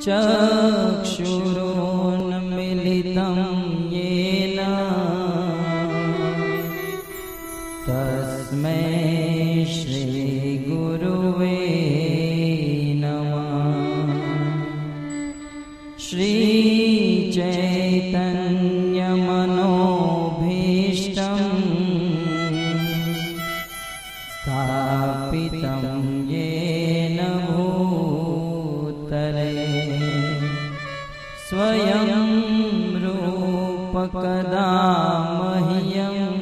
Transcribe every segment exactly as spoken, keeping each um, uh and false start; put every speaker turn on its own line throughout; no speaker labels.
चक्षुरुन्मीलितं येन तस्मै श्रीगुरुवे नमः। श्रीचैतन्यमनोभीष्टं स्थापितं येन भूतले स्वयं रूपकदा मह्यं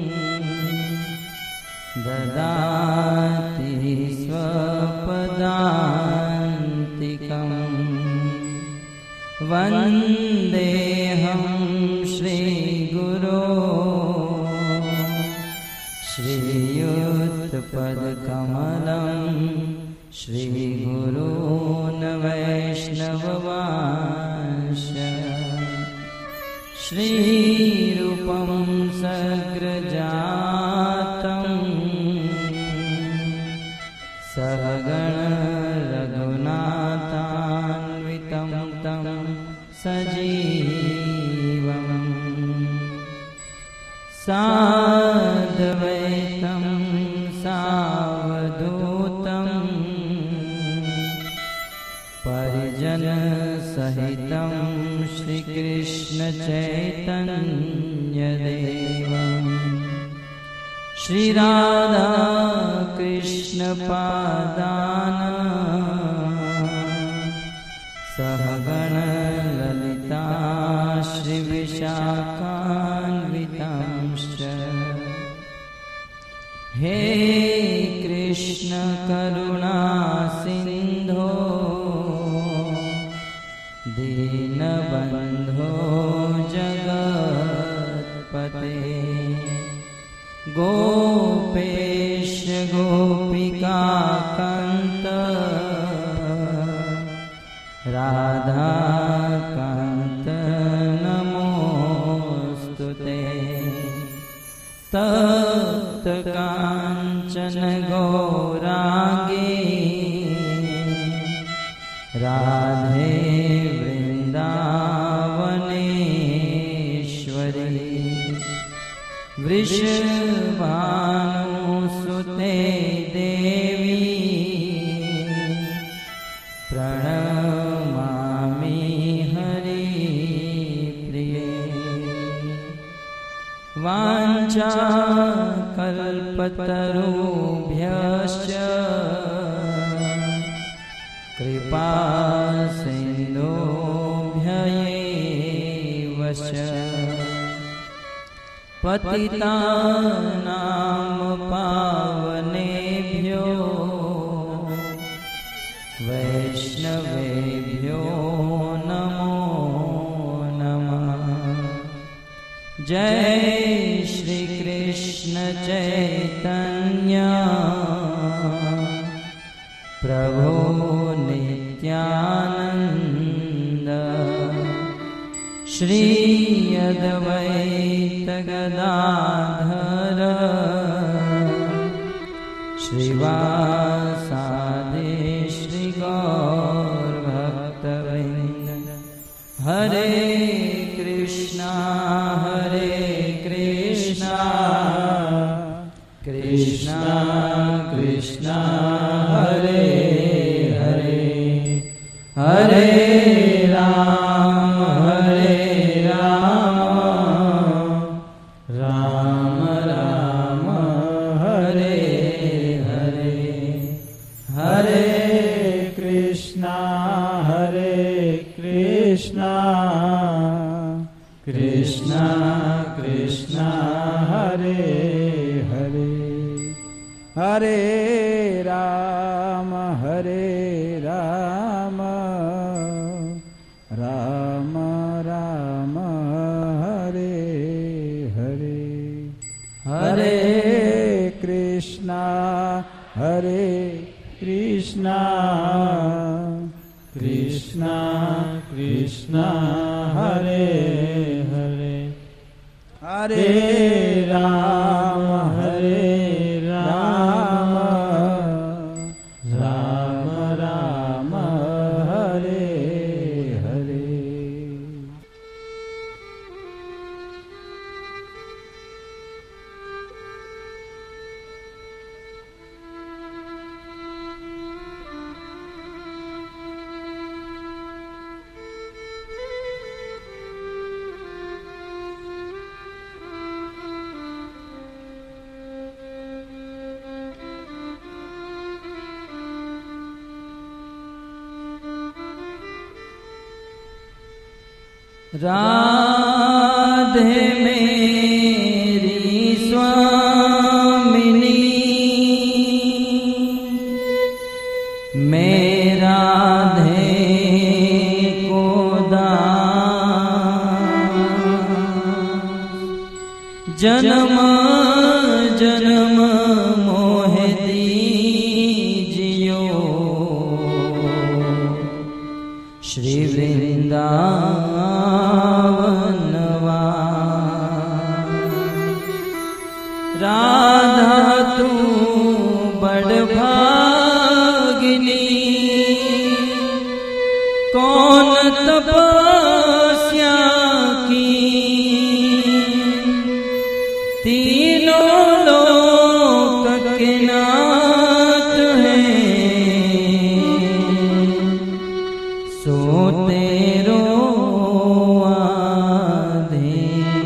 ददाति स्वपदान्तिकम्। वन्देऽहं श्रीगुरो श्रीयुतपदकमलं श्रीगुरून् वैष्णववांश श्रीरूपं सग्रजातं सहगण रघुनाथान्वितं तं सजीवम् साद्वैतं सावधूतं परिजनसहितं श्रीकृष्णचैतन्यदेवम् श्रीराधाकृष्णपादान् सहगण ललिता श्रीविशाखान्वितांश्च। हे कृष्ण करुणा सिन्धो दीनबन्धो जगत्पते गोपेश गोपिकान्त राधाकान्त नमोस्तुते। तप्त काञ्चन गौराङ्गी राधे वृन्दावनेश्वरी वृषभानुसुते देवी प्रणमामि हरिप्रिये। वाञ्छाकल्पतरुभ्यश्च कृपा सिन्धुभ्यैव च पतितानां पावनेभ्यो वैष्णवेभ्यो नमो नमः। जय श्री कृष्ण चैतन्य प्रभु नित्यानंद श्री अद्वैत गदाधर श्रीवासादि श्री गौर भक्तवृंद। हरे कृष्णा हरे कृष्णा कृष्णा कृष्णा हरे हरे हरे राम हरे राम राम राम हरे हरे हरे
कृष्णा हरे कृष्णा कृष्णा कृष्णा हरे हरे हरे राम हरे राम राम राम हरे हरे हरे कृष्णा हरे कृष्णा कृष्णा कृष्णा हरे हरे हरे राम हरे राम राम राम हरे
राधे मेरी स्वामिनी, मैं राधे को दास, जन्म जन्म मोह दीजियो श्री वृंदावन वास। राधा तू बड़ भागिनी, कौन तपस्या की, तीनों लोक के नाथ हैं, सो तेरो आधे।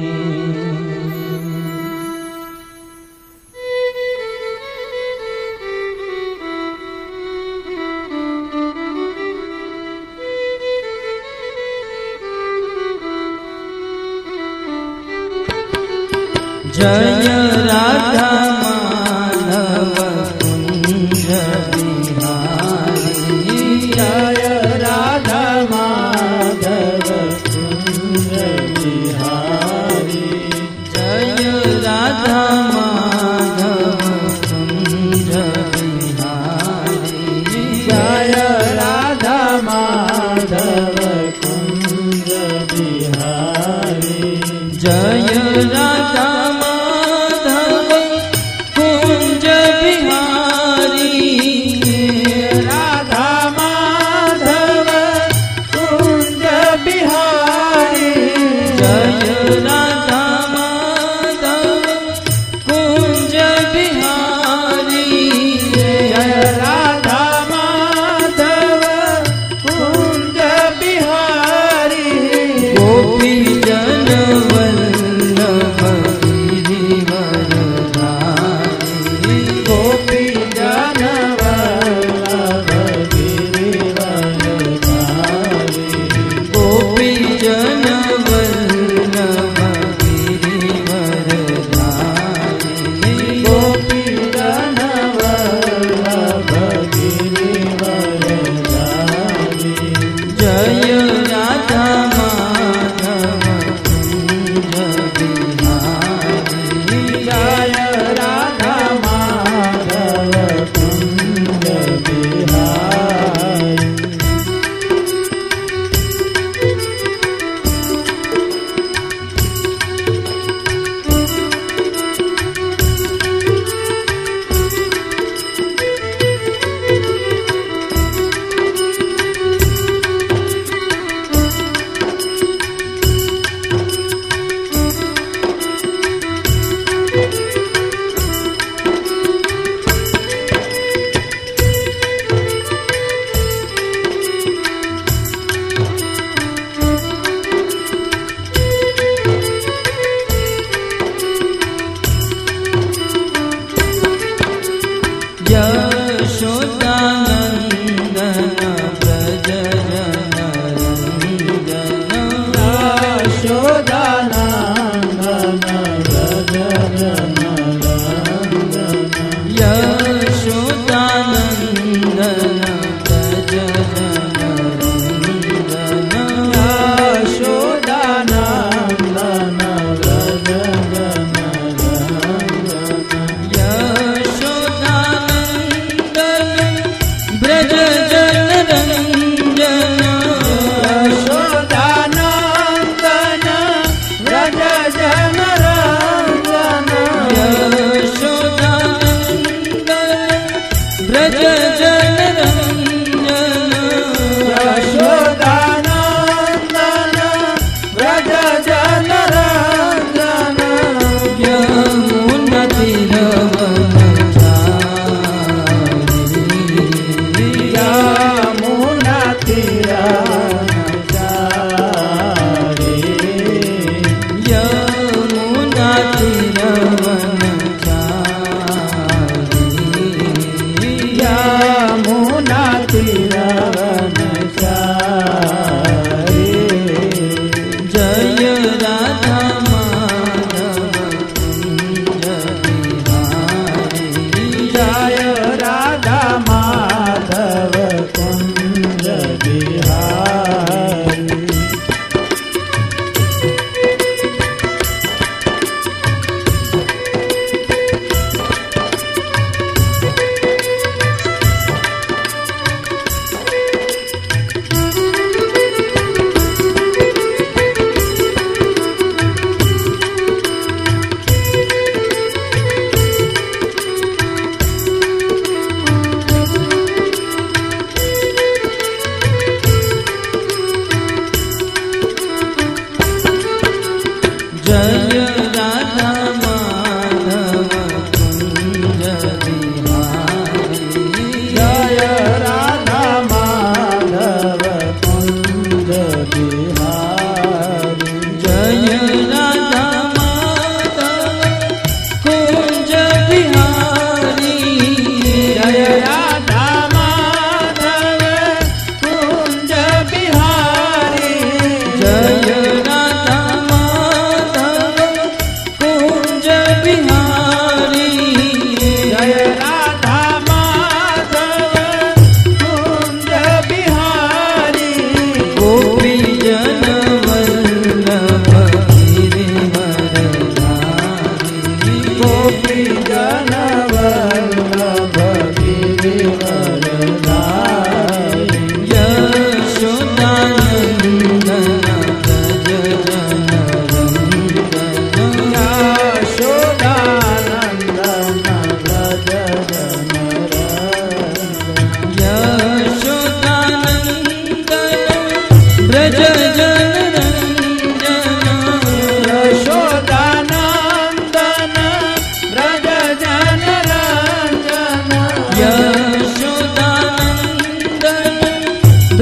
जय राधा माधव कुंज बिहारी,
जय राधा माधव कुंज बिहारी,
जय राधा माधव कुंज बिहारी,
जय राधा माधव कुंज बिहारी,
जय राधा माधव कुंज बिहारी,
राधा माधव कुंज बिहारी,
जय राधा माधव कुंज बिहारी,
जय राधा माधव कुंज बिहारी,
गोपी जन वल्लभ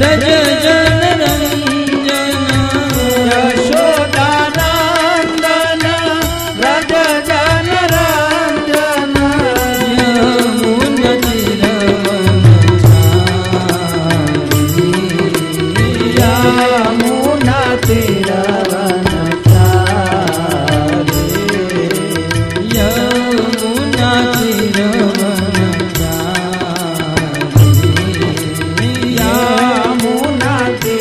व्रज जन रंजन
यशोदानंदन व्रज जन रंजन
यमुना तीरवनचारि
यमुना तीरवनचारि यमुना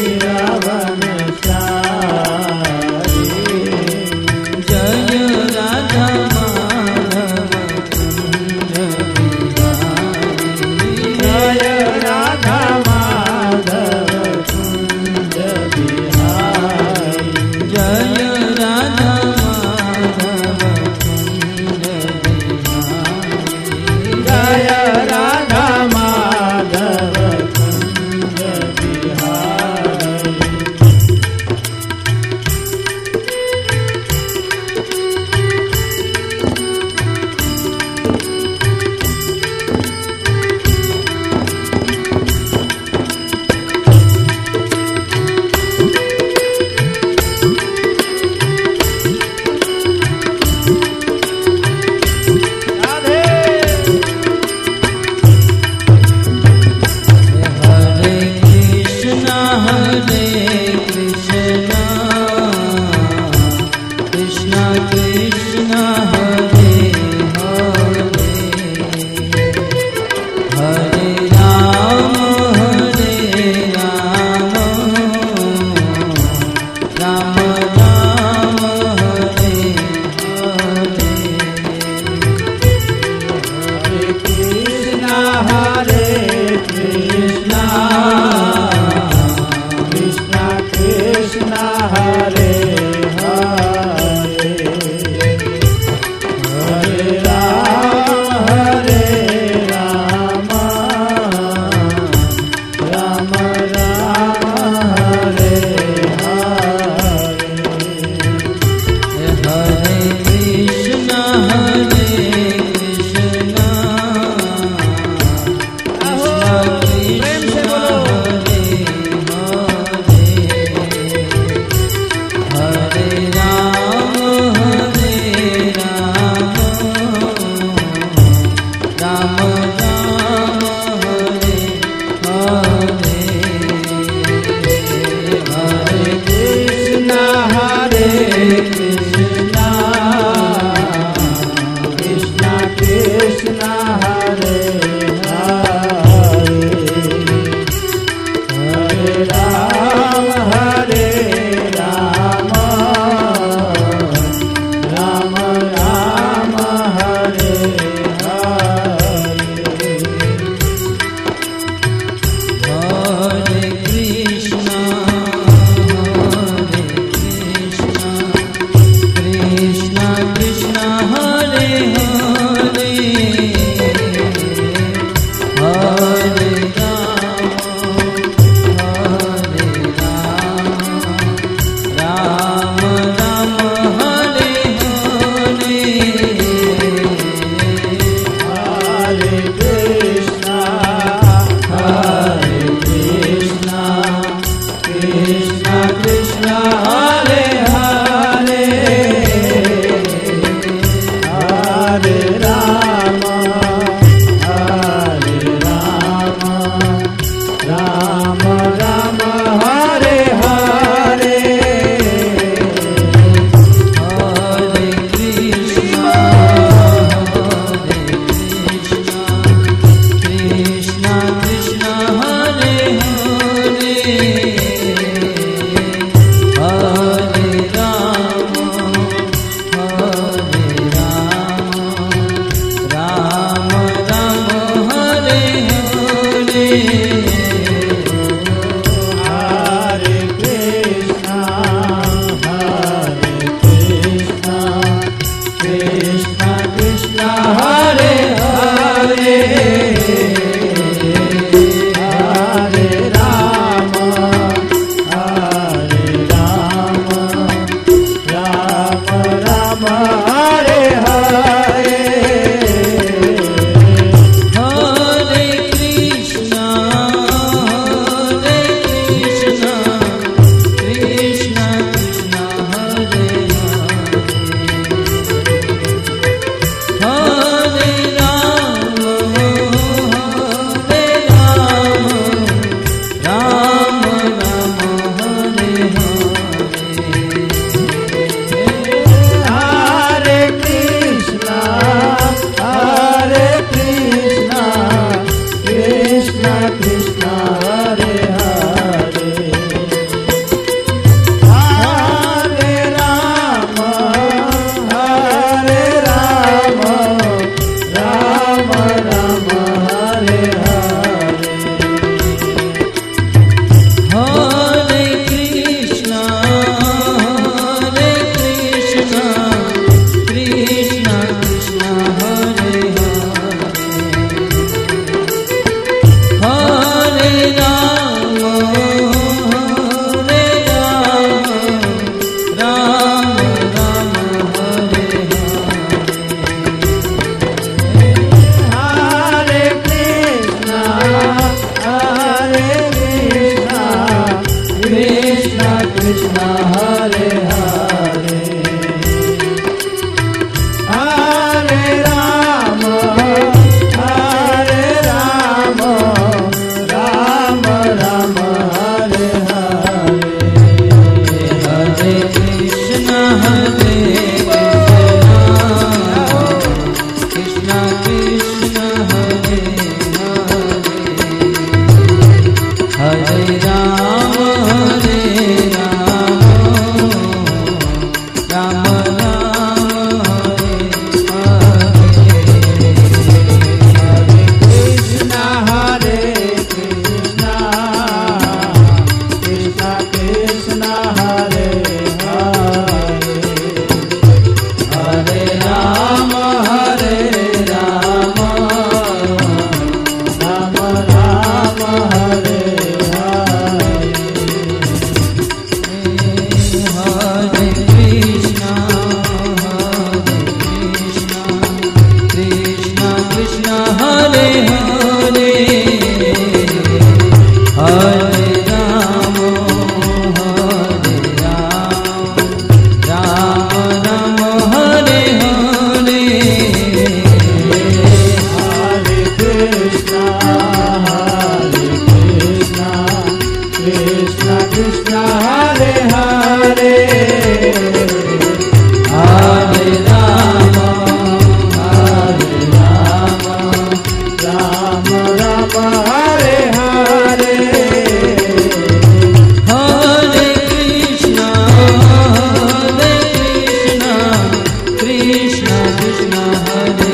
तीरवनचारि
जय राधा माधव कुंज बिहारी
जय राधा माधव कुंज बिहारी
जय राधा माधव कुंज बिहारी
जय राधा माधव कुंज बिहारी राधे
हरे कृष्णा हरे कृष्णा कृष्णा कृष्णा हरे हरे हरे राम हरे राम राम राम हरे हरे
हरे कृष्णा हरे कृष्णा कृष्णा कृष्णा हरे हरे हरे राम हरे राम राम राम हरे हरे
हरे कृष्णा हरे कृष्णा
प्रेम से बोलो।
हरे राम हरे राम राम राम हरे हरे
हरे कृष्णा हरे कृष्णा कृष्णा कृष्णा हरे हरे हरे राम हरे राम राम राम हरे हरे
हरे कृष्णा हरे कृष्णा कृष्णा कृष्णा हरे हरे हरे राम हरे राम राम राम हरे हरे
हरे कृष्णा हरे कृष्णा कृष्णा कृष्णा हरे हरे हरे राम हरे राम राम राम हरे हरे
हरे कृष्णा हरे कृष्णा कृष्णा कृष्णा हरे हरे हरे राम हरे Ram Ram Ram Hare Hare
Krishna Hare Hare
Hare Rama Hare Rama
Rama Rama Hare Hare
Hare Krishna Hare Krishna Krishna Krishna Hare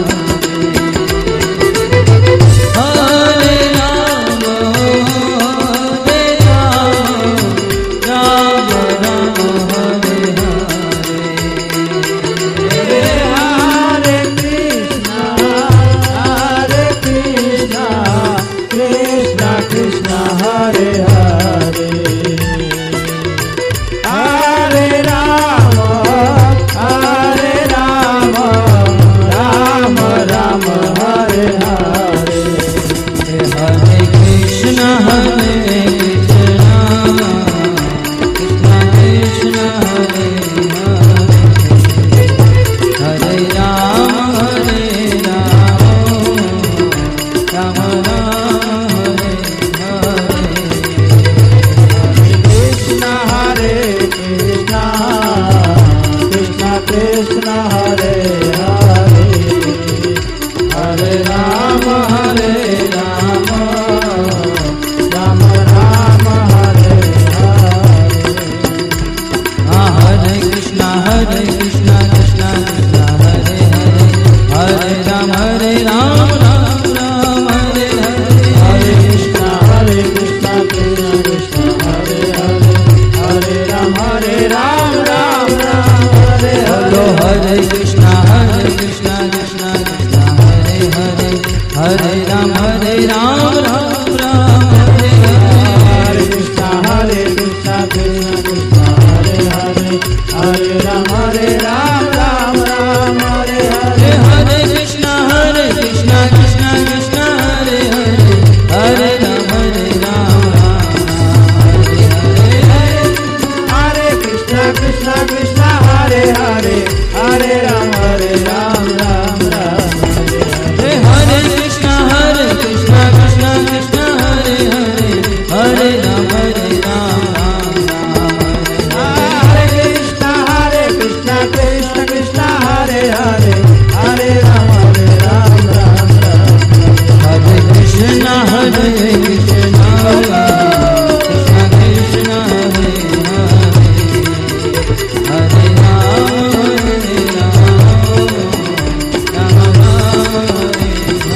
Hare Hare Rama Hare Rama Rama Rama Hare
Hare Krishna Hare Krishna Krishna Krishna Hare Hare Hare Rama Hare Rama Rama Rama Hare Hare
Hare Krishna Hare Krishna Krishna Krishna Hare Hare Hare Rama Hare Rama Rama Rama Hare
Krishna Hare Krishna Krishna Krishna Hare Hare Hare Rama Hare Rama Rama Rama Hare Hare
Hare Krishna Hare Krishna Krishna Krishna Hare Hare Hare Rama Hare Rama Rama Rama Hare
Hare
Hare
Krishna Hare Krishna Krishna Krishna Hare Hare Hare Rama Hare Rama Rama Rama Hare
Hello,
Hare
Hare Krishna, Hare Krishna, Krishna Krishna, Hare Hare, Hare Ram, Hare Ram, Ram Ram, Hare Hare.
Hare Krishna Hare Krishna Krishna Krishna Hare Hare Hare Rama Hare Rama Rama Rama Hare Hare
Hare Krishna, Hare Krishna, Krishna Krishna, Hare Hare, Hare Ram, Hare Ram, Ram Ram, Hare Hare.
Hare Krishna Krishna Krishna Hare Hare Hare Rama Hare Rama Rama Rama Hare Hare
Hare Krishna, Hare Krishna, Krishna Krishna, Hare Hare, Hare Ram, Hare Ram, Ram Ram, Hare Hare.
Hare Krishna Hare Krishna Krishna Krishna Hare Hare Hare Rama Hare Rama Rama Rama
Hare Krishna, Hare Krishna, Krishna Krishna, Hare Hare, Hare Rama, Hare Rama, Rama Rama, Hare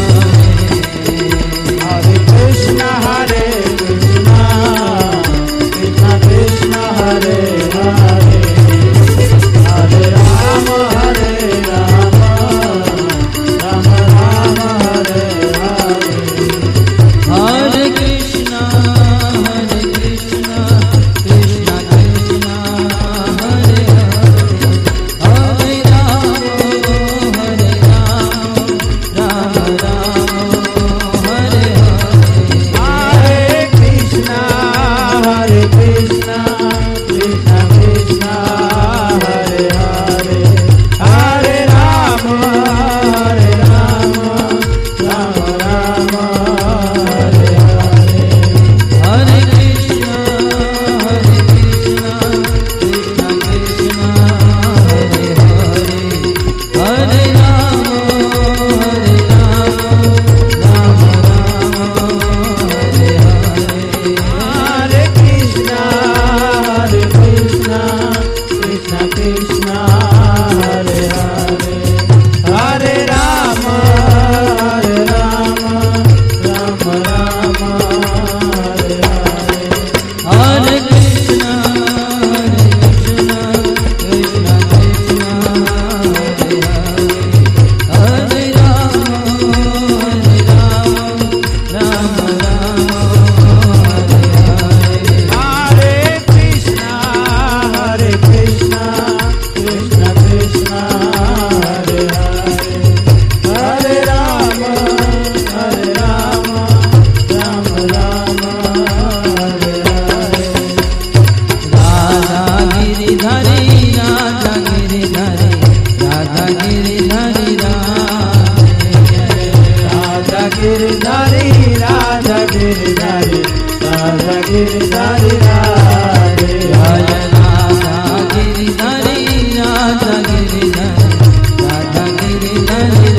Hare.
Hare Krishna Hare Krishna Krishna Krishna Hare Hare Hare Rama Hare Rama Rama Rama Hare Hare
Hare Krishna, Hare Krishna, Krishna Krishna, Hare Hare, Hare Rama, Hare Rama, Rama Rama, Hare Hare.
Hare Krishna Hare Krishna Krishna Krishna Hare Hare Hare Rama Hare Rama Rama Rama Hare Hare
Hare Krishna, Hare Krishna, Krishna Krishna, Hare Hare, Hare Rama, Hare Rama, Rama Rama, Hare Hare.
Hare Krishna Hare Krishna Krishna Krishna Hare Hare Hare Rama Hare Rama Rama Rama Hare Hare
Hare Krishna, Hare Krishna, Krishna Krishna, Hare Hare, Hare Rama, Hare Rama, Rama Rama, Hare Hare.
Hare Krishna Hare Krishna Krishna Krishna Hare Hare Hare Rama Hare Rama Rama Rama Hare Hare
Radha Giridhari, Radha Giridhari, Radha Giridhari,
Radha Giridhari Radha Giridhari Radha Giridhari Radha
जय राधा गिरिधरी राधा गिरिधरी राधा गिरिधरी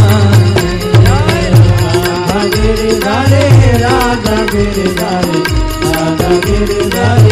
गिरिधारी राधा गिरिधारी राधा गिरिधारी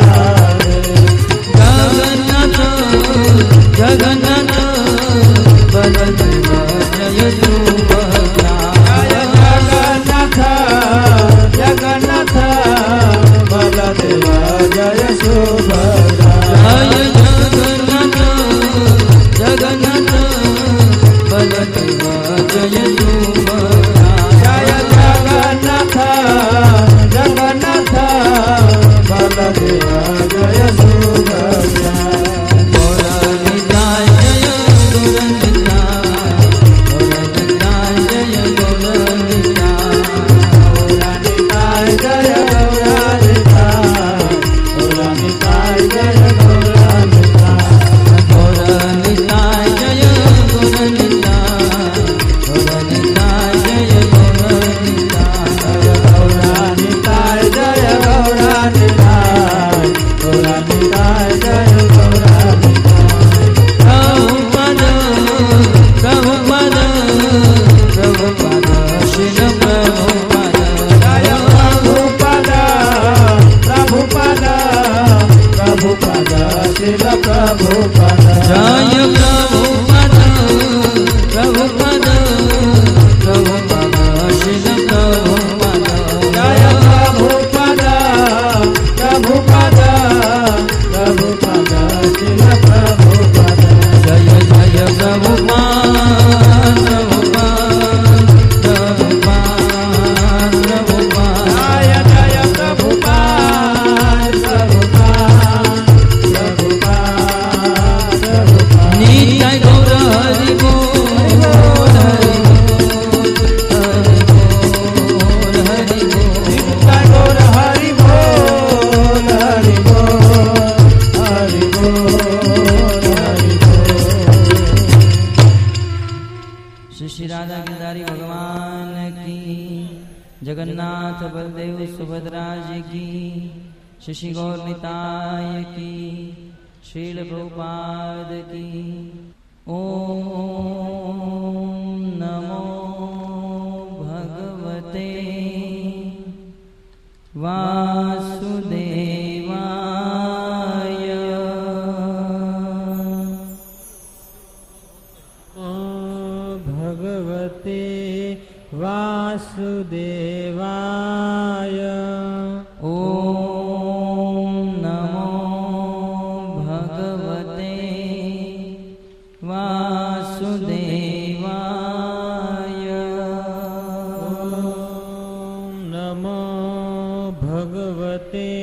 जगन्नाथ जगन्नाथ बलदेव जय सुभद्रा
जगन्नाथ जगन्नाथ बलदेव जय सुभद्रा
जय जगन्नाथ जगन्नाथ बलदेव जय सुभद्रा
जय जगन्नाथ जगन्नाथ बलदेव जय सुभद्रा
गौरनिताय जय गौरनिताय गौरनिताय जय गौरनिताय
गौरनिताय जय गौरनिताय गौरनिताय जय गौरनिताय
गौरनिताय जय गौरनिताय गौरनिताय जय गौरनिताय
गौरनिताय जय गौरनिताय गौरनिताय जय गौरनिताय
प्रभुपद प्रभुपद प्रभुपद श्रील प्रभुपद
जय प्रभुपद प्रभुपद प्रभुपद शिव प्रभुपद
जय प्रभुपद प्रभुपद प्रभुपद श्रील प्रभुपद
जय प्रभुपद प्रभुपद प्रभुपद शिव प्रभुपद
जय जय प्रभुपाद प्रभुपाद प्रभुपाद प्रभुपाद
जय जय प्रभुपाद प्रभुपाद प्रभुपाद प्रभुपाद
नित्य गौर हरि बोल हरि बोल हरि बोल
जय गौर हरि बोल हरि बोल हरि बोल हरि बोल
श्री श्री राधा गिरधारी भगवान की जगन्नाथ बलदेव सुभद्रा जी की श्री श्री गौर निताय की श्रील प्रभुपाद की ओम नमो भगवते वासुदेवाय
भगवते वासुदेवाय
ओम नमो भगवते वासुदेवाय
ॐ नमो भगवते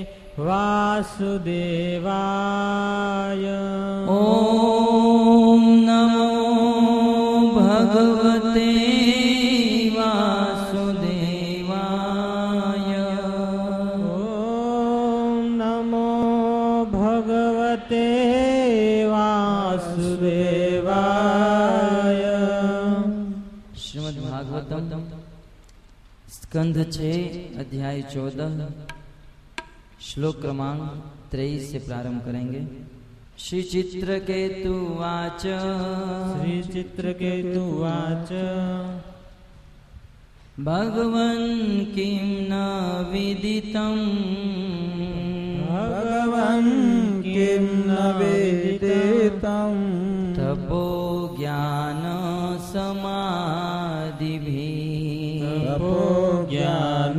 वासुदेवाय
ओम नमो भगवते वासुदेवाय
ॐ नमो भगवते वासुदेवाय
श्रीमद् भागवतम स्कंध छः अध्याय चौदह श्लोक क्रमांक तेईस से प्रारंभ करेंगे। श्री चित्रकेतु वाच
श्री चित्रकेतु वाच
भगवन् किं न विदितम्
भगवन् किं न वेदितं
तपो ज्ञान समाधिभिः
तपो ज्ञान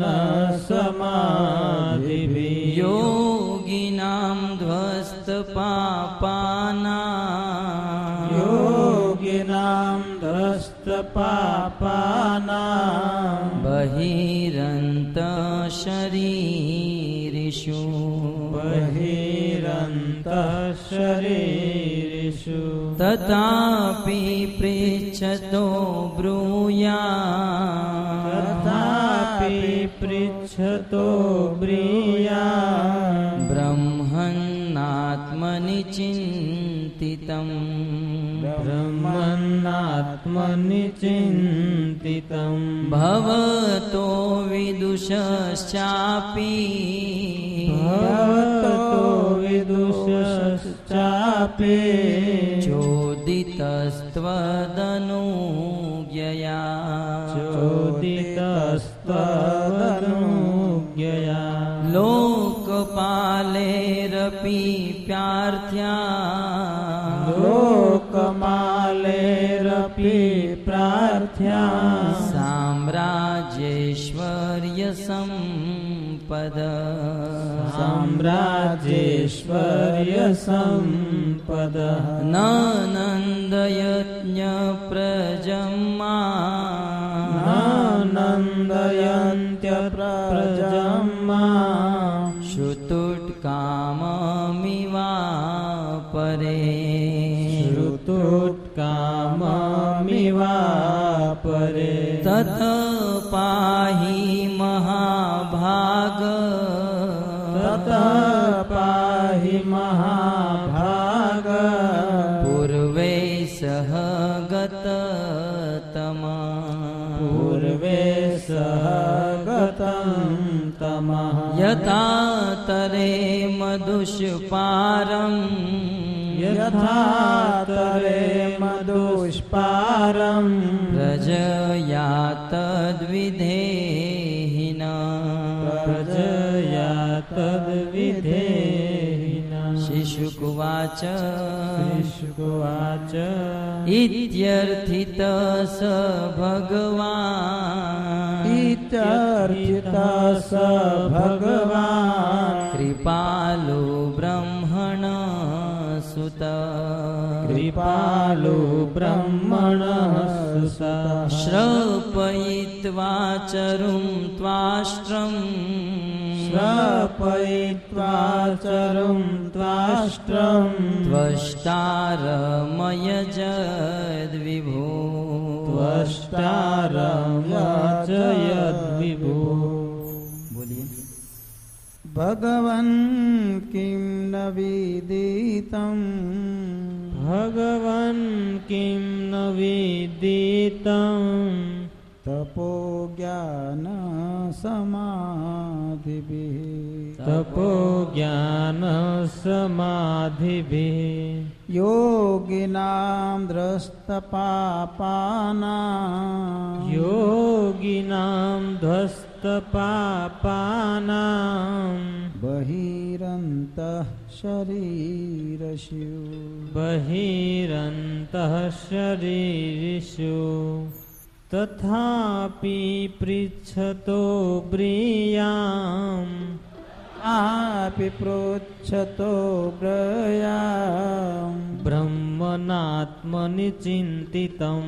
समाधिभिः
योगिनां ध्वस्त पापानां
योगिनां ध्वस्त पापानां
बहिरन्त शरीरिषु
बहिरन्तः शरीरिषु
तथापि पृच्छतो ब्रूयात्
तथापि पृच्छतो ब्रूयात्
ब्रह्मन्नात्मनि चिन्तितम्
ब्रह्मन्नात्मनि चिन्तितं
भवतो विदुषश्चापि
भवतो चापे
चोदितस्त्वदनुज्ञया
चोदितस्त्वदनुज्ञया
लोकपालेरपि प्रार्थ्या
लोकमालेरपि प्रार्थ्या
साम्राज्येश्वर्य संपद
साम्राज्येश्वर्य संपद
न नन्दयज्ञ प्रजम्मा
नन्दयन्त्य प्रजम्मा
श्रुतुट्काममिवा परे
श्रुतुट्काममिवा परे
तत पाहि महाभाग
तत पाहि महाभाग
पूर्वे सह गततम
पूर्वे सह गतं तमः
यथा तरे मधुष्पारम्
यथा तरे मधुष्पारम्
प्रजया तद्विधेहिना
प्रजया तद्विधेहिना
शिशुकुवाच
शिशुकुवाच
इत्यर्थितः स भगवान्
इत्यर्थितः स भगवान्
कृपालु ब्रह्मण सुत
कृपालु ब्रह्मणः सुतः
श्रपयित्वा चरुं त्वाष्ट्रम्
श्रपयित्वा चरुं त्वाष्ट्रम्
त्वष्टारमयजद्विभो
त्वष्टारमयजद्विभो।
बोलिए।
भगवन् किं न विदितम् भगवन् किं न विदितम् तपो ज्ञान समाधिभिः तपो ज्ञान समाधिभिः योगिनां ध्वस्तपापानां योगिनां ध्वस्तपापानां बहिरन्तः शरीरषु बहिरन्तः शरीरिषु तथापि पृच्छतो ब्रियाम् आपि पृच्छतो ब्रयाम् ब्रह्मनात्मनि चिन्तितम्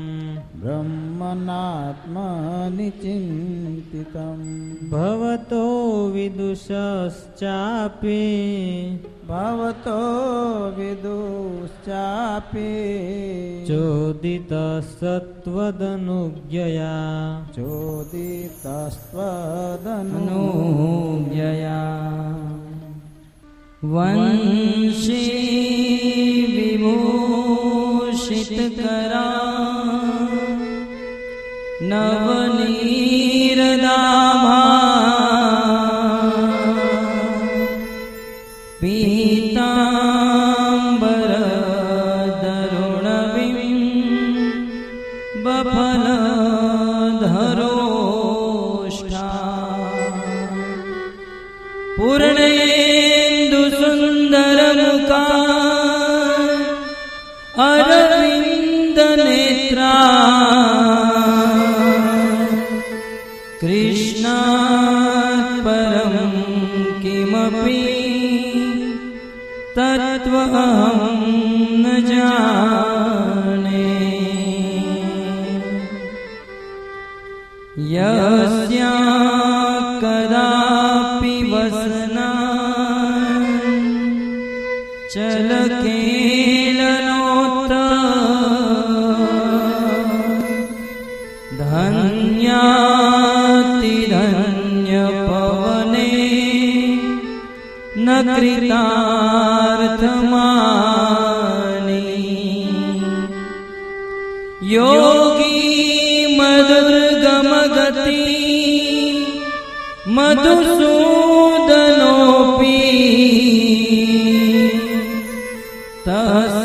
ब्रह्मनात्मनि चिन्तितम् भवतो विदुषश्चापि भवतो विदुश्चापि चोदितस्त्वदनुज्ञया चोदितस्त्वदनुज्ञया
वंशी विभूषितकरा नवनीरदाभा पीताम्बरदरुणविं बफलधरोष्ठा पूर्णेन्दुसुन्दरमुखा अरविन्दनेत्रा कृष्णात् परं किमपि तत्त्वं न जाने यस्या कदापि वसना चलकेलनोत धन्यातिधन्यपवने न कृतार्थमानि योगी मधुर्गमगति मधुसूदनोऽपि तस्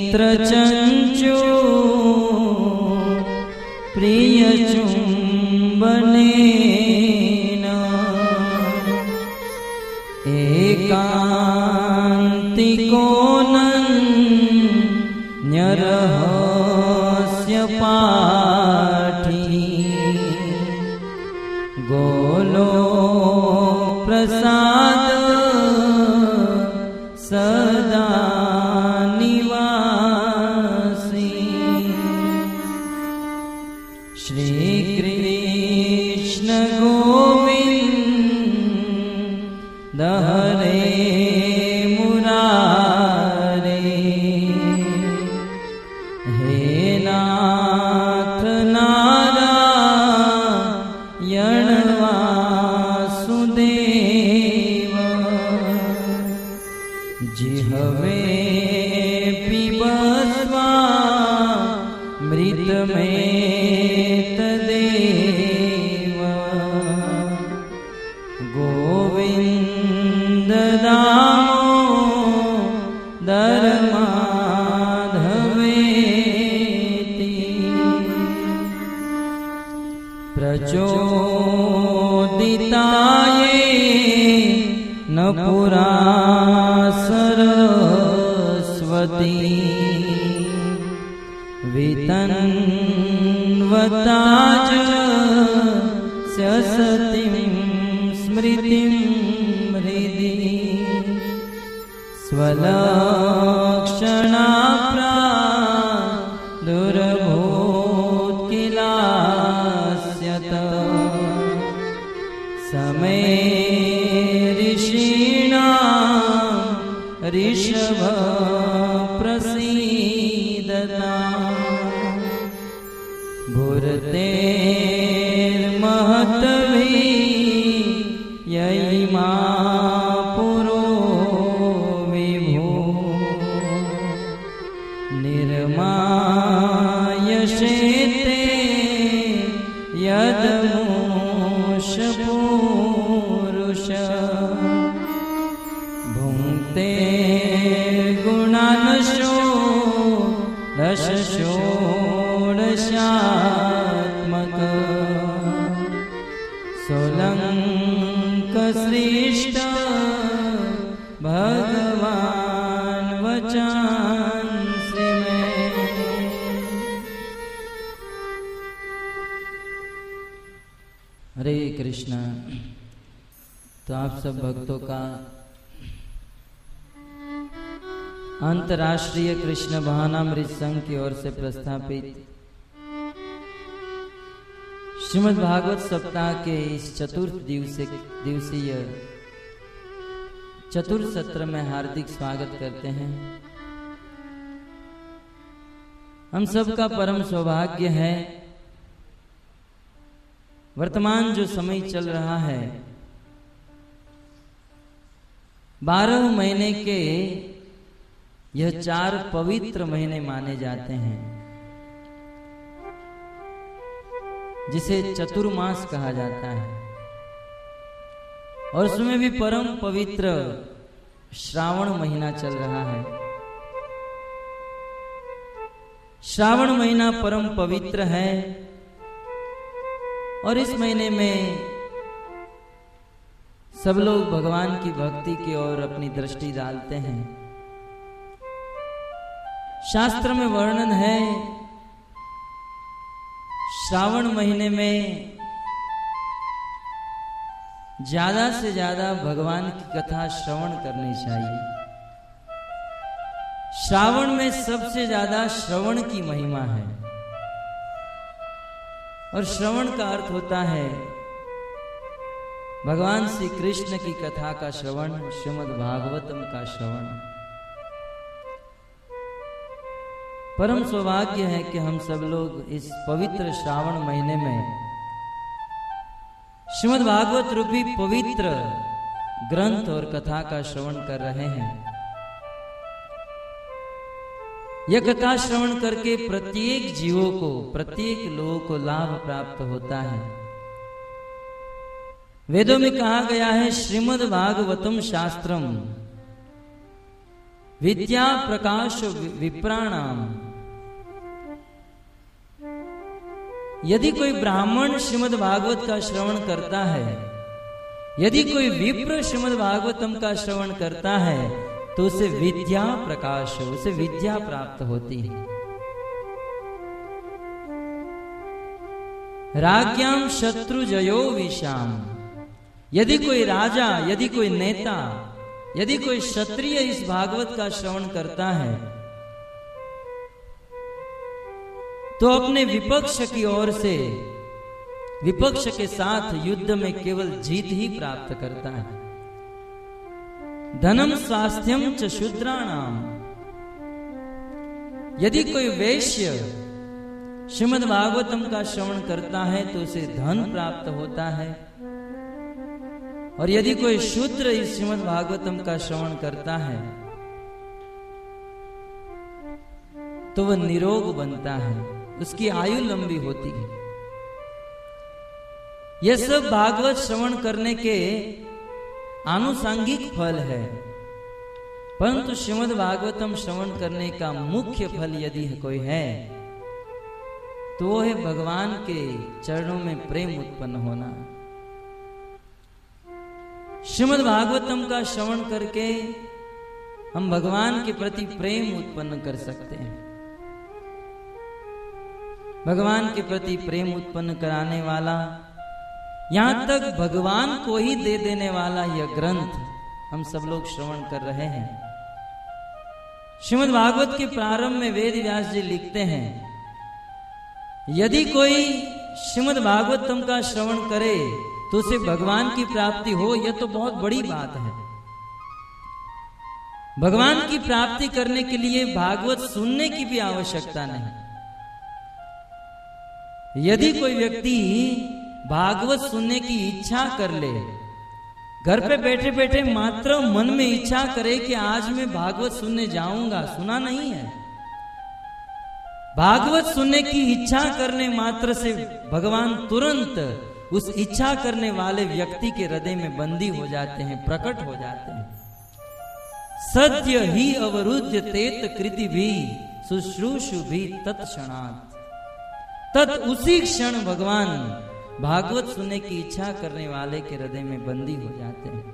नेत्र चंचु प्रिय चुंबनेन एकांतिकोऽनन्यरहस्य पाठी गोलो प्रसाद सदा निवासी श्री कृष्ण गोविंद हरे मुरारे हे नाथ नारायण वासुदेव जिहवे पिबस्वामृत में तदेव गोविंद दामोदर माधवेति प्रचोदिताये न पुरा सरस्वती वितन्वताज सतीं स्मृतिं हृदि स्वलक्षणा प्रादुर्भूत्किलास्यत समे ऋषीणां ऋषभ प्रसीदता भूर्तेर्महद्भिः ययिमा पुरो विभो निर्मायशेते यदमुष पुरुष भुङ्क्ते गुणानशो दश षोडशात्मक सोलंक श्रेष्ठ भगवान वचांसि में। हरे कृष्ण। तो आप सब भक्तों का अंतर्राष्ट्रीय कृष्ण भावनामृत संघ की ओर से प्रस्थापित श्रीमद् भागवत सप्ताह के इस चतुर्थ दिवसीय दिवसीय चतुर्थ सत्र में हार्दिक स्वागत करते हैं। हम सबका परम सौभाग्य है वर्तमान जो समय चल रहा है बारह महीने के यह चार पवित्र महीने माने जाते हैं जिसे चतुर्मास कहा जाता है और उसमें भी परम पवित्र श्रावण महीना चल रहा है। श्रावण महीना परम पवित्र है और इस महीने में सब लोग भगवान की भक्ति की ओर अपनी दृष्टि डालते हैं। शास्त्र में वर्णन है श्रावण महीने में ज्यादा से ज्यादा भगवान की कथा श्रवण करनी चाहिए। श्रावण में सबसे ज्यादा श्रवण की महिमा है और श्रवण का अर्थ होता है भगवान श्री कृष्ण की कथा का श्रवण, श्रीमद् भागवतम का श्रवण। परम सौभाग्य है कि हम सब लोग इस पवित्र श्रावण महीने में श्रीमद् भागवत रूपी पवित्र ग्रंथ और कथा का श्रवण कर रहे हैं। यह कथा श्रवण करके प्रत्येक जीवों को, प्रत्येक लोगों को लाभ प्राप्त होता है। वेदों में कहा गया है श्रीमद् भागवतम शास्त्रम विद्या प्रकाश विप्राणाम। यदि कोई ब्राह्मण श्रीमद् भागवत का श्रवण करता है, यदि कोई विप्र श्रीमद् भागवतम का श्रवण करता है, तो उसे विद्या प्रकाश, उसे विद्या प्राप्त होती है। राज्ञाम शत्रु जयो विशाम। यदि कोई राजा, यदि कोई नेता, यदि कोई क्षत्रिय इस भागवत का श्रवण करता है, तो अपने विपक्ष की ओर से, विपक्ष के साथ युद्ध में केवल जीत ही प्राप्त करता है। धनम स्वास्थ्यम च शूद्राणाम। यदि कोई वैश्य श्रीमद् भागवतम का श्रवण करता है तो उसे धन प्राप्त होता है, और यदि कोई शूद्र इस श्रीमद् भागवतम का श्रवण करता है तो वह निरोग बनता है, उसकी आयु लंबी होती है। यह सब भागवत श्रवण करने के आनुषांगिक फल है, परंतु श्रीमद् भागवतम श्रवण करने का मुख्य फल यदि कोई है तो वो है भगवान के चरणों में प्रेम उत्पन्न होना। श्रीमद् भागवतम का श्रवण करके हम भगवान के प्रति प्रेम उत्पन्न कर सकते हैं। भगवान के प्रति प्रेम उत्पन्न कराने वाला, यहां तक भगवान को ही दे देने वाला यह ग्रंथ हम सब लोग श्रवण कर रहे हैं। श्रीमद् भागवत के प्रारंभ में वेद व्यास जी लिखते हैं, यदि कोई श्रीमद् भागवतम का श्रवण करे तो उसे भगवान की प्राप्ति हो, यह तो बहुत बड़ी बात है। भगवान की प्राप्ति करने के लिए भागवत सुनने की भी आवश्यकता नहीं। यदि कोई व्यक्ति भागवत सुनने की इच्छा कर ले, घर पे बैठे बैठे मात्र मन में इच्छा करे कि आज मैं भागवत सुनने जाऊंगा, सुना नहीं है। भागवत सुनने की इच्छा करने मात्र से भगवान तुरंत उस इच्छा करने वाले व्यक्ति के हृदय में बंदी हो जाते हैं, प्रकट हो जाते हैं। सद्य ही अवरुद्ध तेत कृति भी शुश्रूषु भी तत्क्षणात्। तत् उसी क्षण भगवान भागवत सुनने की इच्छा करने वाले के हृदय में बंदी हो जाते हैं।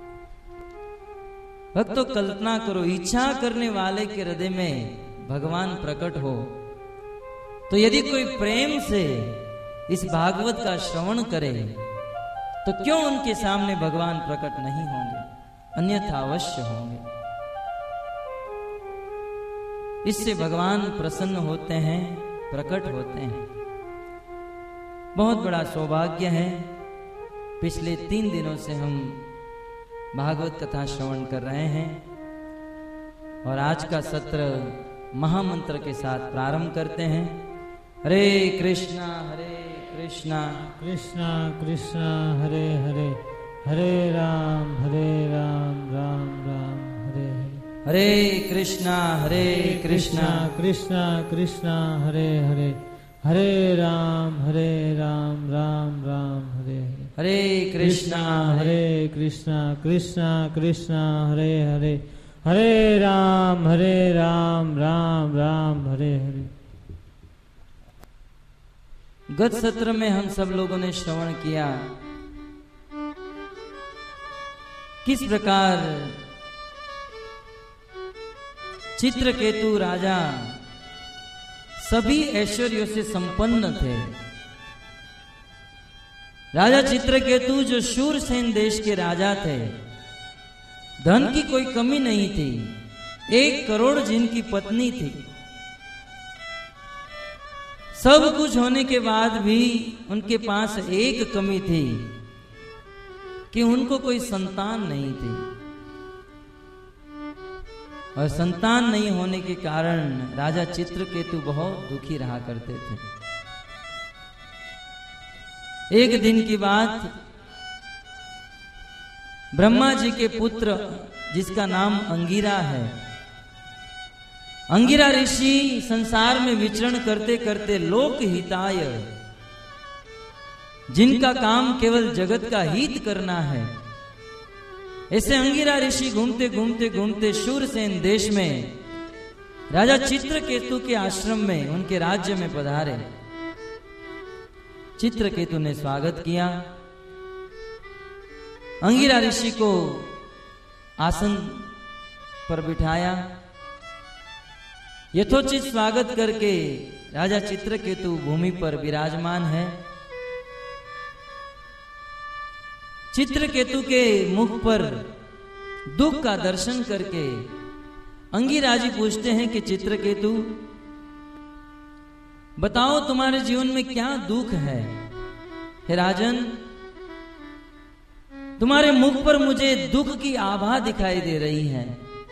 भक्तों, कल्पना करो, इच्छा करने वाले के हृदय में भगवान प्रकट हो, तो यदि कोई प्रेम से इस भागवत का श्रवण करे तो क्यों उनके सामने भगवान प्रकट नहीं होंगे? अन्यथा अवश्य होंगे। इससे भगवान प्रसन्न होते हैं, प्रकट होते हैं। बहुत बड़ा सौभाग्य है, पिछले तीन दिनों से हम भागवत कथा श्रवण कर रहे हैं और आज का सत्र महामंत्र के साथ प्रारंभ करते हैं। हरे कृष्णा हरे कृष्णा
कृष्णा कृष्णा हरे हरे, हरे राम हरे राम राम राम हरे हरे।
हरे कृष्णा हरे कृष्णा
कृष्णा कृष्णा हरे हरे, हरे राम हरे राम राम राम हरे हरे।
हरे कृष्णा
हरे कृष्णा कृष्णा कृष्णा हरे हरे, हरे राम हरे राम राम राम हरे हरे।
गत सत्र में हम सब लोगों ने श्रवण किया किस प्रकार चित्रकेतु राजा सभी ऐश्वर्यों से संपन्न थे। राजा चित्रकेतु जो शूरसेन देश के राजा थे, धन की कोई कमी नहीं थी, एक करोड़ जिनकी पत्नी थी, सब कुछ होने के बाद भी उनके पास एक कमी थी कि उनको कोई संतान नहीं थी, और संतान नहीं होने के कारण राजा चित्रकेतु बहुत दुखी रहा करते थे। एक दिन की बात, ब्रह्मा जी के पुत्र जिसका नाम अंगिरा है, अंगिरा ऋषि संसार में विचरण करते करते लोक हिताय, जिनका काम केवल जगत का हित करना है, ऐसे अंगिरा ऋषि घूमते घूमते घूमते शूरसेन देश में राजा चित्रकेतु के आश्रम में उनके राज्य में पधारे। चित्रकेतु ने स्वागत किया, अंगिरा ऋषि को आसन पर बिठाया, यथोचित स्वागत करके राजा चित्रकेतु भूमि पर विराजमान है। चित्रकेतु के मुख पर दुख का दर्शन करके अंगिरा जी पूछते हैं कि चित्रकेतु, बताओ तुम्हारे जीवन में क्या दुख है? हे राजन, तुम्हारे मुख पर मुझे दुख की आभा दिखाई दे रही है।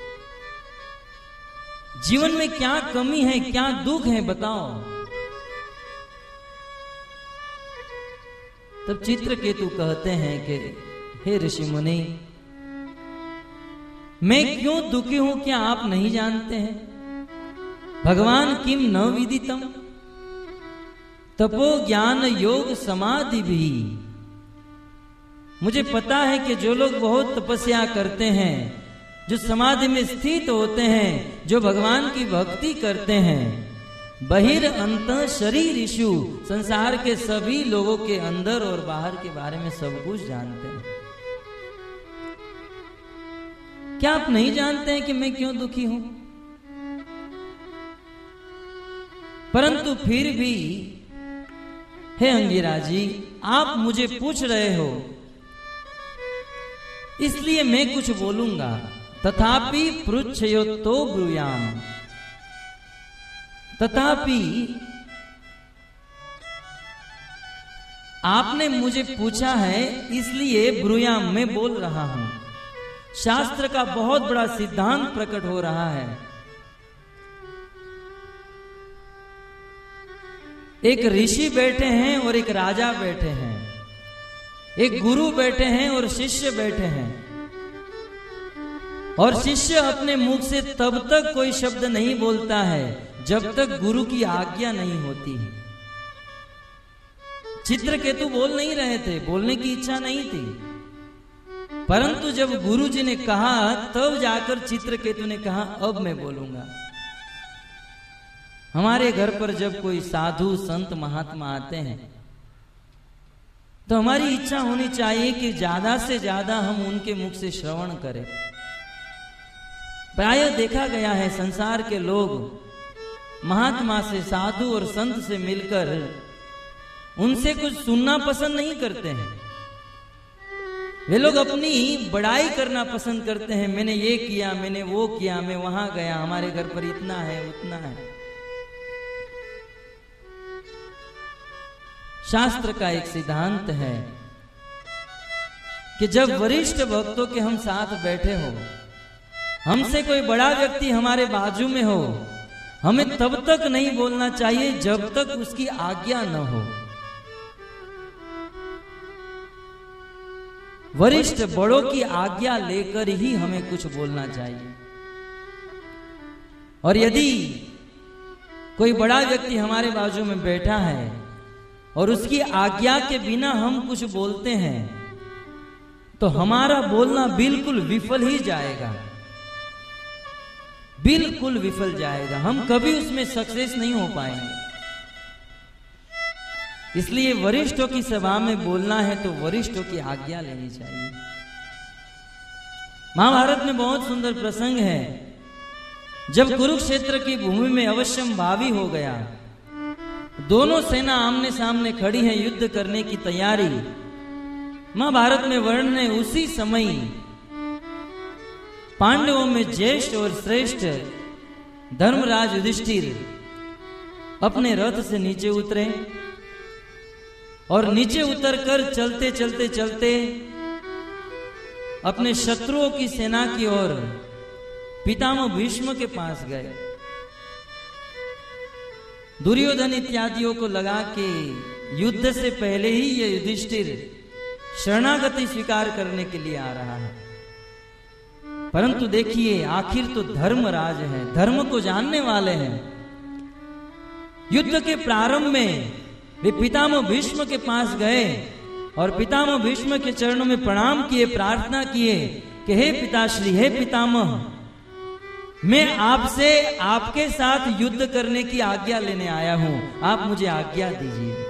जीवन में क्या कमी है, क्या दुख है, बताओ। तब चित्रकेतु कहते हैं कि हे ऋषि मुनि, मैं क्यों दुखी हूं क्या आप नहीं जानते हैं? भगवान किम न विदितम तपो ज्ञान योग समाधि भी। मुझे पता है कि जो लोग बहुत तपस्या करते हैं, जो समाधि में स्थित होते हैं, जो भगवान की भक्ति करते हैं, बहिर अंत शरीरिषु, संसार के सभी लोगों के अंदर और बाहर के बारे में सब कुछ जानते हैं। क्या आप नहीं जानते हैं कि मैं क्यों दुखी हूं? परंतु फिर भी हे अंगिरा जी, आप मुझे पूछ रहे हो इसलिए मैं कुछ बोलूंगा। तथापि पृच्छयो तो ब्रूयाम, तथापि आपने मुझे पूछा है इसलिए ब्रूयाम मैं बोल रहा हूं। शास्त्र का बहुत बड़ा सिद्धांत प्रकट हो रहा है। एक ऋषि बैठे हैं और एक राजा बैठे हैं, एक गुरु बैठे हैं और शिष्य बैठे हैं, और शिष्य अपने मुख से तब तक कोई शब्द नहीं बोलता है जब तक गुरु की आज्ञा नहीं होती है। चित्रकेतु बोल नहीं रहे थे, बोलने की इच्छा नहीं थी, परंतु जब गुरु जी ने कहा तब जाकर चित्रकेतु ने कहा अब मैं बोलूंगा। हमारे घर पर जब कोई साधु संत महात्मा आते हैं तो हमारी इच्छा होनी चाहिए कि ज्यादा से ज्यादा हम उनके मुख से श्रवण करें। प्रायः देखा गया है संसार के लोग महात्मा से, साधु और संत से मिलकर उनसे कुछ सुनना पसंद नहीं करते हैं। वे लोग अपनी बड़ाई करना पसंद करते हैं। मैंने ये किया, मैंने वो किया, मैं वहां गया, हमारे घर पर इतना है उतना है। शास्त्र का एक सिद्धांत है कि जब वरिष्ठ भक्तों के हम साथ बैठे हो, हमसे कोई बड़ा व्यक्ति हमारे बाजू में हो, हमें तब तक नहीं बोलना चाहिए जब तक उसकी आज्ञा न हो। वरिष्ठ बड़ों की आज्ञा लेकर ही हमें कुछ बोलना चाहिए। और यदि कोई बड़ा व्यक्ति हमारे बाजू में बैठा है और उसकी आज्ञा के बिना हम कुछ बोलते हैं तो हमारा बोलना बिल्कुल विफल ही जाएगा, बिल्कुल विफल जाएगा। हम कभी उसमें सक्सेस नहीं हो पाएंगे। इसलिए वरिष्ठों की सभा में बोलना है तो वरिष्ठों की आज्ञा लेनी चाहिए। महाभारत में बहुत सुंदर प्रसंग है, जब कुरुक्षेत्र की भूमि में अवश्यम भावी हो गया, दोनों सेना आमने सामने खड़ी है युद्ध करने की तैयारी। महाभारत में वर्णन है उसी समय पांडवों में ज्येष्ठ और श्रेष्ठ धर्मराज युधिष्ठिर अपने रथ से नीचे उतरे और नीचे उतरकर चलते चलते चलते अपने शत्रुओं की सेना की ओर पितामह भीष्म के पास गए। दुर्योधन इत्यादियों को लगा कि युद्ध से पहले ही ये युधिष्ठिर शरणागति स्वीकार करने के लिए आ रहा है, परंतु देखिए आखिर तो धर्मराज है, धर्म को जानने वाले हैं। युद्ध के प्रारंभ में वे पितामह भीष्म के पास गए और पितामह भीष्म के चरणों में प्रणाम किए, प्रार्थना किए कि हे पिताश्री, हे पितामह, मैं आपसे आपके साथ युद्ध करने की आज्ञा लेने आया हूं, आप मुझे आज्ञा दीजिए।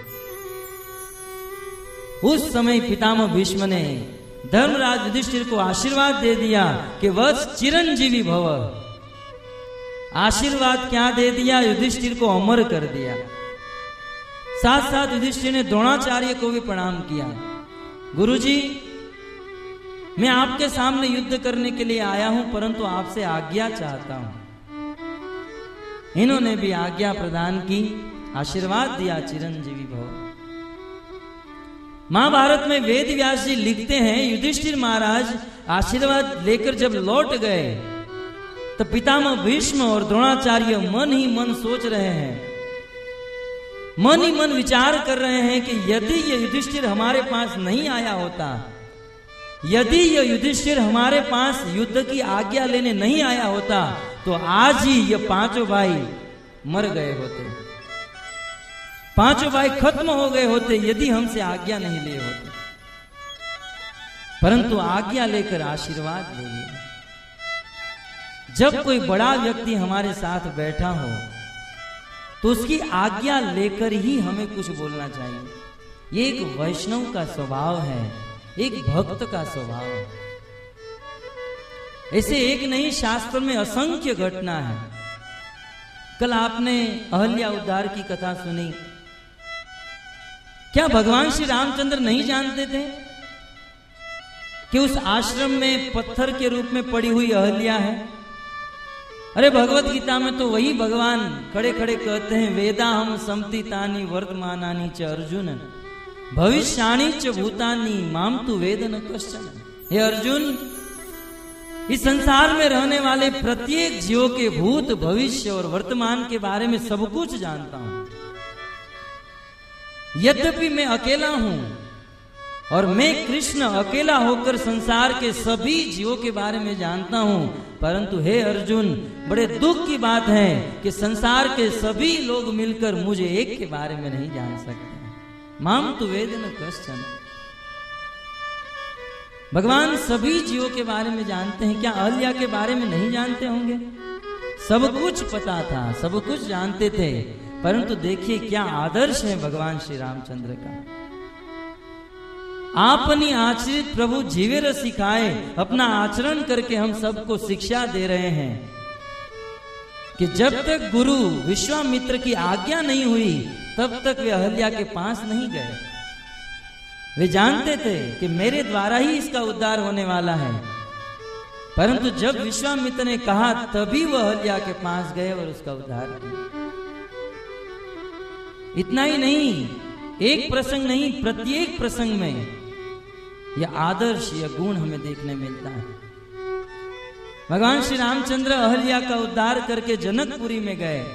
उस समय पितामह भीष्म ने धर्मराज युधिष्ठिर को आशीर्वाद दे दिया कि वत्स चिरंजीवी भव। आशीर्वाद क्या दे दिया, युधिष्ठिर को अमर कर दिया। साथ साथ युधिष्ठिर ने द्रोणाचार्य को भी प्रणाम किया। गुरुजी, मैं आपके सामने युद्ध करने के लिए आया हूं, परंतु आपसे आज्ञा चाहता हूं। इन्होंने भी आज्ञा प्रदान की, आशीर्वाद दिया, चिरंजीवी भव। महाभारत में वेद व्यास जी लिखते हैं, युधिष्ठिर महाराज आशीर्वाद लेकर जब लौट गए तो पितामह भीष्म और द्रोणाचार्य मन ही मन सोच रहे हैं, मन ही मन विचार कर रहे हैं कि यदि ये युधिष्ठिर हमारे पास नहीं आया होता, यदि ये युधिष्ठिर हमारे पास युद्ध की आज्ञा लेने नहीं आया होता, तो आज ही ये पांचों भाई मर गए होते, पांचों भाई खत्म हो गए होते यदि हमसे आज्ञा नहीं लिए होते। परंतु आज्ञा लेकर आशीर्वाद ले लिया। जब कोई बड़ा व्यक्ति हमारे साथ बैठा हो तो उसकी आज्ञा लेकर ही हमें कुछ बोलना चाहिए। ये एक वैष्णव का स्वभाव है, एक भक्त का स्वभाव है। ऐसे एक नहीं, शास्त्र में असंख्य घटना है। कल आपने अहल्या उद्धार की कथा सुनी। क्या भगवान श्री रामचंद्र नहीं जानते थे कि उस आश्रम में पत्थर के रूप में पड़ी हुई अहल्या है? अरे भगवत गीता में तो वही भगवान खड़े खड़े कहते हैं, वेदा हम समतीतानि वर्तमानानि च अर्जुन भविष्याणि च भूतानि माम तु वेद न कश्चन। हे अर्जुन, इस संसार में रहने वाले प्रत्येक जीव के भूत, भविष्य और वर्तमान के बारे में सब कुछ जानता हूं। यद्यपि मैं अकेला हूं और मैं कृष्ण अकेला होकर संसार के सभी जीवों के बारे में जानता हूं, परंतु हे अर्जुन, बड़े दुख की बात है कि संसार के सभी लोग मिलकर मुझे एक के बारे में नहीं जान सकते। माम तु वेद न कश्चन। भगवान सभी जीवों के बारे में जानते हैं, क्या अहल्या के बारे में नहीं जानते होंगे? सब कुछ पता था, सब कुछ जानते थे, परंतु देखिए क्या आदर्श है भगवान श्री रामचंद्र का। आपनी आचरित प्रभु जीवेर सिखाए, अपना आचरण करके हम सबको शिक्षा दे रहे हैं कि जब तक गुरु विश्वामित्र की आज्ञा नहीं हुई तब तक वे अहल्या के पास नहीं गए। वे जानते थे कि मेरे द्वारा ही इसका उद्धार होने वाला है, परंतु जब विश्वामित्र ने कहा तभी वह अहल्या के पास गए और उसका उद्धार किया। इतना ही नहीं, एक प्रसंग नहीं, प्रत्येक प्रसंग में यह आदर्श, यह गुण हमें देखने मिलता है। भगवान श्री रामचंद्र अहल्या का उद्धार करके जनकपुरी में गए।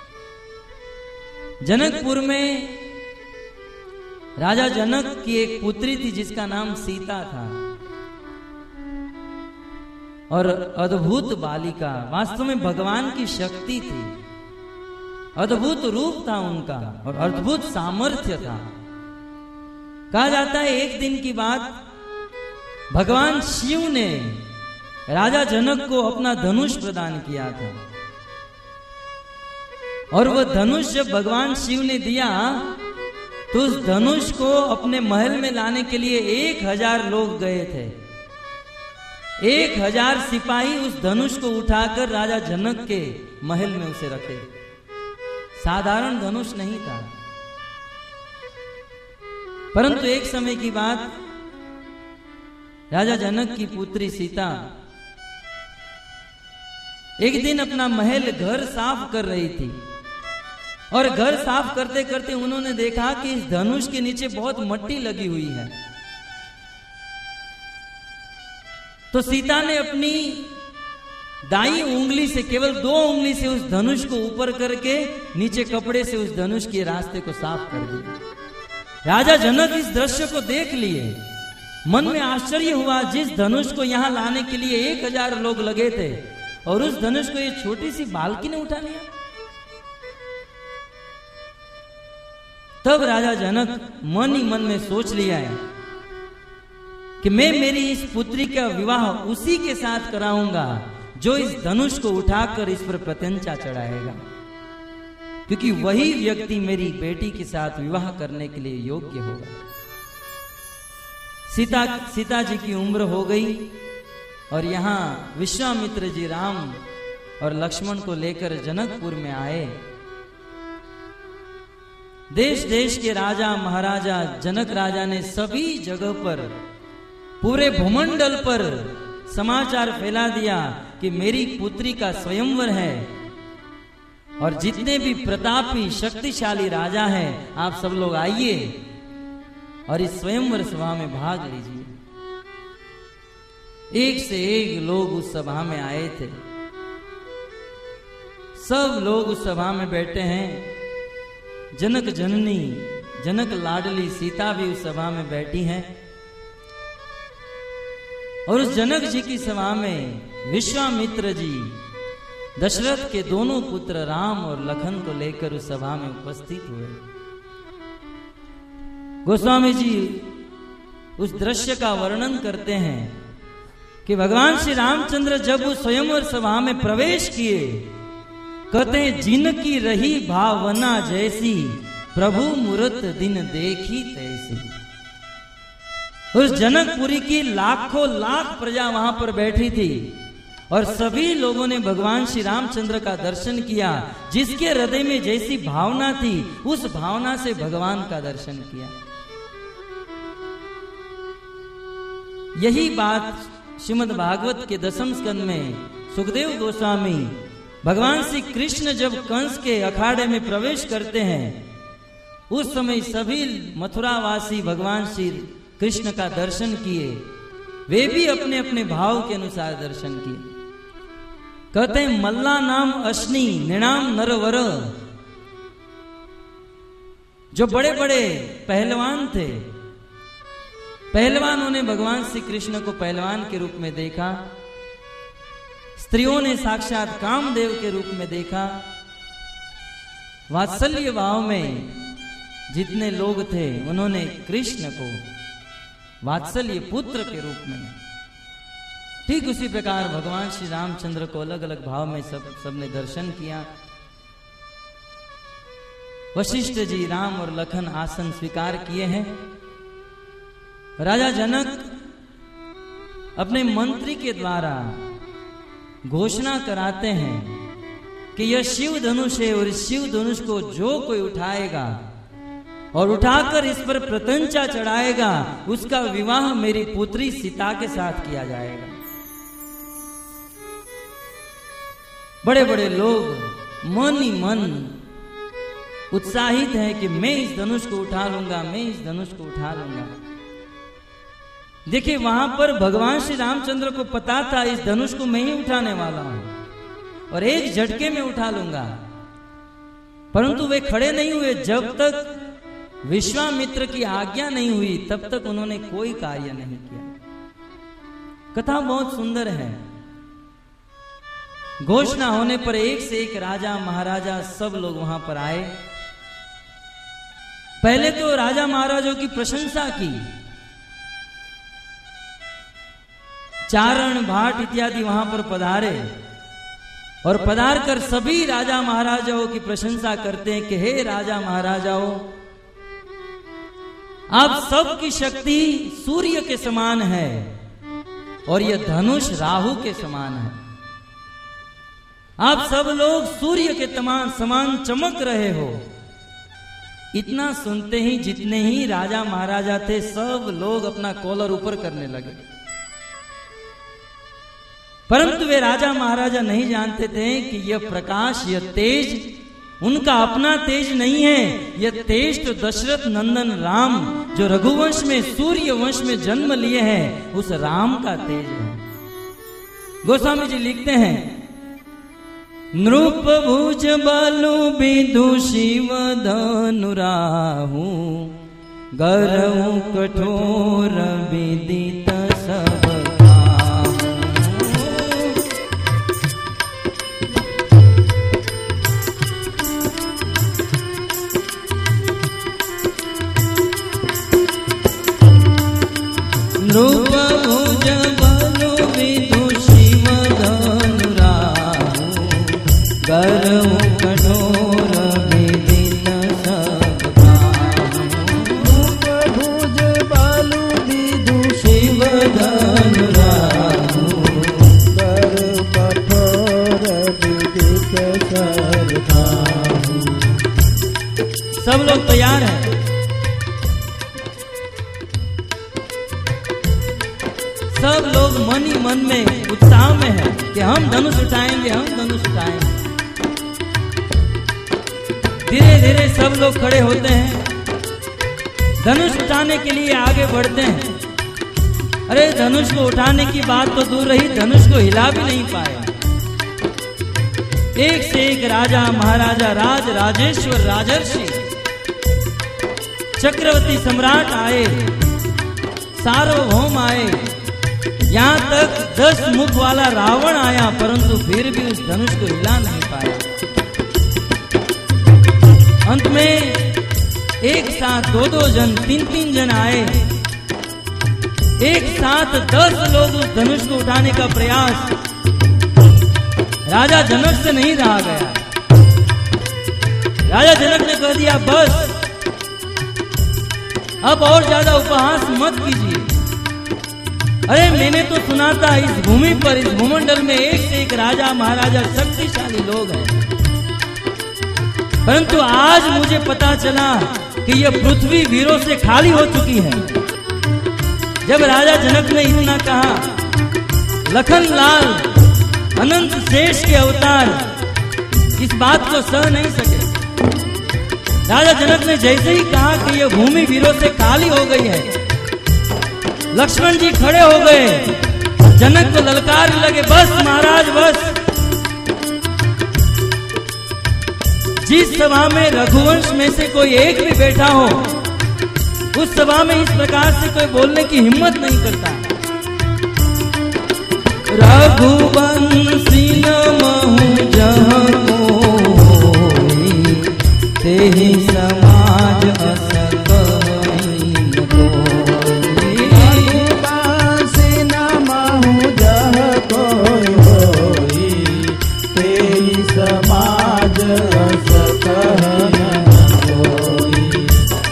जनकपुर में राजा जनक की एक पुत्री थी जिसका नाम सीता था, और अद्भुत बालिका, वास्तव में भगवान की शक्ति थी। अद्भुत रूप था उनका और अद्भुत सामर्थ्य था। कहा जाता है एक दिन की बात, भगवान शिव ने राजा जनक को अपना धनुष प्रदान किया था, और वह धनुष जब भगवान शिव ने दिया तो उस धनुष को अपने महल में लाने के लिए एक हजार लोग गए थे। एक हजार सिपाही उस धनुष को उठाकर राजा जनक के महल में उसे रखे। साधारण धनुष नहीं था। परंतु एक समय की बात, राजा जनक की पुत्री सीता एक दिन अपना महल, घर साफ कर रही थी, और घर साफ करते करते उन्होंने देखा कि इस धनुष के नीचे बहुत मट्टी लगी हुई है। तो सीता ने अपनी दाई उंगली से, केवल दो उंगली से उस धनुष को ऊपर करके नीचे कपड़े से उस धनुष के रास्ते को साफ कर दिया। राजा जनक इस दृश्य को देख लिए, मन में आश्चर्य हुआ, जिस धनुष को यहां लाने के लिए एक हजार लोग लगे थे और उस धनुष को ये छोटी सी बालकी ने उठा लिया। तब राजा जनक मन ही मन में सोच लिया है कि मैं मेरी इस पुत्री का विवाह उसी के साथ कराऊंगा जो इस धनुष को उठाकर इस पर प्रत्यंचा चढ़ाएगा, क्योंकि वही व्यक्ति मेरी बेटी के साथ विवाह करने के लिए योग्य होगा। सीता सीता जी की उम्र हो गई और यहाँ विश्वामित्र जी राम और लक्ष्मण को लेकर जनकपुर में आए। देश देश के राजा महाराजा, जनक राजा ने सभी जगह पर, पूरे भूमंडल पर समाचार फैला दिया कि मेरी पुत्री का स्वयंवर है और जितने भी प्रतापी शक्तिशाली राजा हैं आप सब लोग आइए और इस स्वयंवर सभा में भाग लीजिए। एक से एक लोग उस सभा में आए थे। सब लोग उस सभा में बैठे हैं। जनक जननी, जनक लाडली सीता भी उस सभा में बैठी हैं और उस जनक जी की सभा में विश्वामित्र जी दशरथ के दोनों पुत्र राम और लखन को लेकर उस सभा में उपस्थित हुए। गोस्वामी जी उस दृश्य का वर्णन करते हैं कि भगवान श्री रामचंद्र जब उस स्वयंवर सभा में प्रवेश किए, कहते हैं जिनकी रही भावना जैसी, प्रभु मूरत दिन देखी तैसी। उस जनकपुरी की लाखों लाख प्रजा वहां पर बैठी थी और सभी लोगों ने भगवान श्री रामचंद्र का दर्शन किया। जिसके हृदय में जैसी भावना थी उस भावना से भगवान का दर्शन किया। यही बात श्रीमद् भागवत के दसम स्कंद में सुखदेव गोस्वामी, भगवान श्री कृष्ण जब कंस के अखाड़े में प्रवेश करते हैं उस समय सभी मथुरावासी भगवान श्री कृष्ण का दर्शन किए। वे भी अपने अपने भाव के अनुसार दर्शन किए। कहते हैं मल्ला नाम अश्नि निणाम नरवर, जो बड़े बड़े पहलवान थे, पहलवानों ने भगवान श्री कृष्ण को पहलवान के रूप में देखा। स्त्रियों ने साक्षात कामदेव के रूप में देखा। वात्सल्य भाव में जितने लोग थे उन्होंने कृष्ण को वात्सल्य पुत्र के रूप में, ठीक उसी प्रकार भगवान श्री रामचंद्र को अलग अलग भाव में सब सबने दर्शन किया। वशिष्ठ जी राम और लखन आसन स्वीकार किए हैं। राजा जनक अपने मंत्री के द्वारा घोषणा कराते हैं कि यह शिव धनुष है और इस शिव धनुष को जो कोई उठाएगा और उठाकर इस पर प्रत्यंचा चढ़ाएगा उसका विवाह मेरी पुत्री सीता के साथ किया जाएगा। बड़े बड़े लोग मन ही मन उत्साहित हैं कि मैं इस धनुष को उठा लूंगा, मैं इस धनुष को उठा लूंगा। देखिए वहां पर भगवान श्री रामचंद्र को पता था इस धनुष को मैं ही उठाने वाला हूं और एक झटके में उठा लूंगा, परंतु वे खड़े नहीं हुए। जब तक विश्वामित्र की आज्ञा नहीं हुई तब तक उन्होंने कोई कार्य नहीं किया। कथा बहुत सुंदर है। घोषणा होने पर एक से एक राजा महाराजा सब लोग वहां पर आए। पहले तो राजा महाराजों की प्रशंसा की। चारण भाट इत्यादि वहां पर पधारे और पधार कर सभी राजा महाराजाओं की प्रशंसा करते हैं कि हे राजा महाराजाओं, आप सबकी शक्ति सूर्य के समान है और यह धनुष राहु के समान है। आप सब लोग सूर्य के तमान समान चमक रहे हो। इतना सुनते ही जितने ही राजा महाराजा थे सब लोग अपना कॉलर ऊपर करने लगे, परंतु वे राजा महाराजा नहीं जानते थे कि यह प्रकाश, यह तेज उनका अपना तेज नहीं है। यह तेज तो दशरथ नंदन राम जो रघुवंश में सूर्य वंश में जन्म लिए हैं उस राम का तेज है। गोस्वामी जी लिखते हैं नृप भुज बालु बिदु शिव धनु राहु, गरऊ कठोर विदित सब रूप सब लोग तैयार हैं। सब लोग मन ही मन में उत्साह में है कि हम धनुष उठाएंगे, हम धनुष उठाएंगे। धीरे धीरे सब लोग खड़े होते हैं, धनुष उठाने के लिए आगे बढ़ते हैं। अरे धनुष को उठाने की बात तो दूर रही, धनुष को हिला भी नहीं पाए। एक से एक राजा महाराजा, राज राजेश्वर, राजर्षि, चक्रवर्ती सम्राट आए, सार्वभौम आए, यहां तक दस मुख वाला रावण आया, परंतु फिर भी उस धनुष को हिला नहीं पाया। अंत में एक साथ दो दो जन, तीन तीन जन आए, एक साथ दस लोग उस धनुष को उठाने का प्रयास। राजा जनक से नहीं रहा गया। राजा जनक ने कह दिया बस, अब और ज्यादा उपहास मत कीजिए। अरे मैंने तो सुना था इस भूमि पर, इस भूमंडल में एक से एक राजा महाराजा शक्तिशाली लोग हैं, परंतु आज मुझे पता चला कि यह पृथ्वी वीरों से खाली हो चुकी है। जब राजा जनक ने इतना कहा, लखनलाल अनंत शेष के अवतार इस बात को सह नहीं सके। राजा जनक ने जैसे ही कहा कि यह भूमि वीरों से खाली हो गई है, लक्ष्मण जी खड़े हो गए, जनक को ललकार लगे, बस महाराज बस। जिस सभा में रघुवंश में से कोई एक भी बैठा हो, उस सभा में इस प्रकार से कोई बोलने की हिम्मत नहीं करता। रघुवंशी नमहु जहाँ कोई, तेहि समाज अस कहि न कोई।
रघुवंशी नमहु जहाँ कोई होई, तेहि समाज अस कहि न कोई।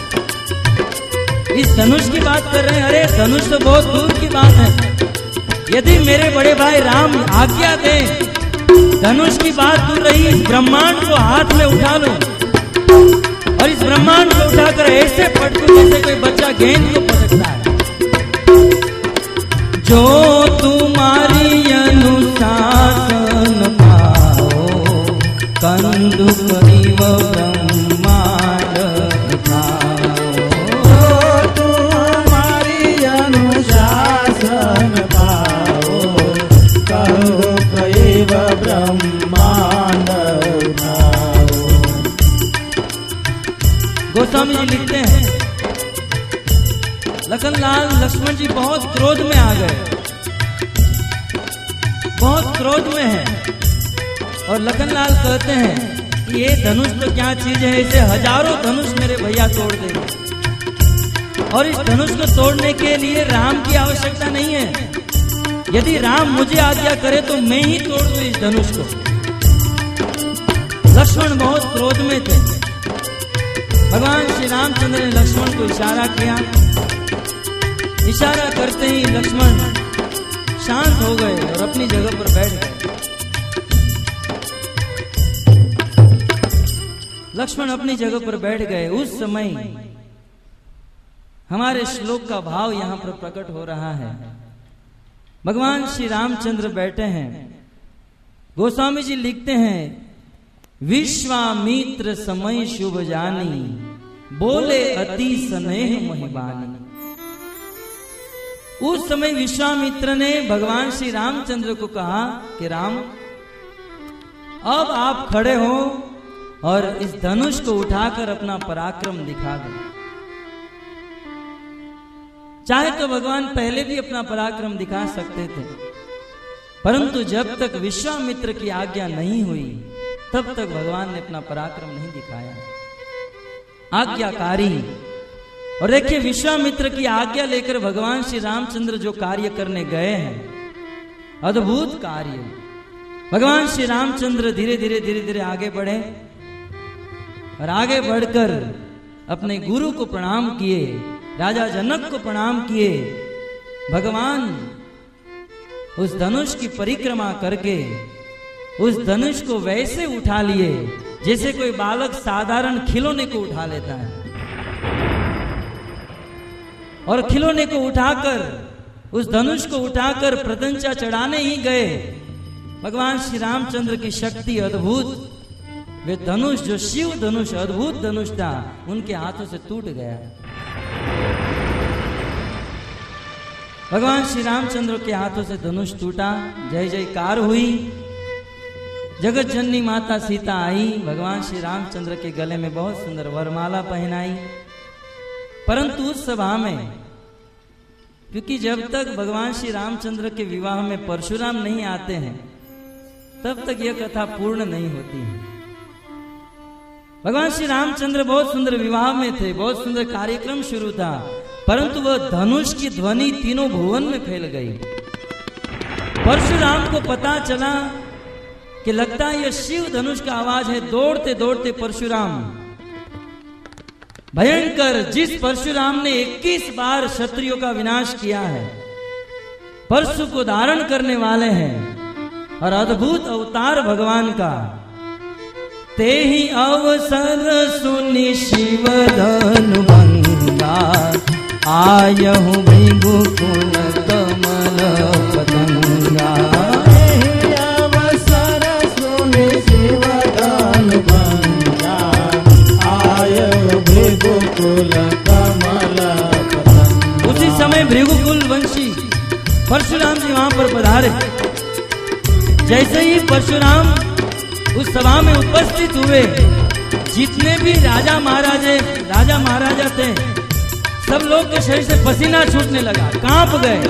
इस धनुष की बात कर रहे हैं। अरे धनुष तो बहुत दूर की बात है। यदि मेरे बड़े भाई राम आज्ञा दें, धनुष की बात दूर रही, इस ब्रह्मांड को हाथ में उठा लूं और इस ब्रह्मांड को उठाकर ऐसे पटकूं जैसे कोई बच्चा गेंद को पटकता है। जो तुम्हारी अनुशासन पाओ, कंदु करीब ब्रह्मांड दिखाओ।
तुम्हारी अनुशासन ब्रह्मांड उठाओ।
गोस्वामी जी लिखते हैं, लखनलाल लक्ष्मण जी बहुत क्रोध में आ गए, बहुत क्रोध में है। और लखनलाल कहते हैं कि ये धनुष तो क्या चीज है, इसे हजारों धनुष मेरे भैया तोड़ देंगे। और इस धनुष को तोड़ने के लिए राम की आवश्यकता नहीं है। यदि राम मुझे आज्ञा करे तो मैं ही तोड़ दूं इस धनुष को। लक्ष्मण बहुत क्रोध में थे। भगवान श्री रामचंद्र ने लक्ष्मण को इशारा किया। इशारा करते ही लक्ष्मण शांत हो गए और अपनी जगह पर बैठ गए। लक्ष्मण अपनी जगह पर बैठ गए। उस समय हमारे श्लोक का भाव यहां पर प्रकट हो रहा है। भगवान श्री रामचंद्र बैठे हैं। गोस्वामी जी लिखते हैं, विश्वामित्र समय शुभ जानी, बोले अति स्नेह महिबानी। उस समय विश्वामित्र ने भगवान श्री रामचंद्र को कहा कि राम, अब आप खड़े हो और इस धनुष को उठाकर अपना पराक्रम दिखा दो। चाहे तो भगवान पहले भी अपना पराक्रम दिखा सकते थे, परंतु जब तक विश्वामित्र की आज्ञा नहीं हुई तब तक भगवान ने अपना पराक्रम नहीं दिखाया। आज्ञाकारी। और देखिए, विश्वामित्र की आज्ञा लेकर भगवान श्री रामचंद्र जो कार्य करने गए हैं, अद्भुत कार्य। भगवान श्री रामचंद्र धीरे धीरे धीरे धीरे आगे बढ़े और आगे बढ़कर अपने गुरु को प्रणाम किए, राजा जनक को प्रणाम किए। भगवान उस धनुष की परिक्रमा करके उस धनुष को वैसे उठा लिए जैसे कोई बालक साधारण खिलौने को उठा लेता है और खिलौने को उठाकर, उस धनुष को उठाकर प्रत्यंचा चढ़ाने ही गए। भगवान श्री रामचंद्र की शक्ति अद्भुत, वे धनुष जो शिव धनुष अद्भुत धनुष था उनके हाथों से टूट गया। भगवान श्री रामचंद्र के हाथों से धनुष टूटा, जय जयकार हुई। जगत जननी माता सीता आई, भगवान श्री रामचंद्र के गले में बहुत सुंदर वरमाला पहनाई। परंतु उस सभा में, क्योंकि जब तक भगवान श्री रामचंद्र के विवाह में परशुराम नहीं आते हैं तब तक यह कथा पूर्ण नहीं होती है। भगवान श्री रामचंद्र बहुत सुंदर विवाह में थे, बहुत सुंदर कार्यक्रम शुरू था, परंतु वह धनुष की ध्वनि तीनों भुवन में फैल गई। परशुराम को पता चला कि लगता है यह शिव धनुष का आवाज है। दौड़ते दौड़ते परशुराम, भयंकर, जिस परशुराम ने इक्कीस बार क्षत्रियों का विनाश किया है, परशु को धारण करने वाले हैं और अद्भुत अवतार भगवान का, ते ही अवसर सुनि शिव धनु भंगा, आयहु भृगुकुल कमल पतंगा।
अवसर सुनि शिव धनु भंगा, आयहु भृगुकुल कमल पतंगा।
उसी समय भृगुकुल वंशी परशुराम जी वहां पर पधारे। जैसे ही परशुराम उस सभा में उपस्थित हुए, जितने भी राजा महाराजे राजा महाराजा थे, सब लोग के शरीर से पसीना छूटने लगा, कांप गए।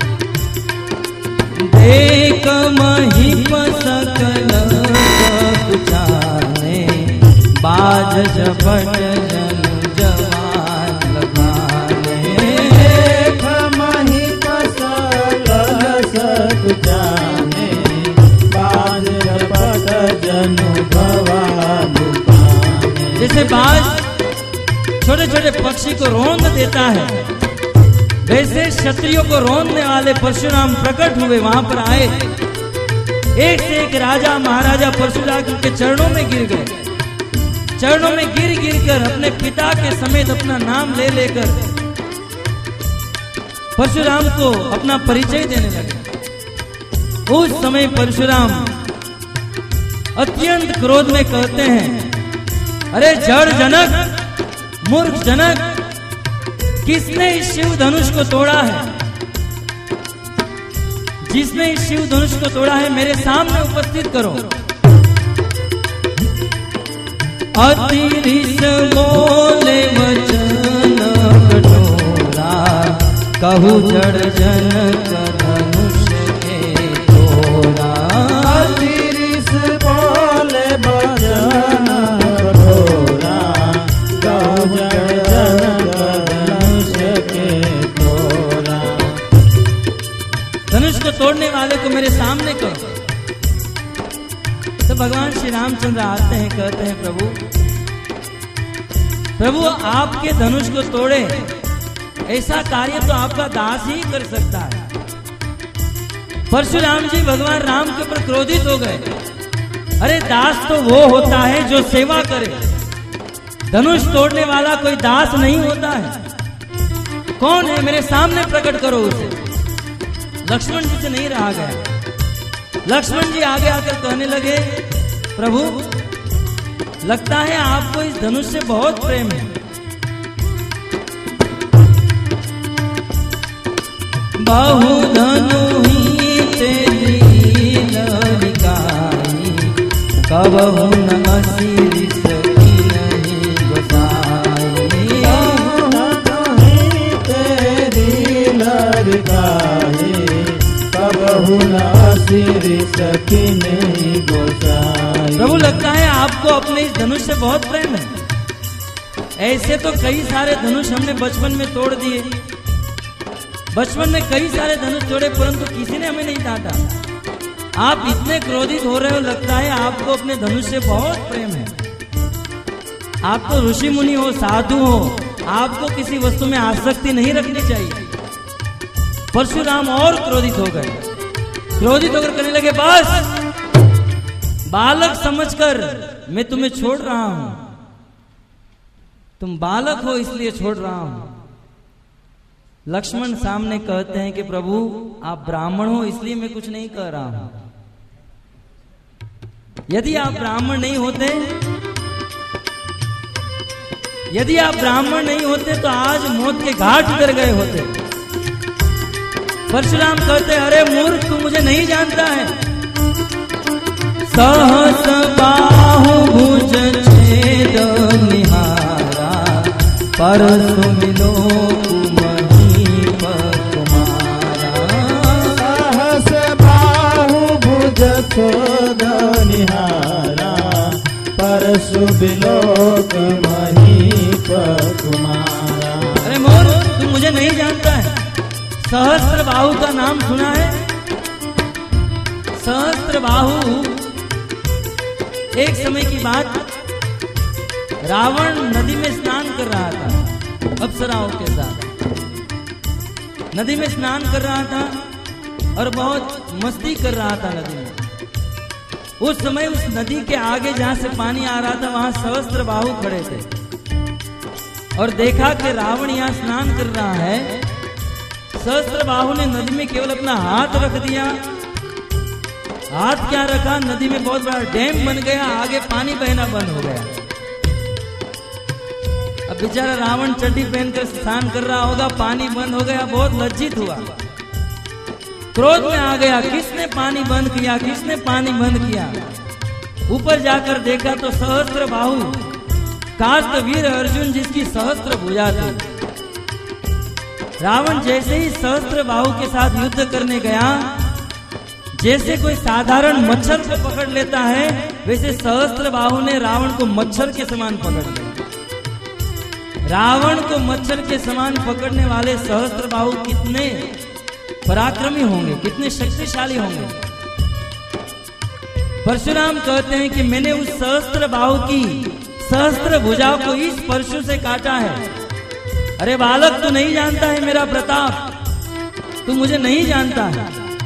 देख महीप सकल जाने, बाज झपट जन जवान लगाने।
देख महीप सकल जाने, बाज झपट जन भवान लगाने।
जैसे बाज छोटे छोटे पक्षी को रौंद देता है, वैसे क्षत्रियों को रौंदने वाले परशुराम प्रकट हुए, वहां पर आए। एक से एक राजा महाराजा परशुराम के चरणों में गिर गए। चरणों में गिर गिर कर अपने पिता के समेत अपना नाम ले लेकर परशुराम को अपना परिचय देने लगे। उस समय परशुराम अत्यंत क्रोध में कहते हैं, अरे जड़ जनक, मूर्ख जनक, किसने इस शिव धनुष को तोड़ा है? जिसने इस शिव धनुष को तोड़ा है मेरे सामने उपस्थित करो। अतिरिस बोले वचन कठोरा, कहू जड़ जनक धनुष के तोड़ा।
अतिरिस बोले वचन कठोरा, कहू जड़ जनक धनुष के तोड़ा।
धनुष को तोड़ने वाले को मेरे सामने करो। तो भगवान श्री रामचंद्र आते हैं, कहते हैं, प्रभु प्रभु आपके धनुष को तोड़े, ऐसा कार्य तो आपका दास ही कर सकता है। परशुराम जी भगवान राम के ऊपर क्रोधित हो गए। अरे दास तो वो होता है जो सेवा करे, धनुष तोड़ने वाला कोई दास नहीं होता है। कौन है? मेरे सामने प्रकट करो उसे। लक्ष्मण जी से नहीं रहा गया। लक्ष्मण जी आगे आकर कहने लगे, प्रभु लगता है आपको इस धनुष से बहुत प्रेम है। बहु धनु ही तेरी ललिकाई, कबहु न असीरिस की नहीं गोसाई।
बहु ही तेरी ललिकाई, कबहु न असीरिस की नहीं गोसाई।
प्रभु लगता है आपको अपने इस धनुष से बहुत प्रेम है। ऐसे तो कई सारे धनुष हमने बचपन में तोड़ दिए, बचपन में कई सारे धनुष तोड़े, परंतु किसी ने हमें नहीं डांटा। आप इतने क्रोधित हो रहे हो, लगता है आपको अपने धनुष से बहुत प्रेम है। आप तो ऋषि मुनि हो, साधु हो, आपको किसी वस्तु में आसक्ति नहीं रखनी चाहिए। परशुराम और क्रोधित हो गए। क्रोधित होकर कहने लगे, बस बालक समझकर मैं तुम्हें छोड़ रहा हूं, तुम बालक हो इसलिए छोड़ रहा हूं। लक्ष्मण सामने कहते हैं कि प्रभु आप ब्राह्मण हो इसलिए मैं कुछ नहीं कह रहा हूं। यदि आप ब्राह्मण नहीं होते, यदि आप ब्राह्मण नहीं होते तो आज मौत के घाट उतर गए होते। परशुराम कहते अरे मूर्ख, तू मुझे नहीं जानता है। सहस बाहु भुज छेद निहारा, परसु मिलो महीप कुमारा।
सहस बाहु भुज छेद निहारा, परसु मिलो महीप कुमारा।
अरे मूर्ख, तू मुझे नहीं जानता है। सहस्त्र बाहु का नाम सुना है? सहस्त्र बाहु एक समय की बात, रावण नदी में स्नान कर रहा था अप्सराओं के साथ। नदी में स्नान कर रहा था और बहुत मस्ती कर रहा था नदी में। उस समय उस नदी के आगे जहां से पानी आ रहा था वहां सहस्त्र बाहु खड़े थे और देखा कि रावण यहां स्नान कर रहा है। सहस्त्र बाहु ने नदी में केवल अपना हाथ रख दिया। हाथ क्या रखा, नदी में बहुत बड़ा डैम बन गया, आगे पानी बहना बंद हो गया। अब बेचारा रावण चड्डी पहनकर स्नान कर रहा होगा, पानी बंद हो गया, बहुत लज्जित हुआ, क्रोध में आ गया। किसने पानी बंद किया, किसने पानी बंद किया? ऊपर जाकर देखा तो सहस्त्र बाहु काष्ठवीर अर्जुन, जिसकी सहस्त्र भुजा थी। रावण जैसे ही सहस्त्र बाहु के साथ युद्ध करने गया, जैसे कोई साधारण मच्छर को पकड़ लेता है वैसे सहस्त्र बाहु ने रावण को मच्छर के समान पकड़ लिया। रावण को मच्छर के समान पकड़ने वाले सहस्त्र बाहु कितने पराक्रमी होंगे, कितने शक्तिशाली होंगे। परशुराम कहते हैं कि मैंने उस सहस्त्र बाहु की सहस्त्र भुजा को इस परशु से काटा है। अरे बालक, तू नहीं जानता है मेरा प्रताप, तू मुझे नहीं जानता है।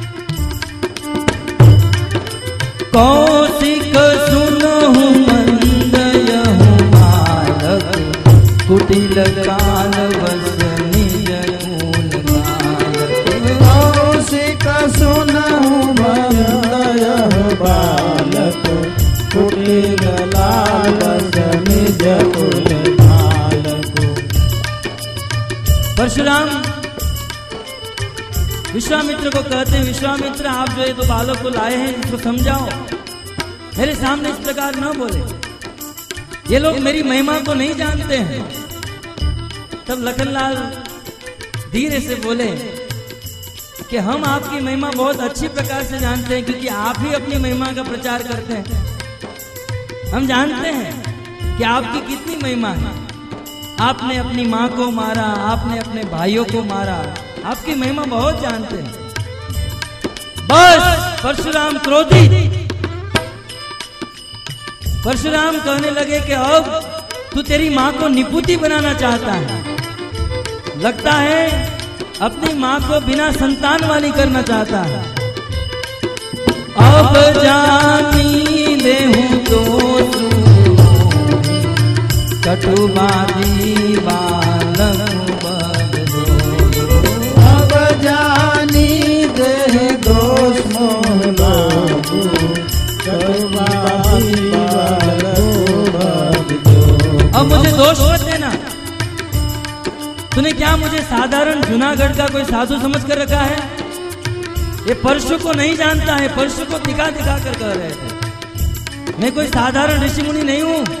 कौशिक सुनहु मंद यहु बालक, कुटिल काल बस निज कुल बालक।
कौशिक सुनहु मंद यहु बालक, कुटिल काल बस निज कुल बालक।
परशुराम विश्वामित्र को कहते हैं, विश्वामित्र आप जो ये तो बालक को लाए हैं इसको समझाओ, मेरे सामने इस प्रकार न बोले, ये लोग मेरी महिमा को नहीं जानते हैं। तब लखनलाल धीरे से बोले कि हम आपकी महिमा बहुत अच्छी प्रकार से जानते हैं, क्योंकि आप ही अपनी महिमा का प्रचार करते हैं। हम जानते हैं कि आपकी कितनी महिमा है। आपने अपनी माँ को मारा, आपने अपने भाइयों को मारा, आपकी महिमा बहुत जानते हैं। बस परशुराम क्रोधित, परशुराम कहने लगे कि अब तू तेरी माँ को निपुति बनाना चाहता है, लगता है अपनी माँ को बिना संतान वाली करना चाहता है। अब जानी ले हूँ तो कटुबादी बालक बदलो।
अब जानी दे दोष मोह लागू, कटुबादी बालक बदलो।
अब मुझे दोष मत देना। तूने क्या मुझे साधारण जूनागढ़ का कोई साधु समझ कर रखा है? ये परशु को नहीं जानता है, परशु को दिखा दिखा कर कह रहे थे। मैं कोई साधारण ऋषि मुनि नहीं हूं।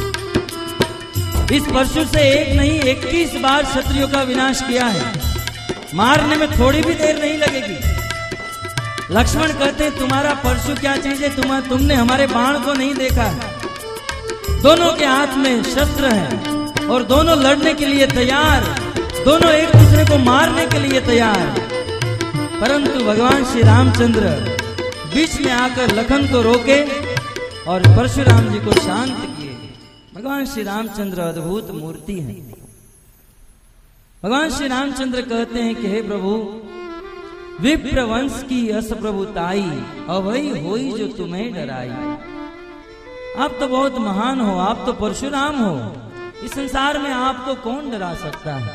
इस परशु से एक नहीं इक्कीस बार क्षत्रियों का विनाश किया है, मारने में थोड़ी भी देर नहीं लगेगी। लक्ष्मण कहते हैं तुम्हारा परशु क्या चीज है, तुम तुमने हमारे बाण को नहीं देखा है। दोनों के हाथ में शस्त्र है और दोनों लड़ने के लिए तैयार, दोनों एक दूसरे को मारने के लिए तैयार। परंतु भगवान श्री रामचंद्र बीच में आकर लखन को रोके और परशुराम जी को शांत किए। भगवान श्री रामचंद्र अद्भुत मूर्ति है। भगवान श्री रामचंद्र कहते हैं कि हे प्रभु, विप्र वंश की अस प्रभुताई, अभय होई जो तुम्हें डराई। आप तो बहुत महान हो, आप तो परशुराम हो, इस संसार में आपको कौन डरा सकता है?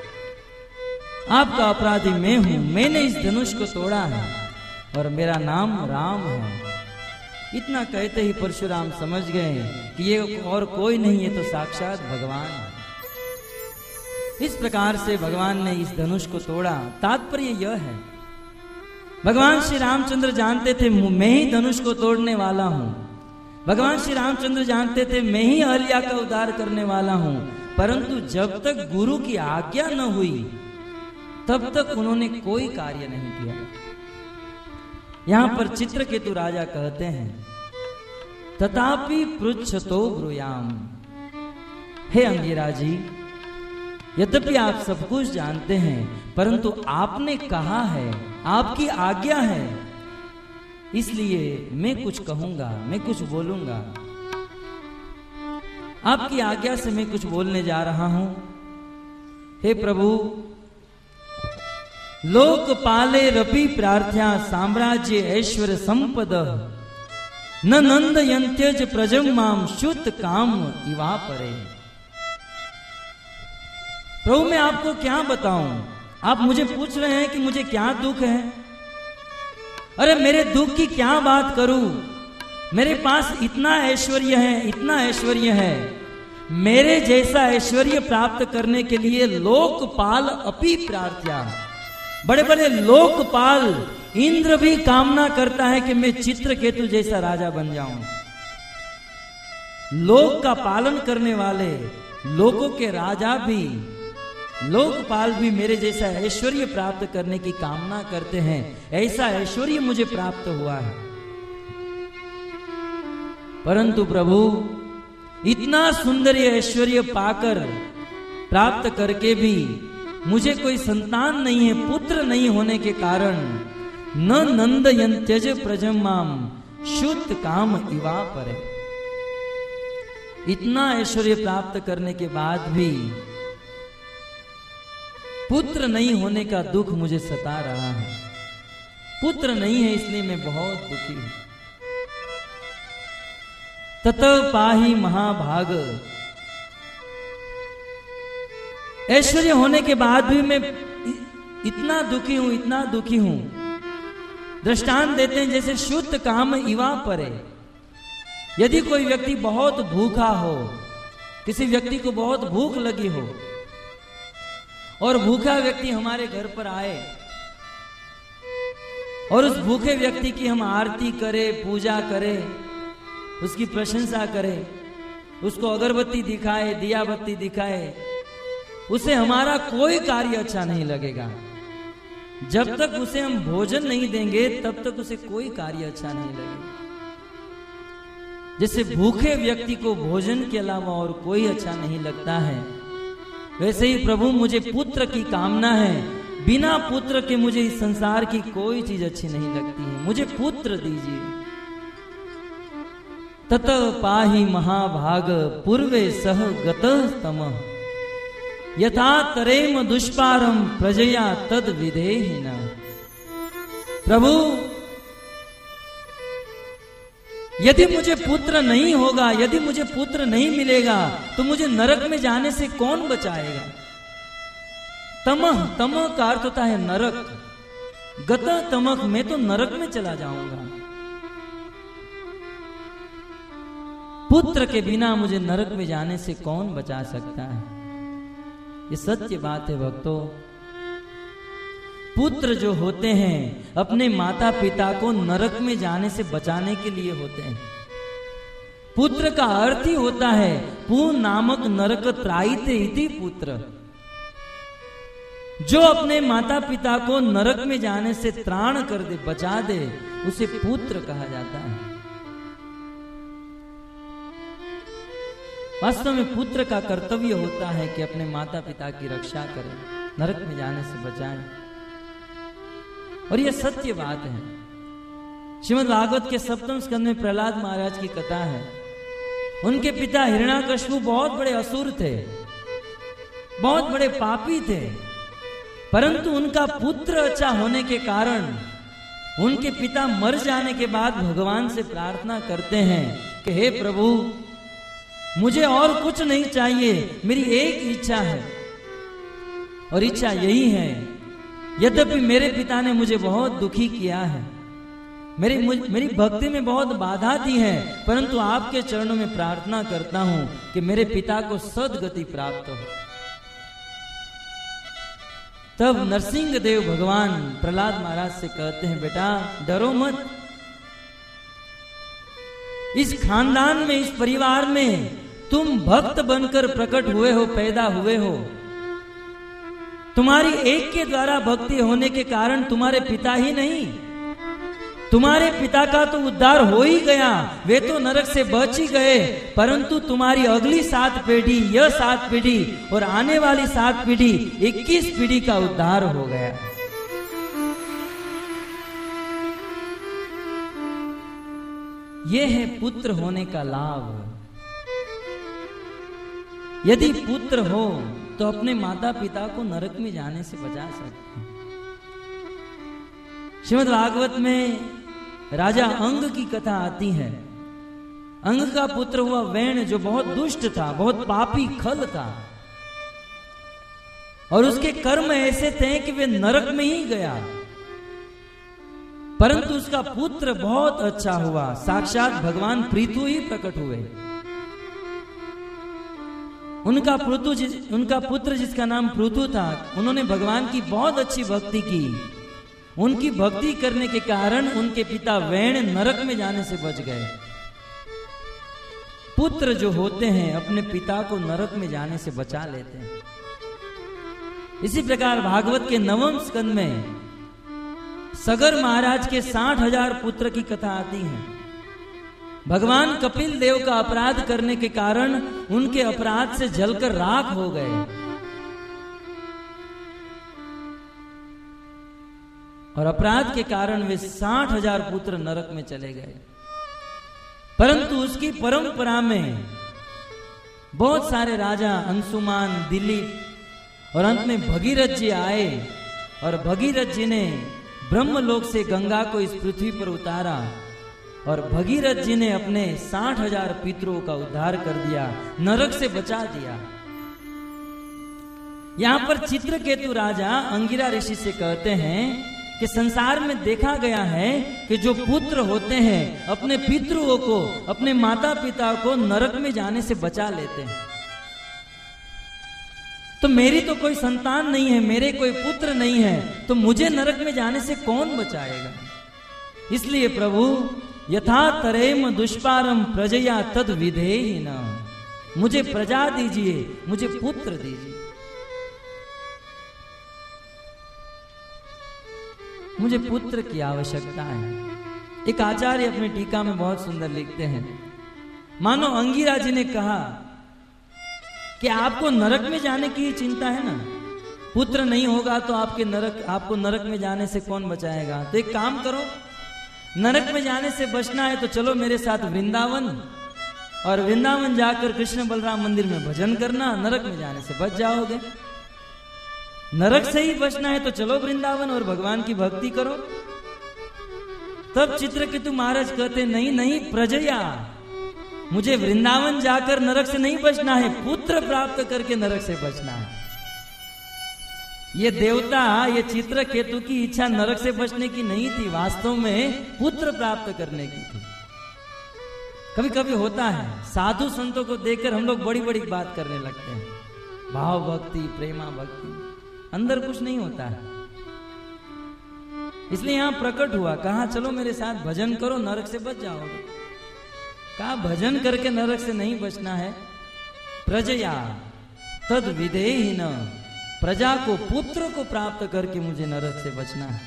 आपका अपराधी मैं हूं, मैंने इस धनुष को तोड़ा है और मेरा नाम राम है। इतना कहते ही परशुराम समझ गए कि ये और कोई नहीं है, तो साक्षात भगवान है। इस प्रकार से भगवान ने इस धनुष को तोड़ा। तात्पर्य यह है, भगवान श्री रामचंद्र जानते थे मैं ही धनुष को तोड़ने वाला हूं। भगवान श्री रामचंद्र जानते थे मैं ही अहल्या का उद्धार करने वाला हूं। परंतु जब तक गुरु की आज्ञा न हुई तब तक उन्होंने कोई कार्य नहीं किया। यहां पर चित्रकेतु राजा कहते हैं, तथापि पृच्छतो ब्रूयाम, हे अंगिरा जी, यद्यपि आप सब कुछ जानते हैं परंतु आपने कहा है, आपकी आज्ञा है, इसलिए मैं कुछ कहूंगा, मैं कुछ बोलूंगा। आपकी आज्ञा से मैं कुछ बोलने जा रहा हूं। हे प्रभु, लोकपाले रपि प्रार्थ्या साम्राज्य ऐश्वर्य संपद न नंद यंत्यज प्रजम माम शुद्ध काम इवा परे। प्रभु मैं आपको क्या बताऊं? आप मुझे पूछ रहे हैं कि मुझे क्या दुख है। अरे मेरे दुख की क्या बात करूं? मेरे पास इतना ऐश्वर्य है, इतना ऐश्वर्य है। मेरे जैसा ऐश्वर्य प्राप्त करने के लिए लोकपाल अपि प्रार्थ्या, बड़े बड़े लोकपाल इंद्र भी कामना करता है कि मैं चित्रकेतु जैसा राजा बन जाऊं। लोक का पालन करने वाले लोगों के राजा भी, लोकपाल भी मेरे जैसा ऐश्वर्य प्राप्त करने की कामना करते हैं। ऐसा ऐश्वर्य मुझे प्राप्त हुआ है। परंतु प्रभु, इतना सुंदर ऐश्वर्य पाकर, प्राप्त करके भी मुझे कोई संतान नहीं है, पुत्र नहीं होने के कारण न नंद यंत्यज प्रजम माम शुद्ध काम इवा परे। इतना ऐश्वर्य प्राप्त करने के बाद भी पुत्र नहीं होने का दुख मुझे सता रहा है। पुत्र नहीं है इसलिए मैं बहुत दुखी हूं। तत पाही महाभाग, ऐश्वर्य होने के बाद भी मैं इतना दुखी हूं, इतना दुखी हूं। दृष्टांत देते हैं जैसे शुद्ध काम इवा परे। यदि कोई व्यक्ति बहुत भूखा हो, किसी व्यक्ति को बहुत भूख लगी हो और भूखा व्यक्ति हमारे घर पर आए और उस भूखे व्यक्ति की हम आरती करें, पूजा करें, उसकी प्रशंसा करें, उसको अगरबत्ती दिखाए, दिया बत्ती दिखाए, उसे हमारा कोई कार्य अच्छा नहीं लगेगा। जब तक उसे हम भोजन नहीं देंगे तब तक उसे कोई कार्य अच्छा नहीं लगेगा। जैसे भूखे व्यक्ति को भोजन के अलावा और कोई अच्छा नहीं लगता है, वैसे ही प्रभु मुझे पुत्र की कामना है। बिना पुत्र के मुझे इस संसार की कोई चीज अच्छी नहीं लगती है। मुझे पुत्र दीजिए। तत पाहि महाभाग पूर्वे सह गत तमः यथा तरेम दुष्पारम प्रजया तद विधेहिना। प्रभु, यदि मुझे पुत्र नहीं होगा, यदि मुझे पुत्र नहीं मिलेगा तो मुझे नरक में जाने से कौन बचाएगा? तमह, तमह का अर्थ होता है नरक। गत तमह, मैं तो नरक में चला जाऊंगा। पुत्र के बिना मुझे नरक में जाने से कौन बचा सकता है? ये सत्य बात है भक्तों। पुत्र जो होते हैं अपने माता पिता को नरक में जाने से बचाने के लिए होते हैं। पुत्र का अर्थ ही होता है पू नामक नरक त्रायिते इति पुत्र। जो अपने माता पिता को नरक में जाने से त्राण कर दे, बचा दे, उसे पुत्र कहा जाता है। वास्तव में पुत्र का कर्तव्य होता है कि अपने माता पिता की रक्षा करे, नरक में जाने से बचाए। और यह सत्य बात है। श्रीमद् भागवत के सप्तम स्कंद में प्रहलाद महाराज की कथा है। उनके पिता हिरण्याकश्यप बहुत बड़े असुर थे, बहुत बड़े पापी थे, परंतु उनका पुत्र अच्छा होने के कारण उनके पिता मर जाने के बाद भगवान से प्रार्थना करते हैं कि हे प्रभु, मुझे और कुछ नहीं चाहिए, मेरी एक इच्छा है, और इच्छा यही है, यद्यपि मेरे पिता ने मुझे बहुत दुखी किया है, मेरी मेरी भक्ति में बहुत बाधा दी है, परंतु आपके चरणों में प्रार्थना करता हूं कि मेरे पिता को सद्गति प्राप्त हो। तब नरसिंह देव भगवान प्रहलाद महाराज से कहते हैं, बेटा डरो मत, इस खानदान में, इस परिवार में तुम भक्त बनकर प्रकट हुए हो, पैदा हुए हो। तुम्हारी एक के द्वारा भक्ति होने के कारण तुम्हारे पिता ही नहीं, तुम्हारे पिता का तो उद्धार हो ही गया, वे तो नरक से बच ही गए, परंतु तुम्हारी अगली सात पीढ़ी, यह सात पीढ़ी और आने वाली सात पीढ़ी, इक्कीस पीढ़ी का उद्धार हो गया। यह है पुत्र होने का लाभ। यदि पुत्र हो तो अपने माता पिता को नरक में जाने से बचा सकते हैं। श्रीमद् भागवत में राजा अंग की कथा आती है। अंग का पुत्र हुआ वैण, जो बहुत दुष्ट था, बहुत पापी खल था, और उसके कर्म ऐसे थे कि वे नरक में ही गया, परंतु उसका पुत्र बहुत अच्छा हुआ। साक्षात भगवान पृथु ही प्रकट हुए। उनका पृथु जिस उनका पुत्र जिसका नाम पृथु था, उन्होंने भगवान की बहुत अच्छी भक्ति की। उनकी भक्ति करने के कारण उनके पिता वैण नरक में जाने से बच गए। पुत्र जो होते हैं अपने पिता को नरक में जाने से बचा लेते हैं। इसी प्रकार भागवत के नवम स्कंद में सगर महाराज के साठ हजार पुत्र की कथा आती है। भगवान कपिल देव का अपराध करने के कारण उनके अपराध से जलकर राख हो गए, और अपराध के कारण वे साठ हजार पुत्र नरक में चले गए। परंतु उसकी परंपरा में बहुत सारे राजा, अंशुमान, दिलीप और अंत में भगीरथ जी आए, और भगीरथ जी ने ब्रह्मलोक से गंगा को इस पृथ्वी पर उतारा, और भगीरथ जी ने अपने साठ हजार पितरों का उद्धार कर दिया, नरक से बचा दिया। यहां पर चित्रकेतु राजा अंगिरा ऋषि से कहते हैं कि संसार में देखा गया है कि जो पुत्र होते हैं अपने पितरों को, अपने माता पिता को नरक में जाने से बचा लेते हैं। तो मेरी तो कोई संतान नहीं है, मेरे कोई पुत्र नहीं है, तो मुझे नरक में जाने से कौन बचाएगा? इसलिए प्रभु यथा तरेम दुष्पारम प्रजया तद विधेहि न, मुझे प्रजा दीजिए, मुझे पुत्र दीजिए, मुझे पुत्र की आवश्यकता है। एक आचार्य अपने टीका में बहुत सुंदर लिखते हैं, मानो अंगिरा जी ने कहा कि आपको नरक में जाने की चिंता है ना, पुत्र नहीं होगा तो आपके नरक आपको नरक में जाने से कौन बचाएगा? तो एक काम करो, नरक में जाने से बचना है तो चलो मेरे साथ वृंदावन, और वृंदावन जाकर कृष्ण बलराम मंदिर में भजन करना, नरक में जाने से बच जाओगे। नरक से ही बचना है तो चलो वृंदावन और भगवान की भक्ति करो। तब चित्रकेतु महाराज कहते नहीं नहीं प्रजया, मुझे वृंदावन जाकर नरक से नहीं बचना है, पुत्र प्राप्त करके नरक से बचना है। ये देवता, ये चित्रकेतु की इच्छा नरक से बचने की नहीं थी, वास्तव में पुत्र प्राप्त करने की थी। कभी कभी होता है साधु संतों को देखकर हम लोग बड़ी बड़ी बात करने लगते हैं, भाव भक्ति, प्रेमा भक्ति, अंदर कुछ नहीं होता है। इसलिए यहां प्रकट हुआ, कहा चलो मेरे साथ भजन करो, नरक से बच जाओगे। कहा भजन करके नरक से नहीं बचना है, प्रजया तद विधेहि न, प्रजा को, पुत्र को प्राप्त करके मुझे नरक से बचना है।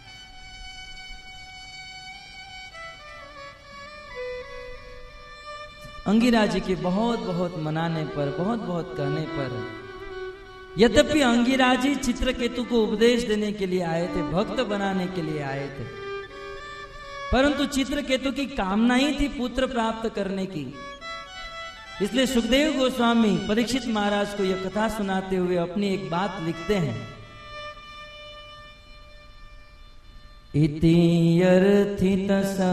अंगिरा जी के बहुत बहुत मनाने पर, बहुत बहुत कहने पर, यद्यपि अंगिरा जी चित्रकेतु को उपदेश देने के लिए आए थे, भक्त बनाने के लिए आए थे, परंतु चित्रकेतु की कामना ही थी पुत्र प्राप्त करने की। इसलिए सुखदेव गोस्वामी परीक्षित महाराज को यह कथा सुनाते हुए अपनी एक बात लिखते हैं इति अर्थित स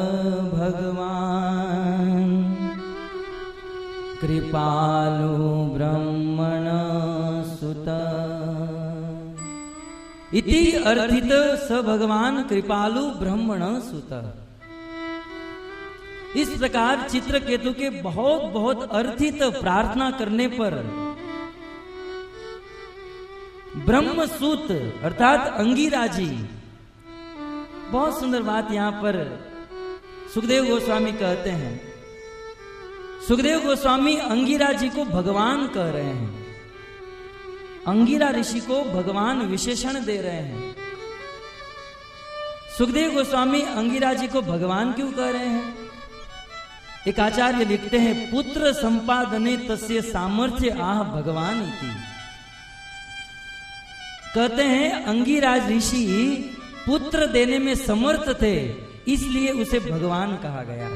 भगवान कृपालु ब्रह्मण सुत। इति अर्थित स भगवान कृपालु ब्रह्मण सुत। इस प्रकार चित्रकेतु के बहुत बहुत अर्थित प्रार्थना करने पर ब्रह्मसूत अर्थात अंगिरा जी, बहुत सुंदर बात यहां पर सुखदेव गोस्वामी कहते हैं। सुखदेव गोस्वामी अंगिरा जी को भगवान कह रहे हैं, अंगिरा ऋषि को भगवान विशेषण दे रहे हैं। सुखदेव गोस्वामी अंगिरा जी को भगवान क्यों कह रहे हैं? एक आचार्य लिखते हैं, पुत्र संपादने तस्य सामर्थ्य आह भगवान इति। कहते हैं अंगिराज ऋषि पुत्र देने में समर्थ थे, इसलिए उसे भगवान कहा गया।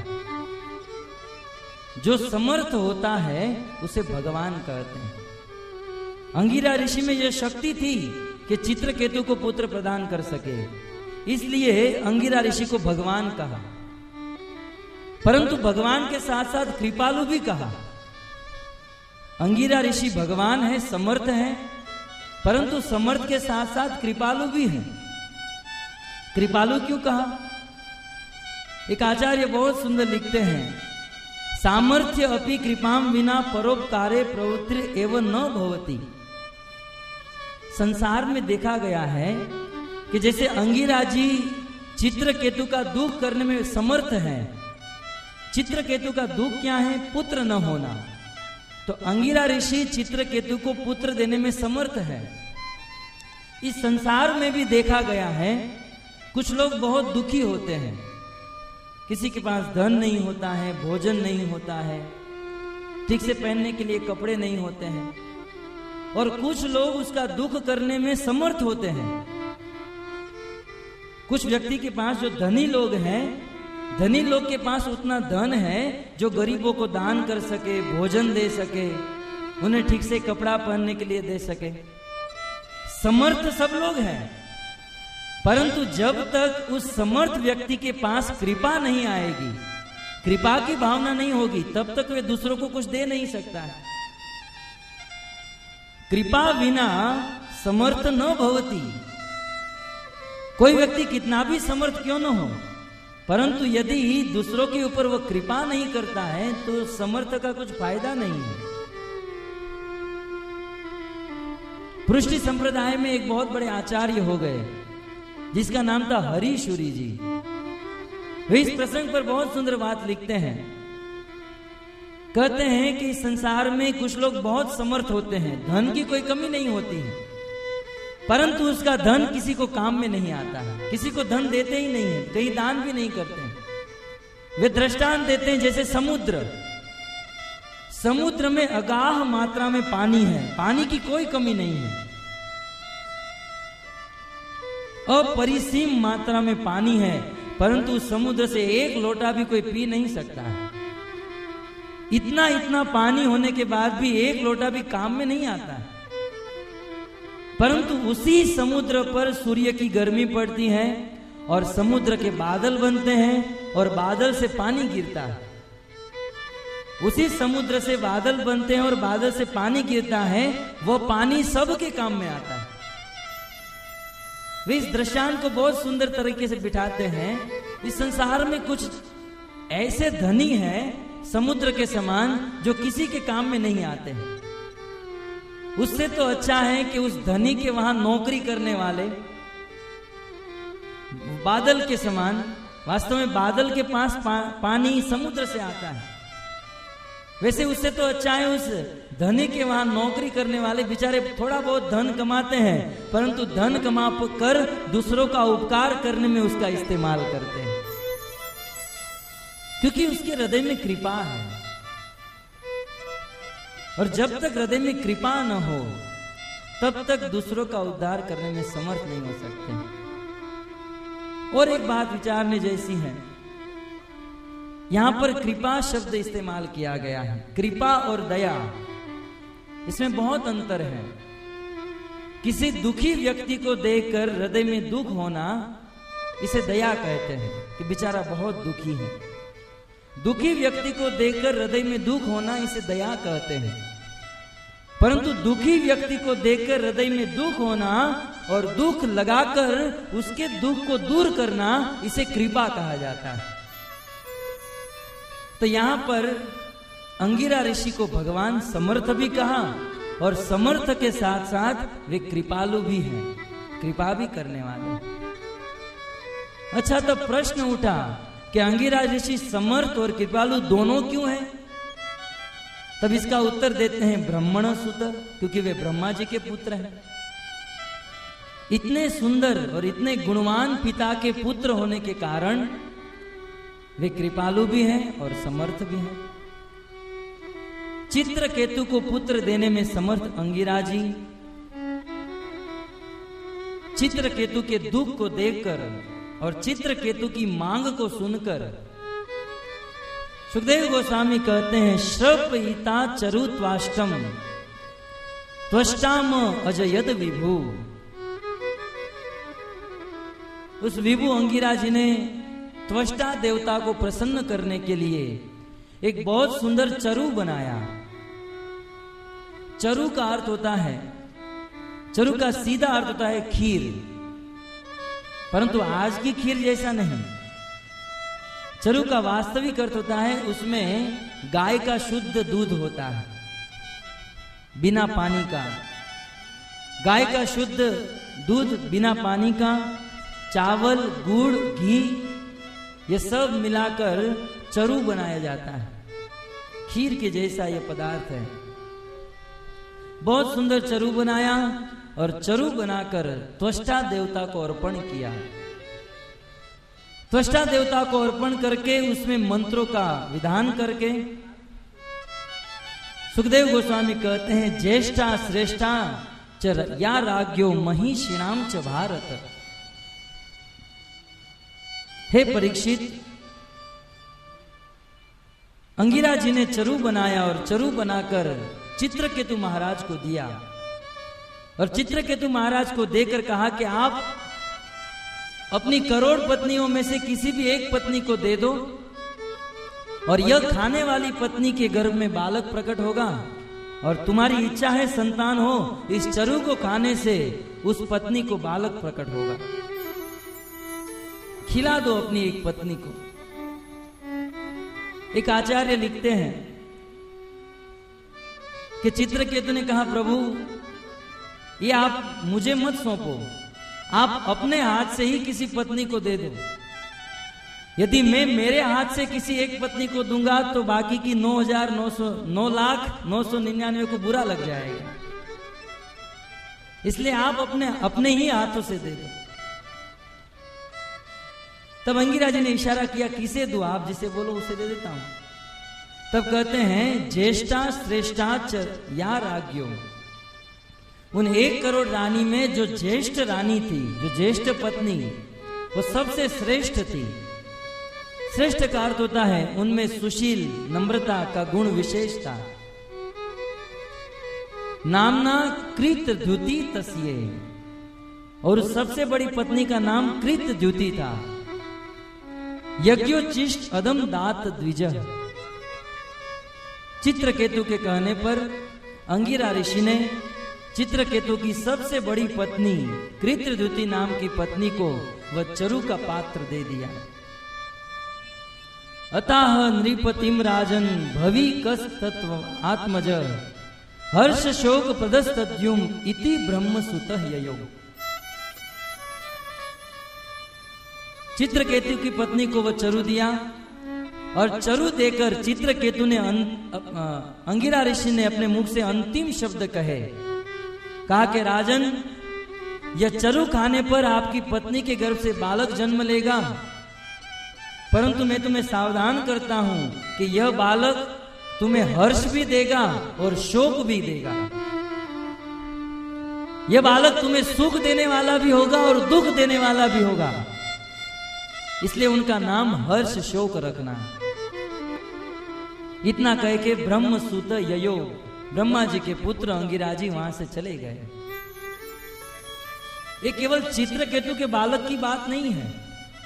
जो समर्थ होता है उसे भगवान कहते हैं। अंगिरा ऋषि में यह शक्ति थी कि चित्रकेतु को पुत्र प्रदान कर सके, इसलिए अंगिरा ऋषि को भगवान कहा। परंतु भगवान के साथ साथ कृपालु भी कहा। अंगिरा ऋषि भगवान है, समर्थ है, परंतु समर्थ के साथ साथ कृपालु भी है। कृपालु क्यों कहा? एक आचार्य बहुत सुंदर लिखते हैं, सामर्थ्य अपि कृपाम विना परोपकारे प्रवृत्ति एवं न भवति। संसार में देखा गया है कि जैसे अंगिरा जी चित्रकेतु का दुख करने में समर्थ है, चित्रकेतु का दुख क्या है? पुत्र न होना। तो अंगिरा ऋषि चित्रकेतु को पुत्र देने में समर्थ है। इस संसार में भी देखा गया है, कुछ लोग बहुत दुखी होते हैं, किसी के पास धन नहीं होता है, भोजन नहीं होता है, ठीक से पहनने के लिए कपड़े नहीं होते हैं, और कुछ लोग उसका दुख करने में समर्थ होते हैं। कुछ व्यक्ति के पास जो धनी लोग हैं, धनी लोग के पास उतना धन है जो गरीबों को दान कर सके, भोजन दे सके, उन्हें ठीक से कपड़ा पहनने के लिए दे सके। समर्थ सब लोग हैं, परंतु जब तक उस समर्थ व्यक्ति के पास कृपा नहीं आएगी, कृपा की भावना नहीं होगी, तब तक वे दूसरों को कुछ दे नहीं सकता है। कृपा बिना समर्थ न भवति। कोई व्यक्ति कितना भी समर्थ क्यों न हो, परंतु यदि दूसरों के ऊपर वह कृपा नहीं करता है तो समर्थ का कुछ फायदा नहीं है। पृष्टि संप्रदाय में एक बहुत बड़े आचार्य हो गए जिसका नाम था हरिशुरी जी। वे इस प्रसंग पर बहुत सुंदर बात लिखते हैं। कहते हैं कि संसार में कुछ लोग बहुत समर्थ होते हैं, धन की कोई कमी नहीं होती है, परंतु उसका धन किसी को काम में नहीं आता है, किसी को धन देते ही नहीं है, कहीं दान भी नहीं करते हैं। वे दृष्टांत देते हैं, जैसे समुद्र, समुद्र में अगाध मात्रा में पानी है, पानी की कोई कमी नहीं है, अपरिसीम मात्रा में पानी है, परंतु समुद्र से एक लोटा भी कोई पी नहीं सकता है। इतना इतना पानी होने के बाद भी एक लोटा भी काम में नहीं आता है। परंतु उसी समुद्र पर सूर्य की गर्मी पड़ती है और समुद्र के बादल बनते हैं और बादल से पानी गिरता है। उसी समुद्र से बादल बनते हैं और बादल से पानी गिरता है, वो पानी सबके काम में आता है। वे इस दृश्यान को बहुत सुंदर तरीके से बिठाते हैं। इस संसार में कुछ ऐसे धनी हैं समुद्र के समान जो किसी के काम में नहीं आते हैं। उससे तो अच्छा है कि उस धनी के वहां नौकरी करने वाले बादल के समान, वास्तव में बादल के पास पा, पानी समुद्र से आता है, वैसे उससे तो अच्छा है उस धनी के वहां नौकरी करने वाले बेचारे थोड़ा बहुत धन कमाते हैं, परंतु धन कमा कर दूसरों का उपकार करने में उसका इस्तेमाल करते हैं, क्योंकि उसके हृदय में कृपा है। और जब तक हृदय में कृपा न हो तब तक दूसरों का उद्धार करने में समर्थ नहीं हो सकते। और एक बात विचारने जैसी है, यहां पर कृपा शब्द इस्तेमाल किया गया है। कृपा और दया, इसमें बहुत अंतर है। किसी दुखी व्यक्ति को देखकर हृदय में दुख होना इसे दया कहते हैं कि बेचारा बहुत दुखी है। दुखी व्यक्ति को देखकर हृदय में दुख होना इसे दया कहते हैं, परंतु दुखी व्यक्ति को देखकर हृदय में दुख होना और दुख लगाकर उसके दुख को दूर करना इसे कृपा कहा जाता है। तो यहां पर अंगिरा ऋषि को भगवान समर्थ भी कहा और समर्थ के साथ साथ वे कृपालु भी हैं, कृपा भी करने वाले। अच्छा, तो प्रश्न उठा कि अंगिरा ऋषि समर्थ और कृपालु दोनों क्यों हैं? तब इसका उत्तर देते हैं ब्राह्मण सुत, क्योंकि वे ब्रह्मा जी के पुत्र हैं। इतने सुंदर और इतने गुणवान पिता के पुत्र होने के कारण वे कृपालु भी हैं और समर्थ भी हैं। चित्रकेतु को पुत्र देने में समर्थ अंगिरा जी चित्रकेतु के दुख को देखकर और चित्रकेतु की मांग को सुनकर सुखदेव गोस्वामी कहते हैं श्रपयिता चरुत्वाष्टम त्वष्टाम अजयद विभु। उस विभु अंगिरा जी ने त्वष्टा देवता को प्रसन्न करने के लिए एक बहुत सुंदर चरु बनाया। चरु का अर्थ होता है, चरु का सीधा अर्थ होता है खीर, परंतु आज की खीर जैसा नहीं। चरु का वास्तविक अर्थ होता है उसमें गाय का शुद्ध दूध होता है, बिना पानी का। गाय का शुद्ध दूध बिना पानी का, चावल, गुड़, घी, ये सब मिलाकर चरु बनाया जाता है। खीर के जैसा यह पदार्थ है। बहुत सुंदर चरु बनाया और चरु बनाकर त्वष्टा देवता को अर्पण किया। त्वष्टा देवता को अर्पण करके उसमें मंत्रों का विधान करके सुखदेव गोस्वामी कहते हैं ज्येष्ठा श्रेष्ठा च या राज्ञो महिषीणाम च भारत। हे परीक्षित, अंगिरा जी ने चरु बनाया और चरु बनाकर चित्रकेतु महाराज को दिया और चित्रकेतु महाराज को देकर कहा कि आप अपनी करोड़ पत्नियों में से किसी भी एक पत्नी को दे दो और यह खाने वाली पत्नी के गर्भ में बालक प्रकट होगा और तुम्हारी इच्छा है संतान हो, इस चरु को खाने से उस पत्नी को बालक प्रकट होगा। खिला दो अपनी एक पत्नी को। एक आचार्य लिखते हैं कि चित्रकेतु ने कहा प्रभु ये आप मुझे मत सौंपो, आप अपने हाथ से ही किसी पत्नी को दे दो। यदि मैं मेरे हाथ से किसी एक पत्नी को दूंगा तो बाकी की नौ हजार नौ सौ नौ लाख नौ सौ निन्यानवे को बुरा लग जाएगा, इसलिए आप अपने अपने ही हाथों से दे दो। तब अंगिरा जी ने इशारा किया किसे दो, आप जिसे बोलो उसे दे देता हूं। तब कहते हैं ज्येष्ठा श्रेष्ठा च या राज्ञो। उन एक करोड़ रानी में जो ज्येष्ठ रानी थी, जो ज्येष्ठ पत्नी, वो सबसे श्रेष्ठ थी। श्रेष्ठ का अर्थ होता है उनमें सुशील नम्रता का गुण विशेष था। नामना कृत द्युति तस्ये, और उस सबसे बड़ी पत्नी का नाम कृत द्युति था। यज्ञोचिष्ट अदम दात द्विज। चित्रकेतु के कहने पर अंगिरा ऋषि ने चित्रकेतु की सबसे बड़ी पत्नी कृतद्युति नाम की पत्नी को वह चरु का पात्र दे दिया। अतः नृपतिम राजन भवि कस तत्व आत्मज हर्ष शोक प्रदस्तद्युम इति ब्रह्म सुतः ययो। चित्रकेतु की पत्नी को वह चरु दिया और चरु देकर चित्रकेतु ने अंगिरा ऋषि ने अपने मुख से अंतिम शब्द कहे, कहा कि राजन यह चरु खाने पर आपकी पत्नी के गर्भ से बालक जन्म लेगा, परंतु मैं तुम्हें सावधान करता हूं कि यह बालक तुम्हें हर्ष भी देगा और शोक भी देगा। यह बालक तुम्हें सुख देने वाला भी होगा और दुख देने वाला भी होगा, इसलिए उनका नाम हर्ष शोक रखना। इतना कह के ब्रह्म सुत ययो, ब्रह्मा जी के पुत्र अंगिरा जी वहां से चले गए। ये केवल चित्रकेतु के बालक की बात नहीं है,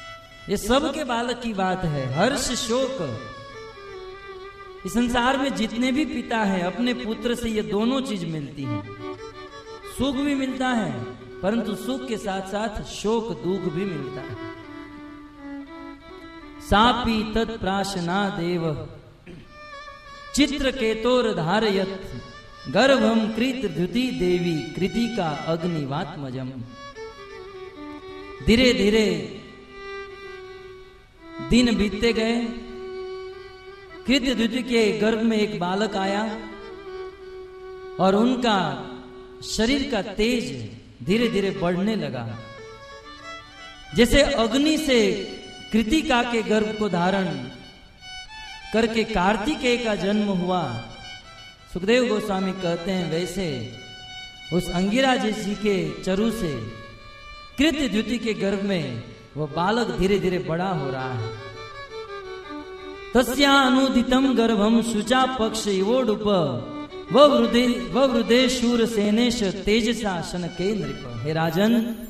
ये सबके बालक की बात है। हर्ष शोक, इस संसार में जितने भी पिता हैं अपने पुत्र से ये दोनों चीज मिलती है। सुख भी मिलता है, परंतु सुख के साथ साथ शोक दुख भी मिलता है। सापी तत्प्राशना देव चित्र केतोर धारयत गर्भम कृत द्युति देवी कृतिका अग्निवात्मजम। धीरे धीरे दिन बीतते गए। कृत द्युति के गर्भ में एक बालक आया और उनका शरीर का तेज धीरे धीरे बढ़ने लगा। जैसे अग्नि से कृतिका के गर्भ को धारण करके कार्तिकेय का जन्म हुआ, सुखदेव गोस्वामी कहते हैं, वैसे उस अंगिरा जी के चरु से कृत द्युति के गर्भ में वह बालक धीरे धीरे बड़ा हो रहा है। तस्या अनुदितम गर्भम शुचा पक्ष इवोडुप वृदे शूर सेनेश तेजसा शनके नृप। हे राजन,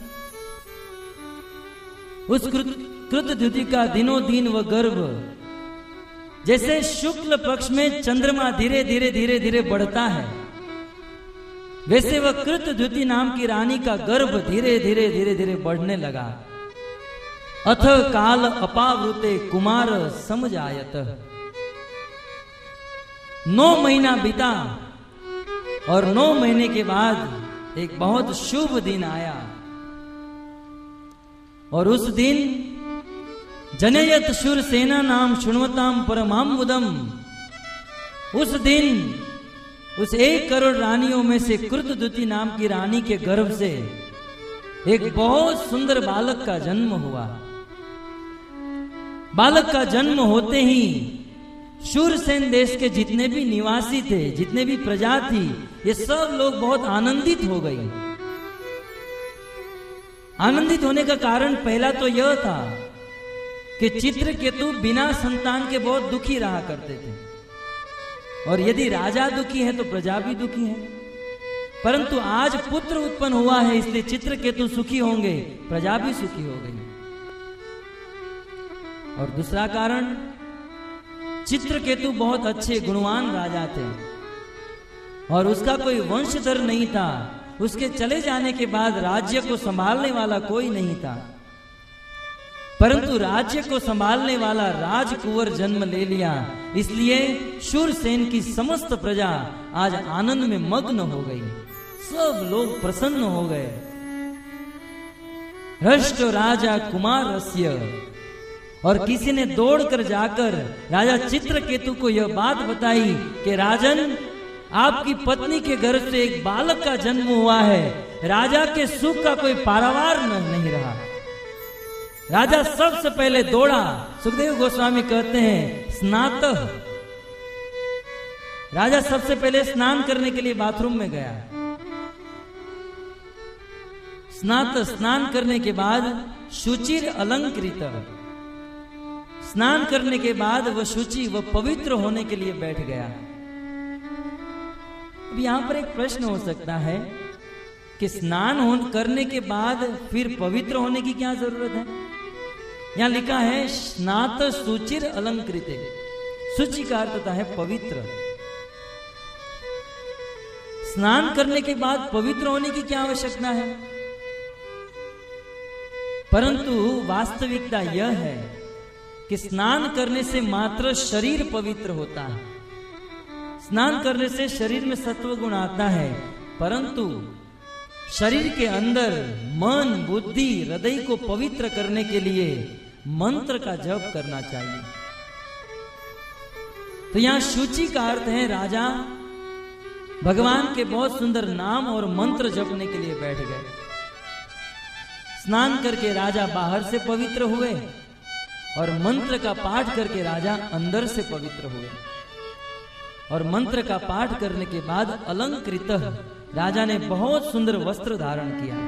उस कृत द्युति का दिनों दिन वह गर्भ जैसे शुक्ल पक्ष में चंद्रमा धीरे धीरे धीरे धीरे बढ़ता है, वैसे वह कृत द्युति नाम की रानी का गर्भ धीरे धीरे धीरे धीरे बढ़ने लगा। अथ काल अपावृते कुमार समझायत। नौ महीना बीता और नौ महीने के बाद एक बहुत शुभ दिन आया और उस दिन जनयत शूर सेना नाम शुण्वताम परमाम्बुदम। उस दिन उस एक करोड़ रानियों में से कृतद्युति नाम की रानी के गर्भ से एक बहुत सुंदर बालक का जन्म हुआ। बालक का जन्म होते ही शूरसेन देश के जितने भी निवासी थे, जितने भी प्रजा थी, ये सब लोग बहुत आनंदित हो गए। आनंदित होने का कारण पहला तो यह था कि चित्रकेतु बिना संतान के बहुत दुखी रहा करते थे, और यदि राजा दुखी है तो प्रजा भी दुखी है। परंतु आज पुत्र उत्पन्न हुआ है, इसलिए चित्रकेतु सुखी होंगे, प्रजा भी सुखी हो गई। और दूसरा कारण, चित्रकेतु बहुत अच्छे गुणवान राजा थे और उसका कोई वंशधर नहीं था। उसके चले जाने के बाद राज्य को संभालने वाला कोई नहीं था, परंतु राज्य को संभालने वाला राजकुंवर जन्म ले लिया। इसलिए शूरसेन की समस्त प्रजा आज आनंद में मग्न हो गई, सब लोग प्रसन्न हो गए। हृष्ट राजा कुमार रस्य, और किसी ने दौड़कर जाकर राजा चित्रकेतु को यह बात बताई कि राजन, आपकी पत्नी के गर्भ से एक बालक का जन्म हुआ है। राजा के सुख का कोई पारावार नहीं रहा। राजा सबसे पहले दौड़ा। सुखदेव गोस्वामी कहते हैं, स्नातः, राजा सबसे पहले स्नान करने के लिए बाथरूम में गया। स्नात, स्नान करने के बाद शुचिर अलंकृत, स्नान करने के बाद वह शुचि, वह पवित्र होने के लिए बैठ गया। अब यहां पर एक प्रश्न हो सकता है कि स्नान हो करने के बाद फिर पवित्र होने की क्या जरूरत है? यहां लिखा है स्नात शुचिर अलंकृत। शुचि का अर्थ होता है पवित्र। स्नान करने के बाद पवित्र होने की क्या आवश्यकता है? परंतु वास्तविकता यह है कि स्नान करने से मात्र शरीर पवित्र होता है। स्नान करने से शरीर में सत्व गुण आता है, परंतु शरीर के अंदर मन, बुद्धि, हृदय को पवित्र करने के लिए मंत्र का जप करना चाहिए। तो यहां शुचि का अर्थ है राजा भगवान के बहुत सुंदर नाम और मंत्र जपने के लिए बैठ गए। स्नान करके राजा बाहर से पवित्र हुए और मंत्र का पाठ करके राजा अंदर से पवित्र हुए। और मंत्र का पाठ करने के बाद अलंकृत, राजा ने बहुत सुंदर वस्त्र धारण किया।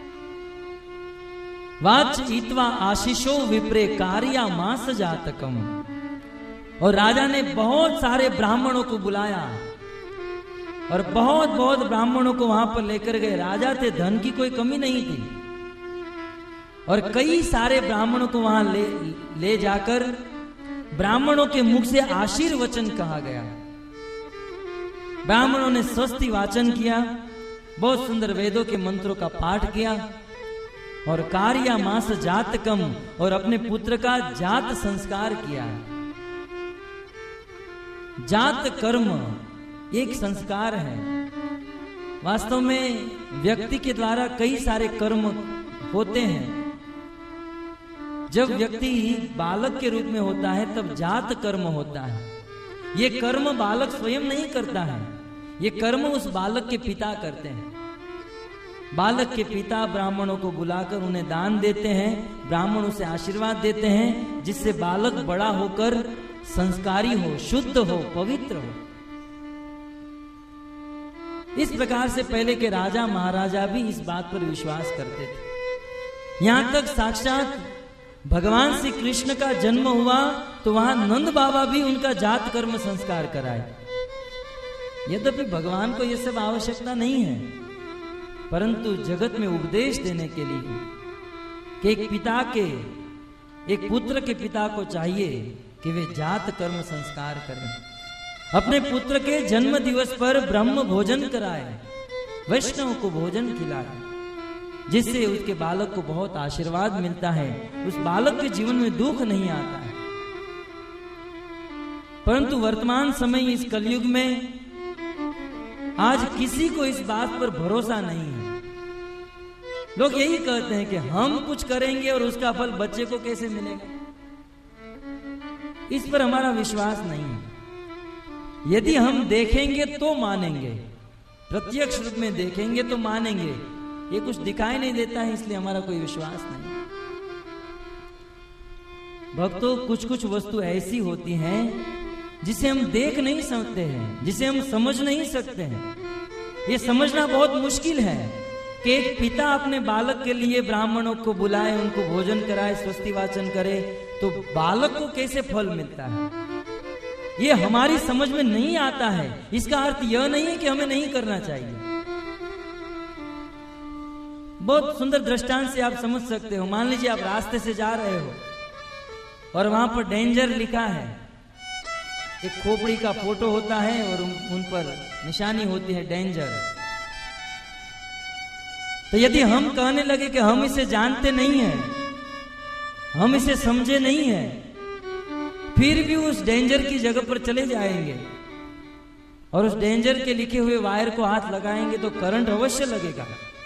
वाच इत्वा आशीषो विप्रे कार्या मास जातकम, और राजा ने बहुत सारे ब्राह्मणों को बुलाया और बहुत बहुत ब्राह्मणों को वहां पर लेकर गए। राजा थे, धन की कोई कमी नहीं थी, और कई सारे ब्राह्मणों को वहां ले ले जाकर ब्राह्मणों के मुख से आशीर्वचन कहा गया। ब्राह्मणों ने स्वस्ति वाचन किया, बहुत सुंदर वेदों के मंत्रों का पाठ किया और कार्या मास जातकम और अपने पुत्र का जात संस्कार किया। जात कर्म एक संस्कार है। वास्तव में व्यक्ति के द्वारा कई सारे कर्म होते हैं। जब व्यक्ति बालक के रूप में होता है तब जात कर्म होता है। ये कर्म बालक स्वयं नहीं करता है, ये कर्म उस बालक के पिता करते हैं। बालक के पिता ब्राह्मणों को बुलाकर उन्हें दान देते हैं, ब्राह्मण उसे आशीर्वाद देते हैं, जिससे बालक बड़ा होकर संस्कारी हो, शुद्ध हो, पवित्र हो। इस प्रकार से पहले के राजा महाराजा भी इस बात पर विश्वास करते थे। यहां तक साक्षात भगवान श्री कृष्ण का जन्म हुआ तो वहां नंद बाबा भी उनका जात कर्म संस्कार कराए। यद्यपि भगवान को यह सब आवश्यकता नहीं है, परंतु जगत में उपदेश देने के लिए कि एक पिता के एक पुत्र के पिता को चाहिए कि वे जात कर्म संस्कार करें। अपने पुत्र के जन्म दिवस पर ब्रह्म भोजन कराए, वैष्णव को भोजन खिलाए, जिससे उसके बालक को बहुत आशीर्वाद मिलता है, उस बालक के जीवन में दुख नहीं आता है। परंतु वर्तमान समय इस कलयुग में आज किसी को इस बात पर भरोसा नहीं है। लोग यही कहते हैं कि हम कुछ करेंगे और उसका फल बच्चे को कैसे मिलेगा। इस पर हमारा विश्वास नहीं है। यदि हम देखेंगे तो मानेंगे, प्रत्यक्ष रूप में देखेंगे तो मानेंगे। ये कुछ दिखाई नहीं देता है, इसलिए हमारा कोई विश्वास नहीं। भक्तों, कुछ कुछ वस्तु ऐसी होती हैं जिसे हम देख नहीं सकते हैं, जिसे हम समझ नहीं सकते हैं। ये समझना बहुत मुश्किल है कि एक पिता अपने बालक के लिए ब्राह्मणों को बुलाए, उनको भोजन कराए, स्वस्ति वाचन करे, तो बालक को कैसे फल मिलता है, ये हमारी समझ में नहीं आता है। इसका अर्थ यह नहीं है कि हमें नहीं करना चाहिए। बहुत सुंदर दृष्टांत से आप समझ सकते हो। मान लीजिए आप रास्ते से जा रहे हो और वहां पर डेंजर लिखा है, एक खोपड़ी का फोटो होता है और उन, उन पर निशानी होती है डेंजर। तो यदि हम कहने लगे कि हम इसे जानते नहीं हैं, हम इसे समझे नहीं हैं, फिर भी उस डेंजर की जगह पर चले जाएंगे और उस डेंजर के लिखे हुए वायर को हाथ लगाएंगे तो करंट अवश्य लगेगा।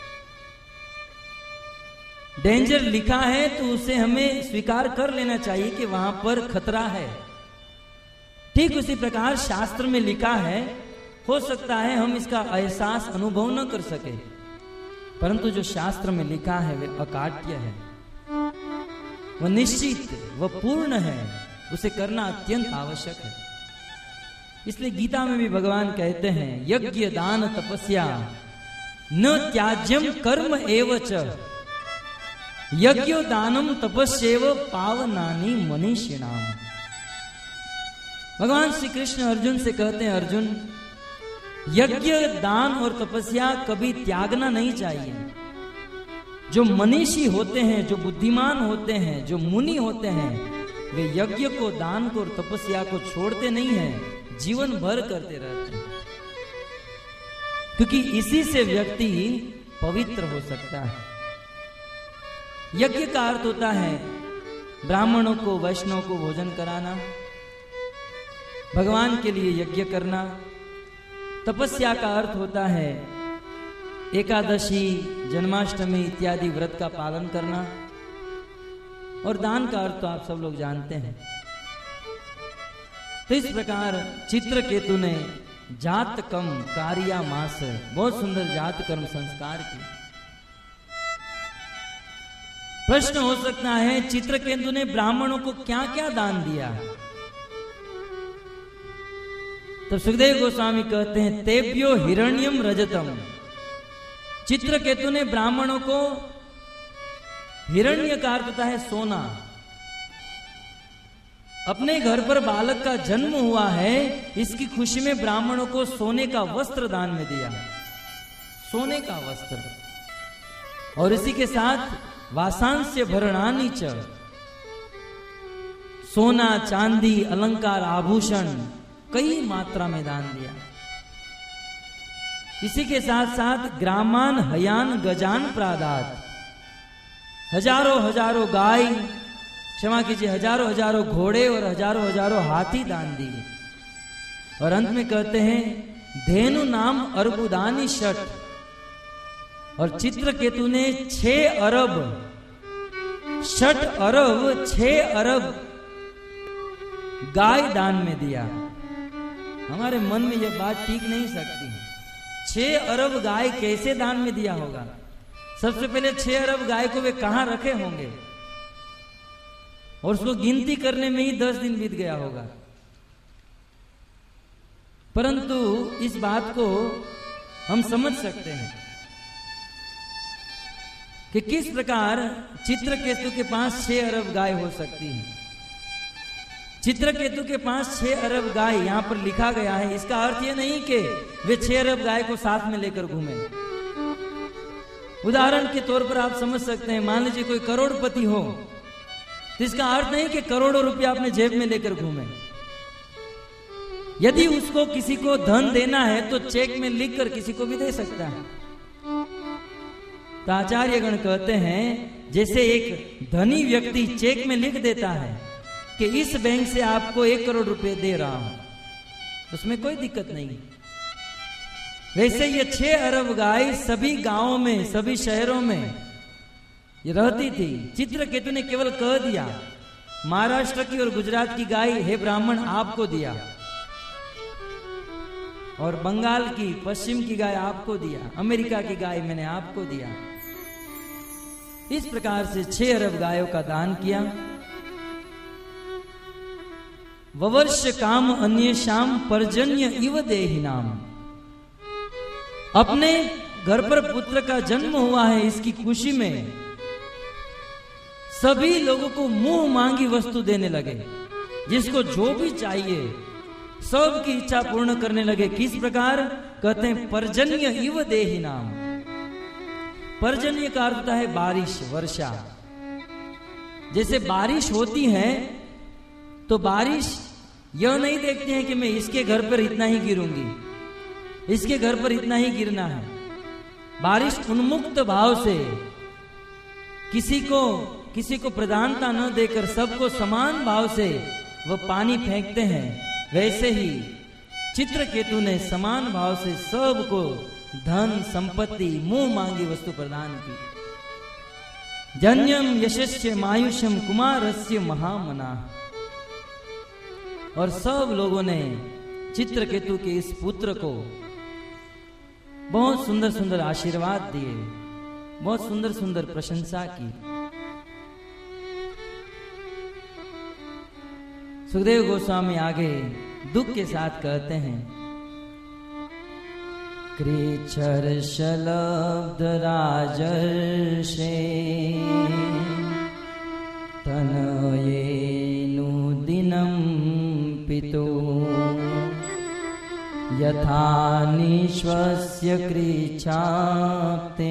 डेंजर लिखा है तो उसे हमें स्वीकार कर लेना चाहिए कि वहां पर खतरा है। ठीक उसी प्रकार शास्त्र में लिखा है, हो सकता है हम इसका एहसास अनुभव न कर सके, परंतु जो शास्त्र में लिखा है वह अकाट्य है, वह निश्चित, वह पूर्ण है, उसे करना अत्यंत आवश्यक है। इसलिए गीता में भी भगवान कहते हैं, यज्ञ दान तपस्या न त्याज्यम कर्म एवच, यज्ञो दानम तपस्येव पावनानि मनीषिणाम। भगवान श्री कृष्ण अर्जुन से कहते हैं, अर्जुन, यज्ञ दान और तपस्या कभी त्यागना नहीं चाहिए। जो मनीषी होते हैं, जो बुद्धिमान होते हैं, जो मुनि होते हैं, वे यज्ञ को, दान को और तपस्या को छोड़ते नहीं हैं, जीवन भर करते रहते हैं, क्योंकि इसी से व्यक्ति पवित्र हो सकता है। यज्ञ का अर्थ होता है ब्राह्मणों को, वैष्णव को भोजन कराना, भगवान के लिए यज्ञ करना। तपस्या का अर्थ होता है एकादशी, जन्माष्टमी इत्यादि व्रत का पालन करना। और दान का अर्थ तो आप सब लोग जानते हैं। तो इस प्रकार चित्रकेतु ने जात कम कार्या मास, बहुत सुंदर जात कर्म संस्कार की। प्रश्न हो सकता है, चित्रकेतु ने ब्राह्मणों को क्या क्या दान दिया? तो सुखदेव गोस्वामी कहते हैं, तेभ्यो हिरण्यम रजतम। चित्रकेतु ने ब्राह्मणों को, हिरण्य का अर्थ होता है सोना, अपने घर पर बालक का जन्म हुआ है, इसकी खुशी में ब्राह्मणों को सोने का वस्त्र दान में दिया, सोने का वस्त्र। और इसी के साथ वासांस्य भरणानि च, सोना चांदी अलंकार आभूषण कई मात्रा में दान दिया। इसी के साथ साथ ग्रामान हयान गजान प्रादात, हजारों हजारों गाय, क्षमा कीजिए हजारों हजारों घोड़े और हजारों हजारों हाथी दान दिए। और अंत में कहते हैं धेनु नाम अर्बुदानी षट, और चित्रकेतु ने छह अरब, षट अरब छह अरब गाय दान में दिया। हमारे मन में यह बात ठीक नहीं सकती। छह अरब गाय कैसे दान में दिया होगा? सबसे पहले छह अरब गाय को वे कहां रखे होंगे, और उसको गिनती करने में ही दस दिन बीत गया होगा। परंतु इस बात को हम समझ सकते हैं कि किस प्रकार चित्रकेतु के पास छह अरब गाय हो सकती है। चित्रकेतु के पास छह अरब गाय यहां पर लिखा गया है। इसका अर्थ यह नहीं कि वे छह अरब गाय को साथ में लेकर घूमे। उदाहरण के तौर पर आप समझ सकते हैं, मान लीजिए कोई करोड़पति हो, तो इसका अर्थ नहीं कि करोड़ों रुपया अपने जेब में लेकर घूमे। यदि उसको किसी को धन देना है तो चेक में लिखकर किसी को भी दे सकता है। तो आचार्यगण कहते हैं जैसे एक धनी व्यक्ति चेक में लिख देता है कि इस बैंक से आपको एक करोड़ रुपए दे रहा हूं, उसमें कोई दिक्कत नहीं। वैसे ये छह अरब गाय सभी गांवों में, सभी शहरों में ये रहती थी। चित्रकेतु ने केवल कह दिया, महाराष्ट्र की और गुजरात की गाय हे ब्राह्मण आपको दिया, और बंगाल की, पश्चिम की गाय आपको दिया, अमेरिका की गाय मैंने आपको दिया। इस प्रकार से छह अरब गायों का दान किया। ववर्ष काम अन्य शाम पर्जन्य इव देहि नाम, अपने घर पर पुत्र का जन्म हुआ है इसकी खुशी में सभी लोगों को मुंह मांगी वस्तु देने लगे। जिसको जो भी चाहिए सबकी इच्छा पूर्ण करने लगे। किस प्रकार? कहते हैं पर्जन्य इव देहि नाम। पर्जन्य का अर्थ होता है बारिश, वर्षा। जैसे बारिश होती है तो बारिश यह नहीं देखते हैं कि मैं इसके घर पर इतना ही गिरूंगी, इसके घर पर इतना ही गिरना है। बारिश उन्मुक्त भाव से किसी को किसी को प्रधानता न देकर सबको समान भाव से वह पानी फेंकते हैं। वैसे ही चित्रकेतु ने समान भाव से सबको धन संपत्ति मुंह मांगी वस्तु प्रदान की। जन्यम यशस्य मायुषम कुमारस्य महामना, और सब लोगों ने चित्रकेतु के इस पुत्र को बहुत सुंदर सुंदर आशीर्वाद दिए, बहुत सुंदर सुंदर प्रशंसा की। सुखदेव गोस्वामी आगे दुख के साथ कहते हैं, कृच्छर शलब्ध राजर्षे तनयेनु दिनं पितो यथा निश्वस्य कृच्छाप्ते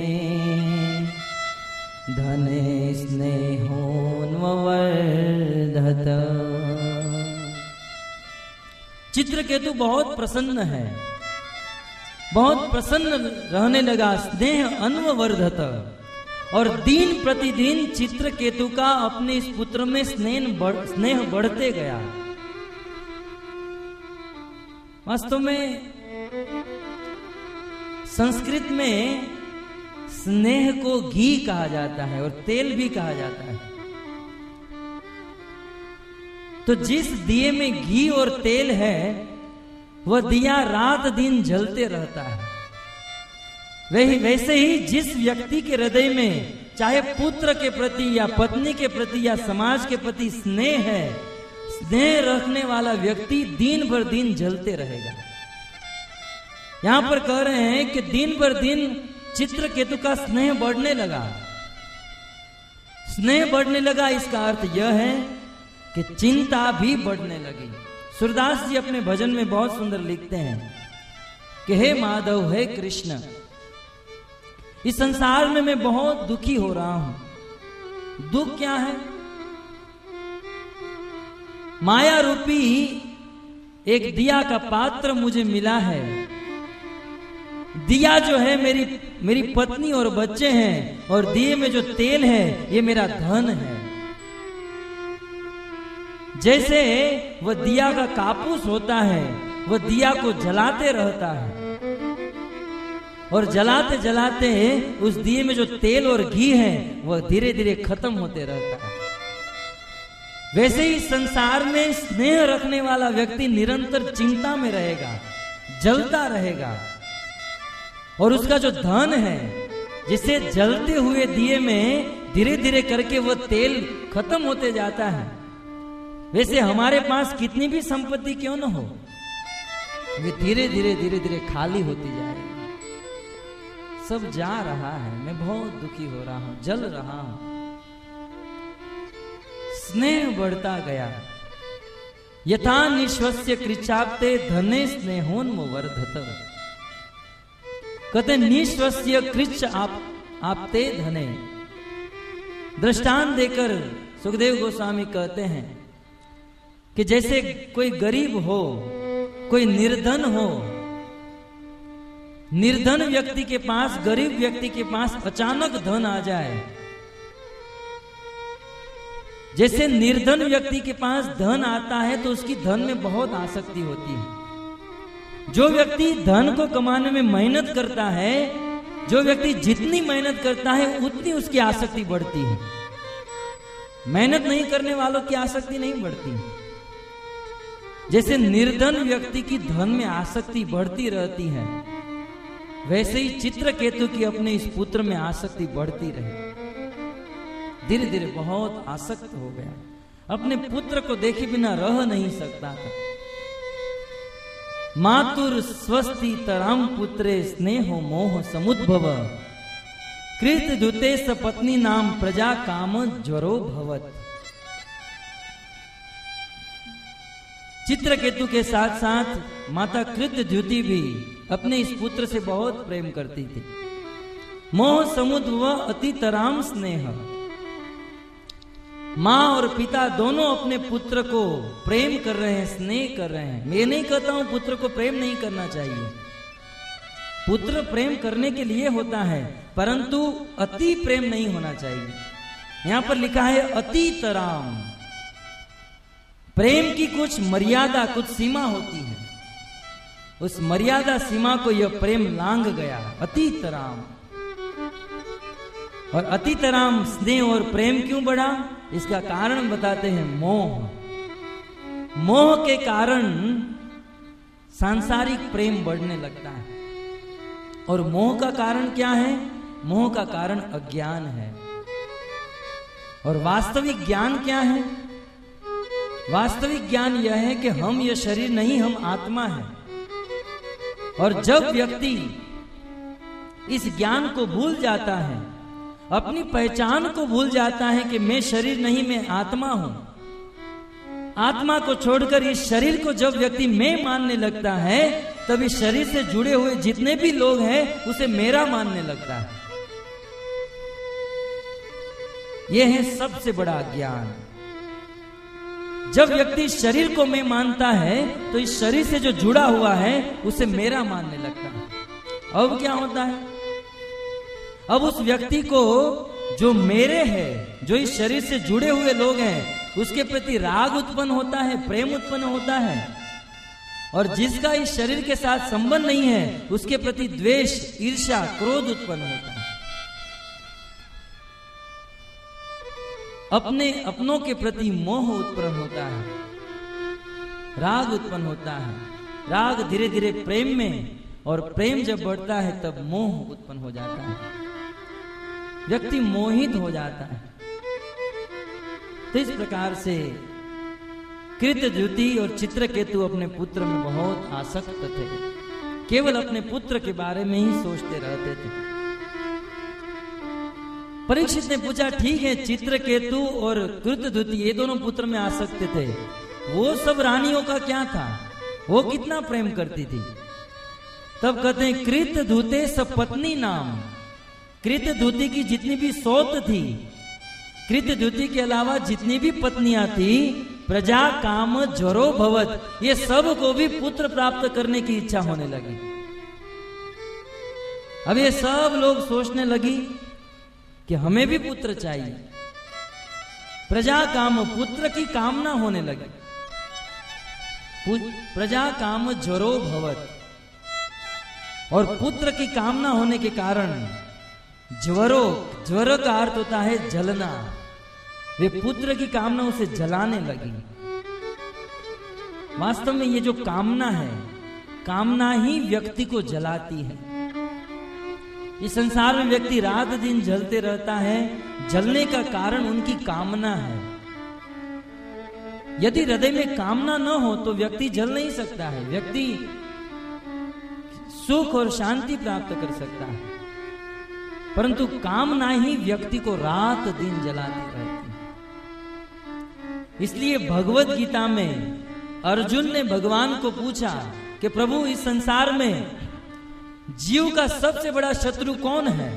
धने स्नेहोन्वर्धत। चित्रकेतु बहुत प्रसन्न है, बहुत प्रसन्न रहने लगा। स्नेह अन्ववर्धत, और दिन प्रतिदिन चित्रकेतु का अपने इस पुत्र में स्नेह बढ़, स्नेह बढ़ते गया। वास्तव में संस्कृत में स्नेह को घी कहा जाता है और तेल भी कहा जाता है। तो जिस दिए में घी और तेल है वह दिया रात दिन जलते रहता है। वही वैसे ही जिस व्यक्ति के हृदय में चाहे पुत्र के प्रति या पत्नी के प्रति या समाज के प्रति स्नेह है, स्नेह रखने वाला व्यक्ति दिन भर दिन जलते रहेगा। यहां पर कह रहे हैं कि दिन भर दिन चित्रकेतु का स्नेह बढ़ने लगा। स्नेह बढ़ने लगा इसका अर्थ यह है कि चिंता भी बढ़ने लगी। सूरदास जी अपने भजन में बहुत सुंदर लिखते हैं कि हे माधव, हे कृष्ण, इस संसार में मैं बहुत दुखी हो रहा हूं। दुख क्या है? माया रूपी एक दिया का पात्र मुझे मिला है। दिया जो है मेरी मेरी पत्नी और बच्चे हैं, और दिए में जो तेल है ये मेरा धन है। जैसे वह दिया का कापूस होता है, वह दिया को जलाते रहता है, और जलाते जलाते उस दिए में जो तेल और घी है वह धीरे धीरे खत्म होते रहता है। वैसे ही संसार में स्नेह रखने वाला व्यक्ति निरंतर चिंता में रहेगा, जलता रहेगा, और उसका जो धन है, जिसे जलते हुए दिए में धीरे धीरे करके वो तेल खत्म होते जाता है। वैसे हमारे पास कितनी भी संपत्ति क्यों न हो, वे धीरे धीरे धीरे धीरे खाली होती जाएगी। सब जा रहा है, मैं बहुत दुखी हो रहा हूं, जल रहा हूं। स्नेह बढ़ता गया। यथा निश्वस्य कृचाप्ते धने स्नेहोन्मवर्धत। कहते निश्वस्य कृच आप आपते धने। दृष्टांत देकर सुखदेव गोस्वामी कहते हैं कि जैसे कोई गरीब हो, कोई निर्धन हो, निर्धन व्यक्ति के पास, गरीब व्यक्ति के पास अचानक धन आ जाए, जैसे निर्धन व्यक्ति के पास धन आता है तो उसकी धन में बहुत आसक्ति होती है। जो व्यक्ति धन को कमाने में मेहनत करता है, जो व्यक्ति जितनी मेहनत करता है उतनी उसकी आसक्ति बढ़ती है। मेहनत नहीं करने वालों की आसक्ति नहीं बढ़ती। जैसे निर्धन व्यक्ति की धन में आसक्ति बढ़ती रहती है, वैसे ही चित्रकेतु की अपने इस पुत्र में आसक्ति बढ़ती रही। धीरे धीरे बहुत आसक्त हो गया, अपने पुत्र को देखे बिना रह नहीं सकता था। मातुर स्वस्ति तरम पुत्रे स्नेहो मोह समुद्भव कृत दुते सपत्नी नाम प्रजा काम ज्वरो भवत। चित्रकेतु के साथ साथ माता कृत द्युति भी अपने इस पुत्र से बहुत प्रेम करती थी। मोह समुद्भव अति तराम स्नेह। माँ और पिता दोनों अपने पुत्र को प्रेम कर रहे हैं, स्नेह कर रहे हैं। मैं नहीं कहता हूं पुत्र को प्रेम नहीं करना चाहिए, पुत्र प्रेम करने के लिए होता है, परंतु अति प्रेम नहीं होना चाहिए। यहां पर लिखा है अति तराम। प्रेम की कुछ मर्यादा, कुछ सीमा होती है, उस मर्यादा सीमा को यह प्रेम लांघ गया। अति तराम। और अति तराम स्नेह और प्रेम क्यों बढ़ा, इसका कारण बताते हैं मोह। मोह के कारण सांसारिक प्रेम बढ़ने लगता है। और मोह का कारण क्या है? मोह का कारण अज्ञान है। और वास्तविक ज्ञान क्या है? वास्तविक ज्ञान यह है कि हम यह शरीर नहीं, हम आत्मा है। और जब व्यक्ति इस ज्ञान को भूल जाता है, अपनी पहचान को भूल जाता है कि मैं शरीर नहीं, मैं आत्मा हूं, आत्मा को छोड़कर इस शरीर को जब व्यक्ति मैं मानने लगता है, तब इस शरीर से जुड़े हुए जितने भी लोग हैं उसे मेरा मानने लगता है। यह है सबसे बड़ा ज्ञान। जब व्यक्ति शरीर को मैं मानता है तो इस शरीर से जो जुड़ा हुआ है उसे मेरा मानने लगता है। अब क्या होता है? अब उस व्यक्ति को जो मेरे है, जो इस शरीर से जुड़े हुए लोग हैं, उसके प्रति राग उत्पन्न होता है, प्रेम उत्पन्न होता है। और जिसका इस शरीर के साथ संबंध नहीं है उसके प्रति द्वेष, ईर्ष्या, क्रोध उत्पन्न होता है। अपने अपनों के प्रति मोह उत्पन्न होता है, राग उत्पन्न होता है। राग धीरे धीरे प्रेम में, और प्रेम जब बढ़ता है तब मोह उत्पन्न हो जाता है, व्यक्ति मोहित हो जाता है। तो इस प्रकार से कृतद्युति और चित्रकेतु अपने पुत्र में बहुत आसक्त थे, केवल अपने पुत्र के बारे में ही सोचते रहते थे। परीक्षित ने पूछा, ठीक है चित्रकेतु और कृतद्युति ये दोनों पुत्र में आसक्त थे, वो सब रानियों का क्या था, वो कितना प्रेम करती थी? तब कहते हैं कृतद्युते सपत्नी नाम। कृतद्युति की जितनी भी सौत थी, कृतद्युति के अलावा जितनी भी पत्नियां थी, प्रजा काम ज्वरो भवत, ये सब को भी पुत्र प्राप्त करने की इच्छा होने लगी। अब ये सब लोग सोचने लगी कि हमें भी पुत्र चाहिए। प्रजा काम, पुत्र की कामना होने लगी। प्रजा काम ज्वरो भवत, और पुत्र की कामना होने के कारण ज्वरो, ज्वर का अर्थ होता है जलना, वे पुत्र की कामना उसे जलाने लगी। वास्तव में ये जो कामना है, कामना ही व्यक्ति को जलाती है। इस संसार में व्यक्ति रात दिन जलते रहता है, जलने का कारण उनकी कामना है। यदि हृदय में कामना न हो तो व्यक्ति जल नहीं सकता है, व्यक्ति सुख और शांति प्राप्त कर सकता है, परंतु कामना ही व्यक्ति को रात दिन जलाती रहती है। इसलिए भगवत गीता में अर्जुन ने भगवान को पूछा कि प्रभु, इस संसार में जीव का सबसे बड़ा शत्रु कौन है?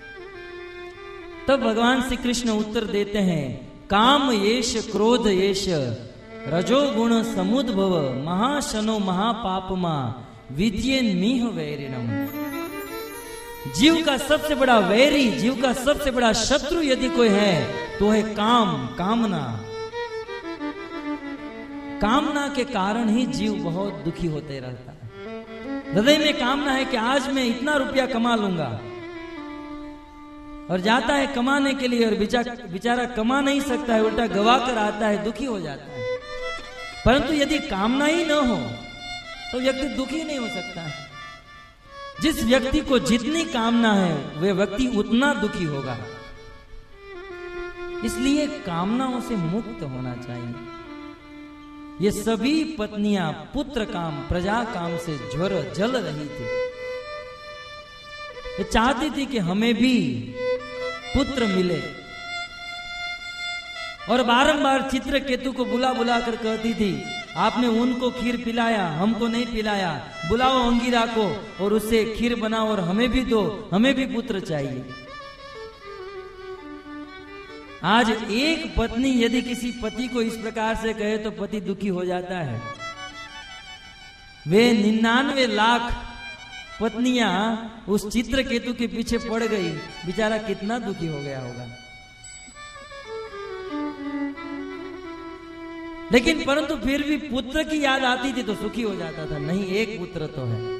तब भगवान श्री कृष्ण उत्तर देते हैं, काम येष क्रोध येष रजोगुण समुद्भव महाशनो महापापमा विद्येन मीह वैरिणम। जीव का सबसे बड़ा वैरी, जीव का सबसे बड़ा शत्रु यदि कोई है तो है काम, कामना। कामना के कारण ही जीव बहुत दुखी होते रहता है। हृदय में कामना है कि आज मैं इतना रुपया कमा लूंगा, और जाता है कमाने के लिए और बेचारा कमा नहीं सकता है, उल्टा गवा कर आता है, दुखी हो जाता है। परंतु यदि कामना ही न हो तो व्यक्ति दुखी नहीं हो सकता है। जिस व्यक्ति को जितनी कामना है वह व्यक्ति उतना दुखी होगा। इसलिए कामनाओं से मुक्त होना चाहिए। ये सभी पत्नियां पुत्र काम, प्रजा काम से ज्वर जल रही थी। ये चाहती थी कि हमें भी पुत्र मिले, और बारंबार चित्रकेतु को बुला बुला कर कहती थी, आपने उनको खीर पिलाया, हमको नहीं पिलाया, बुलाओ अंगिरा को और उससे खीर बनाओ और हमें भी दो, हमें भी पुत्र चाहिए। आज एक पत्नी यदि किसी पति को इस प्रकार से कहे तो पति दुखी हो जाता है। वे निन्यानवे लाख पत्नियां उस चित्रकेतु के पीछे पड़ गई, बेचारा कितना दुखी हो गया होगा। लेकिन परंतु फिर भी पुत्र की याद आती थी तो सुखी हो जाता था। नहीं, एक पुत्र तो है।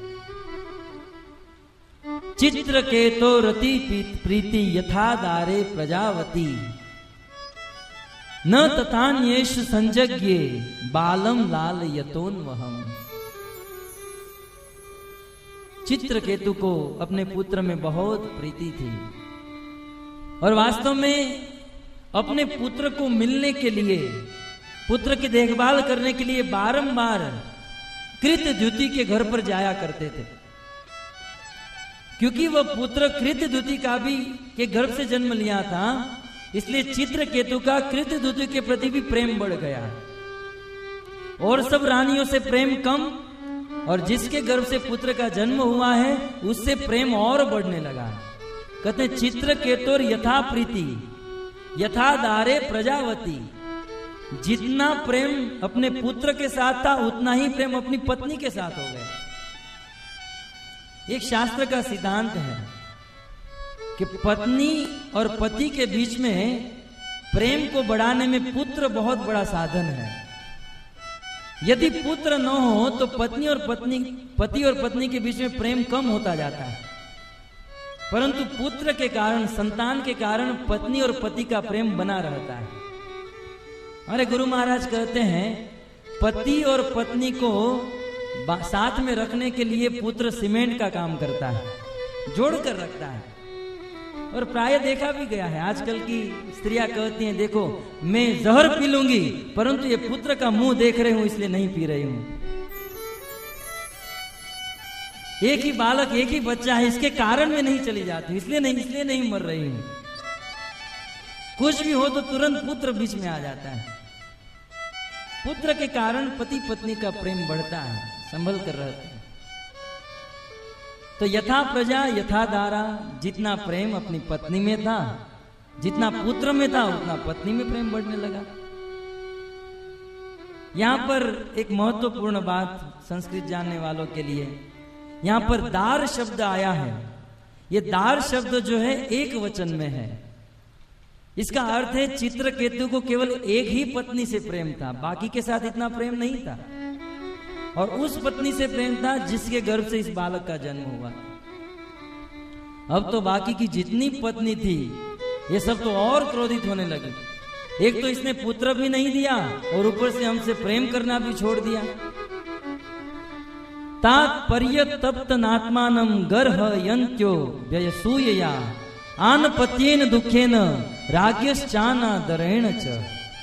चित्रकेतो रति प्रीति यथा दारे प्रजावती, न तथान्येष संजज्ञे बालम लाल यतोन्वहम। चित्रकेतु को अपने पुत्र में बहुत प्रीति थी, और वास्तव में अपने पुत्र को मिलने के लिए, पुत्र की देखभाल करने के लिए बारंबार कृतद्युति के घर पर जाया करते थे, क्योंकि वह पुत्र कृतद्युति का भी के गर्भ से जन्म लिया था। इसलिए चित्रकेतु का कृतद्युति के प्रति भी प्रेम बढ़ गया, और सब रानियों से प्रेम कम, और जिसके गर्भ से पुत्र का जन्म हुआ है उससे प्रेम और बढ़ने लगा। कहते हैं चित्रकेतुर यथा प्रीति यथा दारे प्रजावती। जितना प्रेम अपने पुत्र के साथ था उतना ही प्रेम अपनी पत्नी के साथ हो गया। एक शास्त्र का सिद्धांत है कि पत्नी और पति के बीच में प्रेम को बढ़ाने में पुत्र बहुत बड़ा साधन है। यदि पुत्र न हो तो पत्नी और पत्नी पति और पत्नी के बीच में प्रेम कम होता जाता है, परंतु पुत्र के कारण, संतान के कारण पत्नी और पति का प्रेम बना रहता है। हमारे गुरु महाराज कहते हैं पति और पत्नी को साथ में रखने के लिए पुत्र सीमेंट का काम करता है, जोड़ कर रखता है। और प्राय देखा भी गया है, आजकल की स्त्रियां कहती हैं देखो मैं जहर पी लूंगी परंतु ये पुत्र का मुंह देख रही हूं इसलिए नहीं पी रही हूं। एक ही बालक, एक ही बच्चा है, इसके कारण में नहीं चली जाती, इसलिए नहीं इसलिए नहीं मर रही हूं। कुछ भी हो तो तुरंत पुत्र बीच में आ जाता है। पुत्र के कारण पति पत्नी का प्रेम बढ़ता है, संभल कर रहते हैं। तो यथा प्रजा यथा दारा, जितना प्रेम अपनी पत्नी में था जितना पुत्र में था उतना पत्नी में प्रेम बढ़ने लगा। यहां पर एक महत्वपूर्ण बात संस्कृत जानने वालों के लिए, यहां पर दार शब्द आया है। ये दार शब्द जो है एक वचन में है। इसका अर्थ है चित्रकेतु को केवल एक ही पत्नी से प्रेम था, बाकी के साथ इतना प्रेम नहीं था। और उस पत्नी से प्रेम था जिसके गर्भ से इस बालक का जन्म हुआ। अब तो बाकी की जितनी पत्नी थी ये सब तो और क्रोधित होने लगी। एक तो इसने पुत्र भी नहीं दिया और ऊपर से हमसे प्रेम करना भी छोड़ दिया। तात्पर्य तप्त नात्मानम गर्ह यंत्यो व्ययसूयया आनपत्येन दुखेन राज्ञश्चाना दरेण च।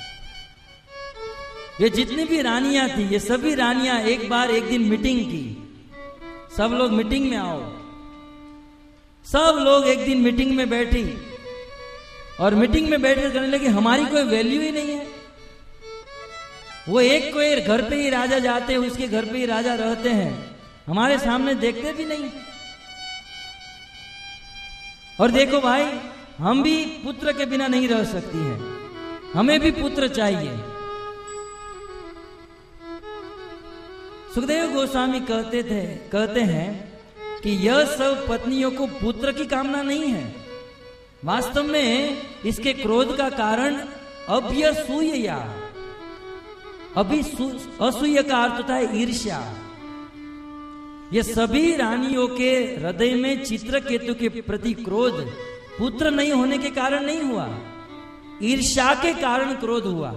ये जितनी भी रानियां थी ये सभी रानियां एक बार एक दिन मीटिंग की। सब लोग मीटिंग में आओ। सब लोग एक दिन मीटिंग में बैठी और मीटिंग में बैठकर करने लगे हमारी कोई वैल्यू ही नहीं है। वो एक कोई घर पे ही राजा जाते हैं, उसके घर पे ही राजा रहते हैं, हमारे सामने देखते भी नहीं। और देखो भाई, हम भी पुत्र के बिना नहीं रह सकती हैं, हमें भी पुत्र चाहिए। सुखदेव गोस्वामी कहते थे कहते हैं कि यह सब पत्नियों को पुत्र की कामना नहीं है। वास्तव में इसके क्रोध का कारण अभ्यसूया, अभी असूय का अर्थ होता है ईर्ष्या। ये सभी रानियों के हृदय में चित्रकेतु के प्रति क्रोध पुत्र नहीं होने के कारण नहीं हुआ, ईर्ष्या के कारण क्रोध हुआ।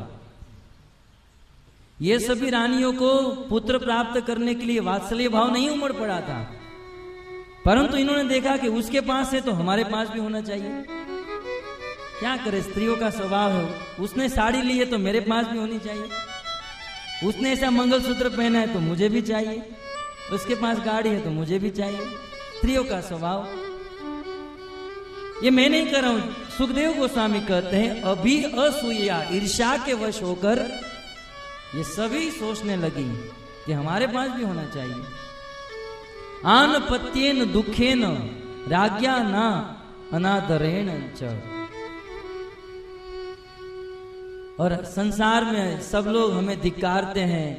ये सभी रानियों को पुत्र प्राप्त करने के लिए वात्सल्य भाव नहीं उमड़ पड़ा था, परंतु इन्होंने देखा कि उसके पास है तो हमारे पास भी होना चाहिए। क्या करे, स्त्रियों का स्वभाव है, उसने साड़ी ली है तो मेरे पास भी होनी चाहिए, उसने ऐसा मंगलसूत्र पहना है तो मुझे भी चाहिए, उसके पास गाड़ी है तो मुझे भी चाहिए। स्त्रियों का स्वभाव। ये मैं नहीं कर रहा हूं, सुखदेव गोस्वामी कहते हैं अभी असूया, ईर्ष्या के वश होकर ये सभी सोचने लगी कि हमारे पास भी होना चाहिए। आनपत्येन दुखेन राज्ञा ना अनादरेण च। और संसार में सब लोग हमें धिक्कारते हैं,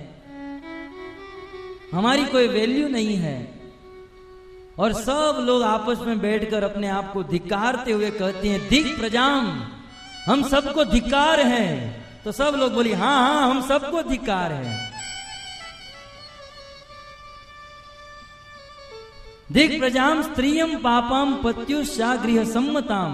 हमारी कोई वैल्यू नहीं है, और सब लोग आपस में बैठकर अपने आप को धिक्कारते हुए कहते हैं दिक प्रजाम, हम सबको धिक्कार है। तो सब लोग बोली हाँ हाँ हम सबको धिक्कार है। दिक प्रजाम स्त्रियम पापम पत्युषा गृह सम्मताम,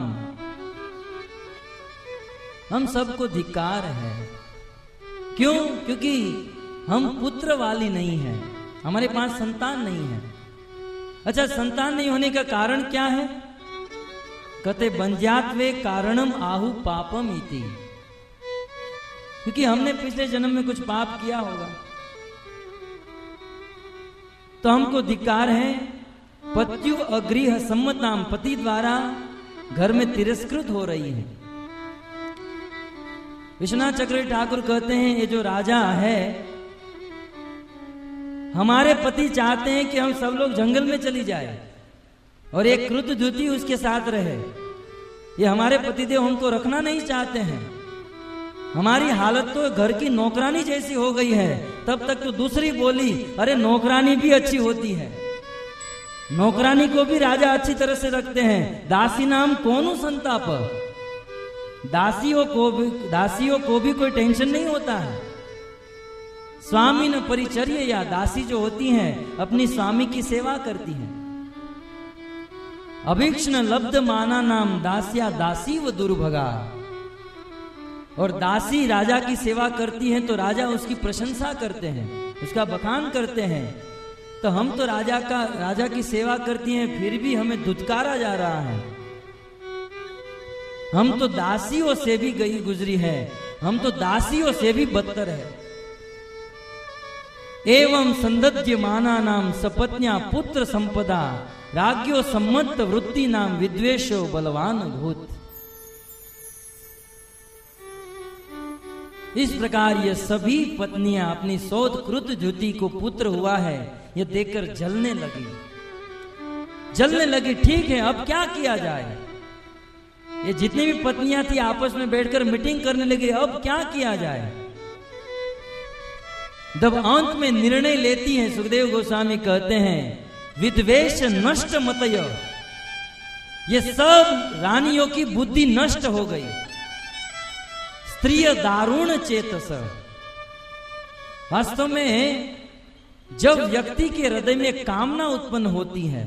हम सबको धिक्कार है। क्यों? क्योंकि हम पुत्र वाली नहीं है, हमारे पास संतान नहीं है। अच्छा, संतान नहीं होने का कारण क्या है? कहते बंध्यात्वे कारणम आहु पापम इति, क्योंकि हमने पिछले जन्म में कुछ पाप किया होगा तो हमको धिक्कार है। पत्यु अगृह सम्मताम, पति द्वारा घर में तिरस्कृत हो रही है। विश्वनाथ चक्रवर्ती ठाकुर कहते हैं ये जो राजा है, हमारे पति चाहते हैं कि हम सब लोग जंगल में चली जाए और एक क्रुद्ध द्युति उसके साथ रहे। ये हमारे पतिदेव हमको रखना नहीं चाहते हैं। हमारी हालत तो घर की नौकरानी जैसी हो गई है। तब तक तो दूसरी बोली अरे नौकरानी भी अच्छी होती है, नौकरानी को भी राजा अच्छी तरह से रखते हैं। दासी नाम कौन संताप, दासियों को भी दासियों को भी कोई टेंशन नहीं होता है। स्वामी न परिचर्य, या दासी जो होती हैं अपनी स्वामी की सेवा करती हैं। अभीक्ष्ण लब्ध माना नाम दास्या दासी व दुर्भगा, और दासी राजा की सेवा करती हैं तो राजा उसकी प्रशंसा करते हैं, उसका बखान करते हैं। तो हम तो राजा का राजा की सेवा करती हैं फिर भी हमें धुतकारा जा रहा है। हम तो दासियों से भी गई गुजरी है, हम तो दासियों से भी बदतर है। एवं संदध्य माना नाम सपत्न्या पुत्र संपदा, राज्ञो सम्मत वृत्ति नाम विद्वेषो बलवान भूत। इस प्रकार ये सभी पत्नियां अपनी सौतकृत ज्योति को पुत्र हुआ है ये देखकर जलने लगी जलने लगी ठीक है, अब क्या किया जाए? ये जितनी भी पत्नियां थी आपस में बैठकर मीटिंग करने लगी, अब क्या किया जाए। जब अंत में निर्णय लेती हैं, सुखदेव गोस्वामी कहते हैं विद्वेष नष्ट मतय, ये सब रानियों की बुद्धि नष्ट हो गई। स्त्रीय दारुण चेतस, वास्तव में जब व्यक्ति के हृदय में कामना उत्पन्न होती है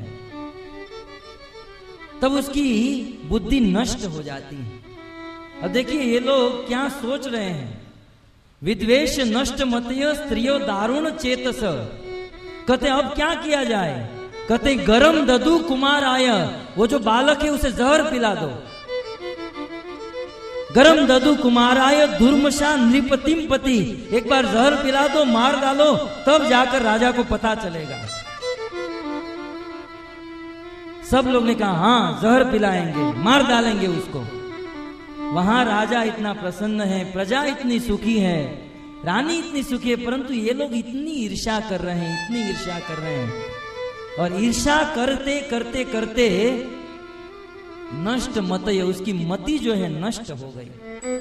तब उसकी बुद्धि नष्ट हो जाती है। अब देखिए ये लोग क्या सोच रहे हैं, विद्वेष नष्ट मतय स्त्रियो दारुण चेतस। कहते अब क्या किया जाए, कहते गरम ददु कुमार आया, वो जो बालक है उसे जहर पिला दो। गरम ददु कुमार आय दुर्मशा नृपतिम पति, एक बार जहर पिला दो, मार डालो, तब जाकर राजा को पता चलेगा। सब लोग ने कहा हाँ जहर पिलाएंगे, मार डालेंगे उसको। वहां राजा इतना प्रसन्न है, प्रजा इतनी सुखी है, रानी इतनी सुखी है, परंतु ये लोग इतनी ईर्ष्या कर रहे हैं, इतनी ईर्ष्या कर रहे हैं, और ईर्ष्या करते करते करते नष्ट मतय, उसकी मति जो है नष्ट हो गई।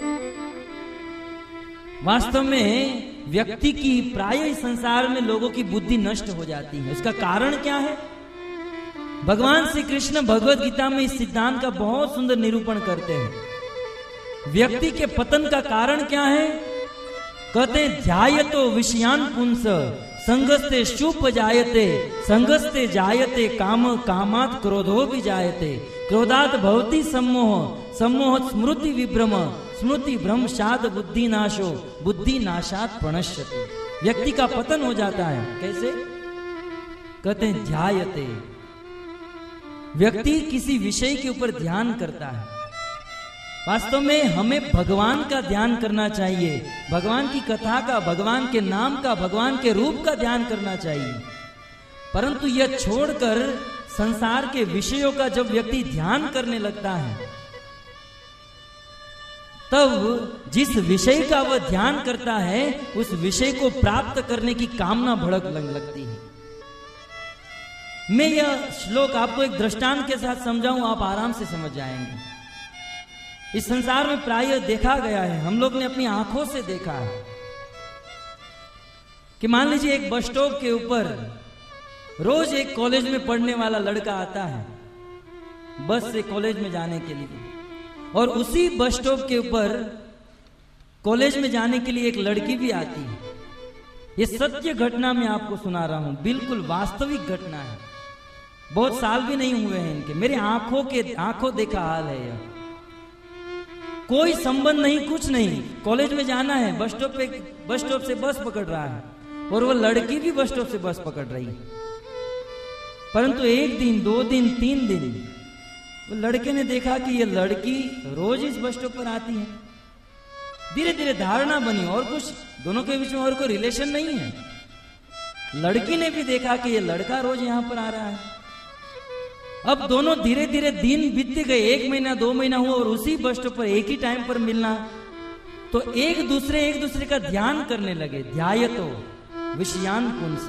वास्तव में व्यक्ति की प्राय संसार में लोगों की बुद्धि नष्ट हो जाती है। उसका कारण क्या है? भगवान श्री कृष्ण भगवद गीता में इस सिद्धांत का बहुत सुंदर निरूपण करते हैं। व्यक्ति के पतन का कारण क्या है? कहते ध्यायतो विषयान पुंस संगस्ते शुभ जायते, संगस्ते जायते काम, कामात क्रोधो भी जायते, क्रोधात भवति सम्मोह, सम्मोह स्मृति विभ्रम, स्मृति भ्रमशात बुद्धि नाशो, बुद्धि नाशात प्रणश्यति। व्यक्ति का पतन हो जाता है। कैसे? कहते हैं ध्यायते, व्यक्ति किसी विषय के ऊपर ध्यान करता है। वास्तव में हमें भगवान का ध्यान करना चाहिए, भगवान की कथा का, भगवान के नाम का, भगवान के रूप का ध्यान करना चाहिए। परंतु यह छोड़कर संसार के विषयों का जब व्यक्ति ध्यान करने लगता है, तब जिस विषय का वह ध्यान करता है उस विषय को प्राप्त करने की कामना भड़क लगती है। मैं यह श्लोक आपको एक दृष्टांत के साथ समझाऊं, आप आराम से समझ जाएंगे। इस संसार में प्रायः देखा गया है, हम लोग ने अपनी आंखों से देखा है कि मान लीजिए एक बस स्टॉप के ऊपर रोज एक कॉलेज में पढ़ने वाला लड़का आता है बस से कॉलेज में जाने के लिए, और उसी बस स्टॉप के ऊपर कॉलेज में जाने के लिए एक लड़की भी आती है। ये सत्य घटना मैं आपको सुना रहा हूं, बिल्कुल वास्तविक घटना है, बहुत साल भी नहीं हुए हैं इनके, मेरे आंखों के आंखों देखा हाल है यह। कोई संबंध नहीं, कुछ नहीं, कॉलेज में जाना है, बस स्टॉप पे बस स्टॉप से बस पकड़ रहा है, और वो लड़की भी बस स्टॉप से बस पकड़ रही है। परंतु एक दिन, दो दिन, तीन दिन वो लड़के ने देखा कि ये लड़की रोज इस बस स्टॉप पर आती है। धीरे धीरे धारणा बनी, और कुछ दोनों के बीच में और कोई रिलेशन नहीं है। लड़की ने भी देखा कि ये लड़का रोज यहां पर आ रहा है। अब दोनों धीरे धीरे दिन बीतते गए, एक महीना दो महीना हुआ, और उसी बस स्टॉप पर एक ही टाइम पर मिलना, तो एक दूसरे एक दूसरे का ध्यान करने लगे। ध्यायतो विषयान पुंस,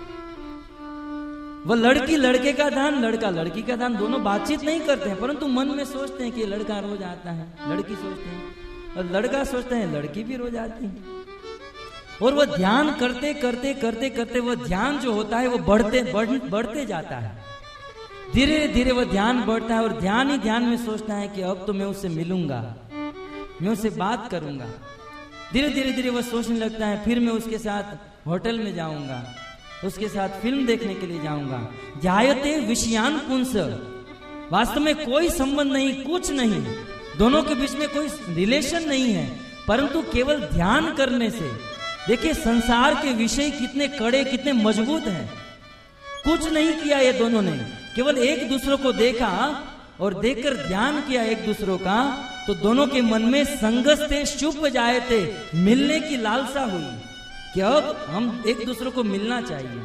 वह लड़की लड़के का ध्यान, लड़का लड़की का ध्यान, दोनों बातचीत नहीं करते हैं, परंतु मन में सोचते हैं कि लड़का रोज आता है, लड़की सोचते हैं, और लड़का सोचते हैं लड़की भी रोज आती है। और वह ध्यान करते करते करते करते वह ध्यान जो होता है वो बढ़ते बढ़, बढ़ते जाता है। धीरे धीरे वह ध्यान बढ़ता है, और ध्यान ही ध्यान में सोचता है कि अब तो मैं उससे मिलूंगा, मैं उससे बात करूंगा। धीरे धीरे धीरे वह सोचने लगता है फिर मैं उसके साथ होटल में जाऊंगा, उसके साथ फिल्म देखने के लिए जाऊंगा। ध्यायते विषयान पुंस, वास्तव में कोई संबंध नहीं, कुछ नहीं, दोनों के बीच में कोई रिलेशन नहीं है, परंतु केवल ध्यान करने से। देखिए संसार के विषय कितने कड़े, कितने मजबूत हैं। कुछ नहीं किया ये दोनों ने, केवल एक दूसरे को देखा और देखकर ध्यान किया एक दूसरों का, तो दोनों के मन में संगस्ते शुभ जायते, मिलने की लालसा हुई कि अब हम एक दूसरे को मिलना चाहिए।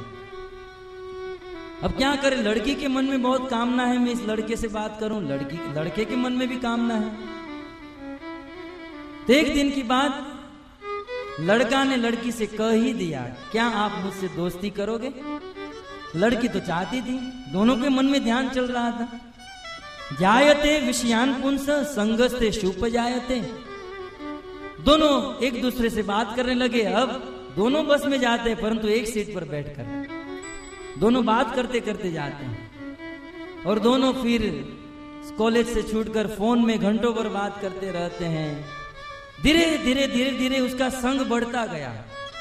अब क्या करें, लड़की के मन में बहुत कामना है मैं इस लड़के से बात करूं, लड़की लड़के के मन में भी कामना है। तो एक दिन की बात, लड़का ने लड़की से कह ही दिया, क्या आप मुझसे दोस्ती करोगे? लड़की तो चाहती थी, दोनों के मन में ध्यान चल रहा था। जायते विषयान पुंस संगस्ते शुप जायते। दोनों एक दूसरे से बात करने लगे। अब दोनों बस में जाते हैं परंतु एक सीट पर बैठकर दोनों बात करते करते जाते हैं और दोनों फिर कॉलेज से छूटकर फोन में घंटों पर बात करते रहते हैं। धीरे धीरे धीरे धीरे उसका संग बढ़ता गया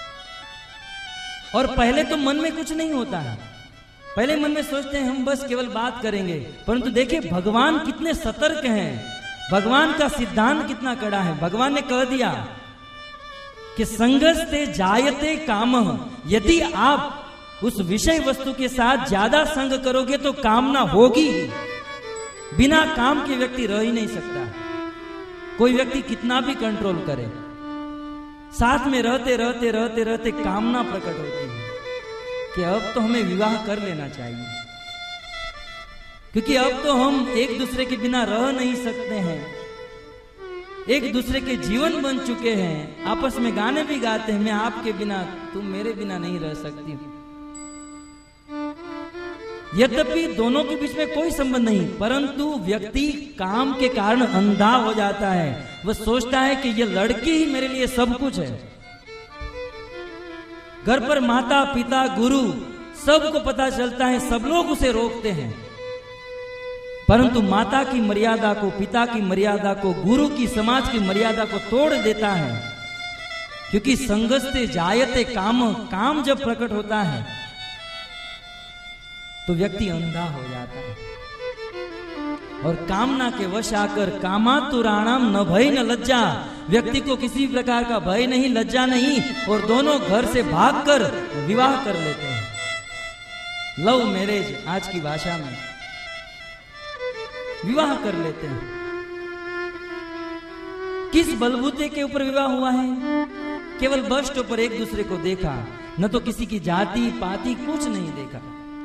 और पहले तो मन में कुछ नहीं होता है, पहले मन में सोचते हैं हम बस केवल बात करेंगे, परंतु देखिए भगवान कितने सतर्क हैं, भगवान का सिद्धांत कितना कड़ा है। भगवान ने कह दिया कि संगस्ते जायते कामः, यदि आप उस विषय वस्तु के साथ ज्यादा संग करोगे तो कामना होगी ही। बिना काम के व्यक्ति रह ही नहीं सकता। कोई व्यक्ति कितना भी कंट्रोल करे, साथ में रहते रहते रहते रहते कामना प्रकट होती है कि अब तो हमें विवाह कर लेना चाहिए, क्योंकि अब तो हम एक दूसरे के बिना रह नहीं सकते हैं, एक दूसरे के जीवन बन चुके हैं। आपस में गाने भी गाते हैं, मैं आपके बिना तुम मेरे बिना नहीं रह सकती। यद्यपि दोनों के बीच में कोई संबंध नहीं, परंतु व्यक्ति काम के कारण अंधा हो जाता है। वह सोचता है कि यह लड़की ही मेरे लिए सब कुछ है। घर पर माता पिता गुरु सबको पता चलता है, सब लोग उसे रोकते हैं, परंतु माता की मर्यादा को, पिता की मर्यादा को, गुरु की, समाज की मर्यादा को तोड़ देता है। क्योंकि संगस्ते जायते काम, काम जब प्रकट होता है तो व्यक्ति अंधा हो जाता है और कामना के वश आकर कामातुराणाम न भय न लज्जा, व्यक्ति को किसी प्रकार का भय नहीं, लज्जा नहीं, और दोनों घर से भागकर विवाह कर लेते हैं। लव मैरिज आज की भाषा में विवाह कर लेते हैं। किस बलबूते के ऊपर विवाह हुआ है? केवल बस स्टॉप पर एक दूसरे को देखा, न तो किसी की जाति पाति कुछ नहीं देखा।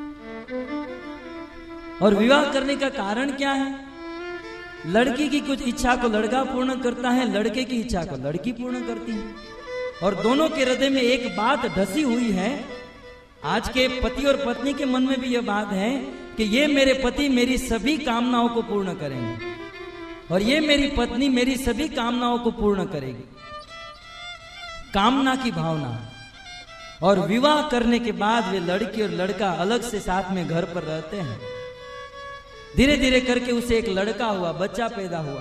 और विवाह करने का कारण क्या है? लड़की की कुछ इच्छा को लड़का पूर्ण करता है, लड़के की इच्छा को लड़की पूर्ण करती है, और दोनों के हृदय में एक बात धसी हुई है। आज के पति और पत्नी के मन में भी यह बात है कि ये मेरे पति मेरी सभी कामनाओं को पूर्ण करेंगे और ये मेरी पत्नी मेरी सभी कामनाओं को पूर्ण करेगी। कामना की भावना। और विवाह करने के बाद वे लड़की और लड़का अलग से साथ में घर पर रहते हैं। धीरे धीरे करके उसे एक लड़का हुआ, बच्चा पैदा हुआ,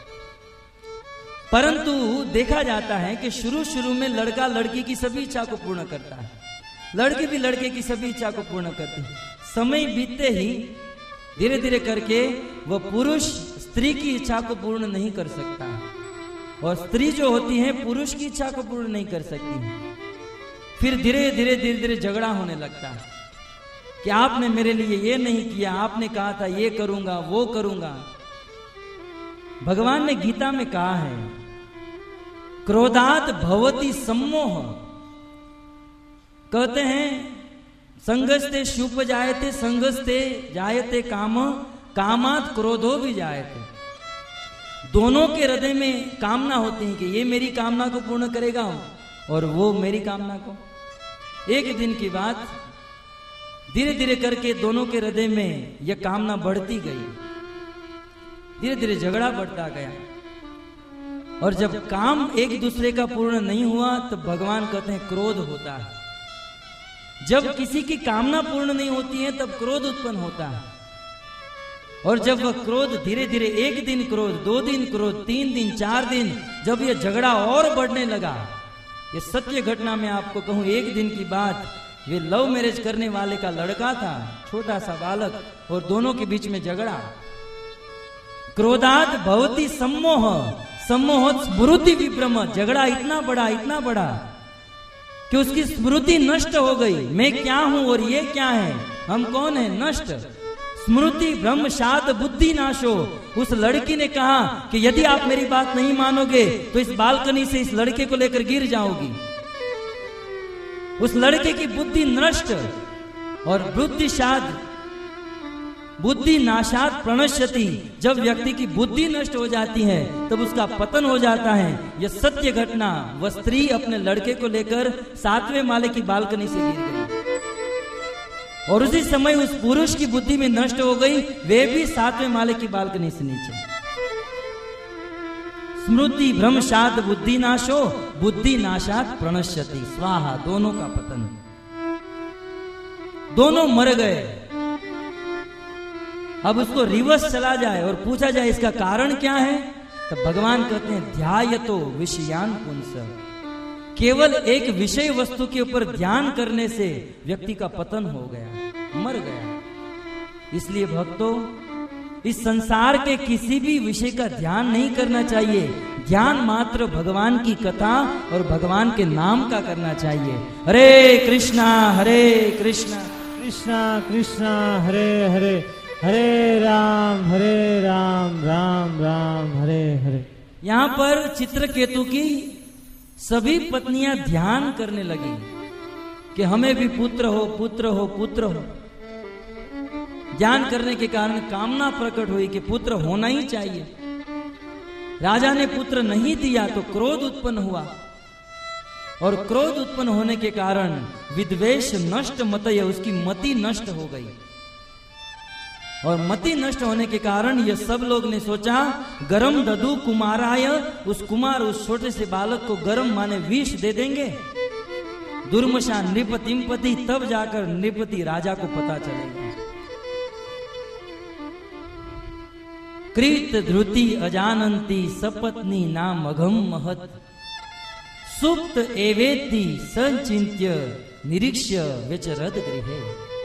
परंतु देखा जाता है कि शुरू शुरू में लड़का लड़की की सभी इच्छा को पूर्ण करता है, लड़की भी लड़के की सभी इच्छा को पूर्ण करती है। समय बीतते ही धीरे धीरे करके वह पुरुष स्त्री की इच्छा को पूर्ण नहीं कर सकता और स्त्री जो होती है पुरुष की इच्छा को पूर्ण नहीं कर सकती। फिर धीरे धीरे धीरे धीरे झगड़ा होने लगता है कि आपने मेरे लिए ये नहीं किया, आपने कहा था ये करूंगा वो करूंगा। भगवान ने गीता में कहा है क्रोधात भवति सम्मोह, कहते हैं संगस्ते शुभ जायते संगस्ते जायते काम, कामात क्रोधो भी जायते। दोनों के हृदय में कामना होती है कि ये मेरी कामना को पूर्ण करेगा और वो मेरी कामना को। एक दिन की बात, धीरे धीरे करके दोनों के हृदय में यह कामना बढ़ती गई, धीरे धीरे झगड़ा बढ़ता गया, और जब काम एक दूसरे का पूर्ण नहीं हुआ तो भगवान कहते हैं क्रोध होता है। जब किसी की कामना पूर्ण नहीं होती है तब क्रोध उत्पन्न होता है, और जब वह क्रोध धीरे धीरे एक दिन क्रोध, दो दिन क्रोध, तीन दिन, चार दिन, जब यह झगड़ा और बढ़ने लगा, ये सत्य घटना में आपको कहूं, एक दिन की बात, वे लव मैरिज करने वाले का लड़का था, छोटा सा बालक, और दोनों के बीच में झगड़ा। क्रोधात भवति सम्मोह, सम्मोह स्मृति विभ्रम, झगड़ा इतना बड़ा इतना बड़ा कि उसकी स्मृति नष्ट हो गई। मैं क्या हूं और ये क्या है, हम कौन है, नष्ट। स्मृति ब्रह्म शाद बुद्धि नाशो। उस लड़की ने कहा कि यदि आप मेरी बात नहीं मानोगे तो इस बालकनी से इस लड़के को लेकर गिर जाओगी। उस लड़के की बुद्धि नष्ट, और बुद्धि शाद बुद्धि नाशात प्रणश्यति, जब व्यक्ति की बुद्धि नष्ट हो जाती है तब उसका पतन हो जाता है। यह सत्य घटना। वह स्त्री अपने लड़के को लेकर सातवें माले की बालकनी से गिर गई। और उसी समय उस पुरुष की बुद्धि में नष्ट हो गई, वे भी सातवें माले की बालकनी से नीचे। स्मृति भ्रमशात बुद्धि नाशो, बुद्धि नाशात प्रणश्यति स्वाहा, दोनों का पतन, दोनों मर गए। अब उसको रिवर्स चला जाए और पूछा जाए इसका कारण क्या है, तो भगवान कहते हैं ध्यायतो विषयान पुंस, केवल एक विषय वस्तु के ऊपर ध्यान करने से व्यक्ति का पतन हो गया, मर गया। इसलिए भक्तों, इस संसार के किसी भी विषय का ध्यान नहीं करना चाहिए, ध्यान मात्र भगवान की कथा और भगवान के नाम का करना चाहिए। हरे कृष्णा हरे कृष्णा
कृष्णा कृष्णा हरे हरे, हरे राम हरे राम राम राम हरे हरे।
यहाँ पर चित्रकेतु की सभी पत्नियां ध्यान करने लगी कि हमें भी पुत्र हो पुत्र हो पुत्र हो। ध्यान करने के कारण कामना प्रकट हुई कि पुत्र होना ही चाहिए। राजा ने पुत्र नहीं दिया तो क्रोध उत्पन्न हुआ, और क्रोध उत्पन्न होने के कारण विद्वेष नष्ट मतय, उसकी मति नष्ट हो गई। और मति नष्ट होने के कारण ये सब लोग ने सोचा गरम ददु कुमाराय, उस कुमार उस छोटे से बालक को गरम माने विष दे देंगे। दुर्मशा नृपतिमपति, तब जाकर नृपति राजा को पता चलेगा। कृत धृति अजानंती सपत्नी नाम अघम महत, सुप्त एवेति संचिन्त्य निरीक्ष्य विचरद गृहे।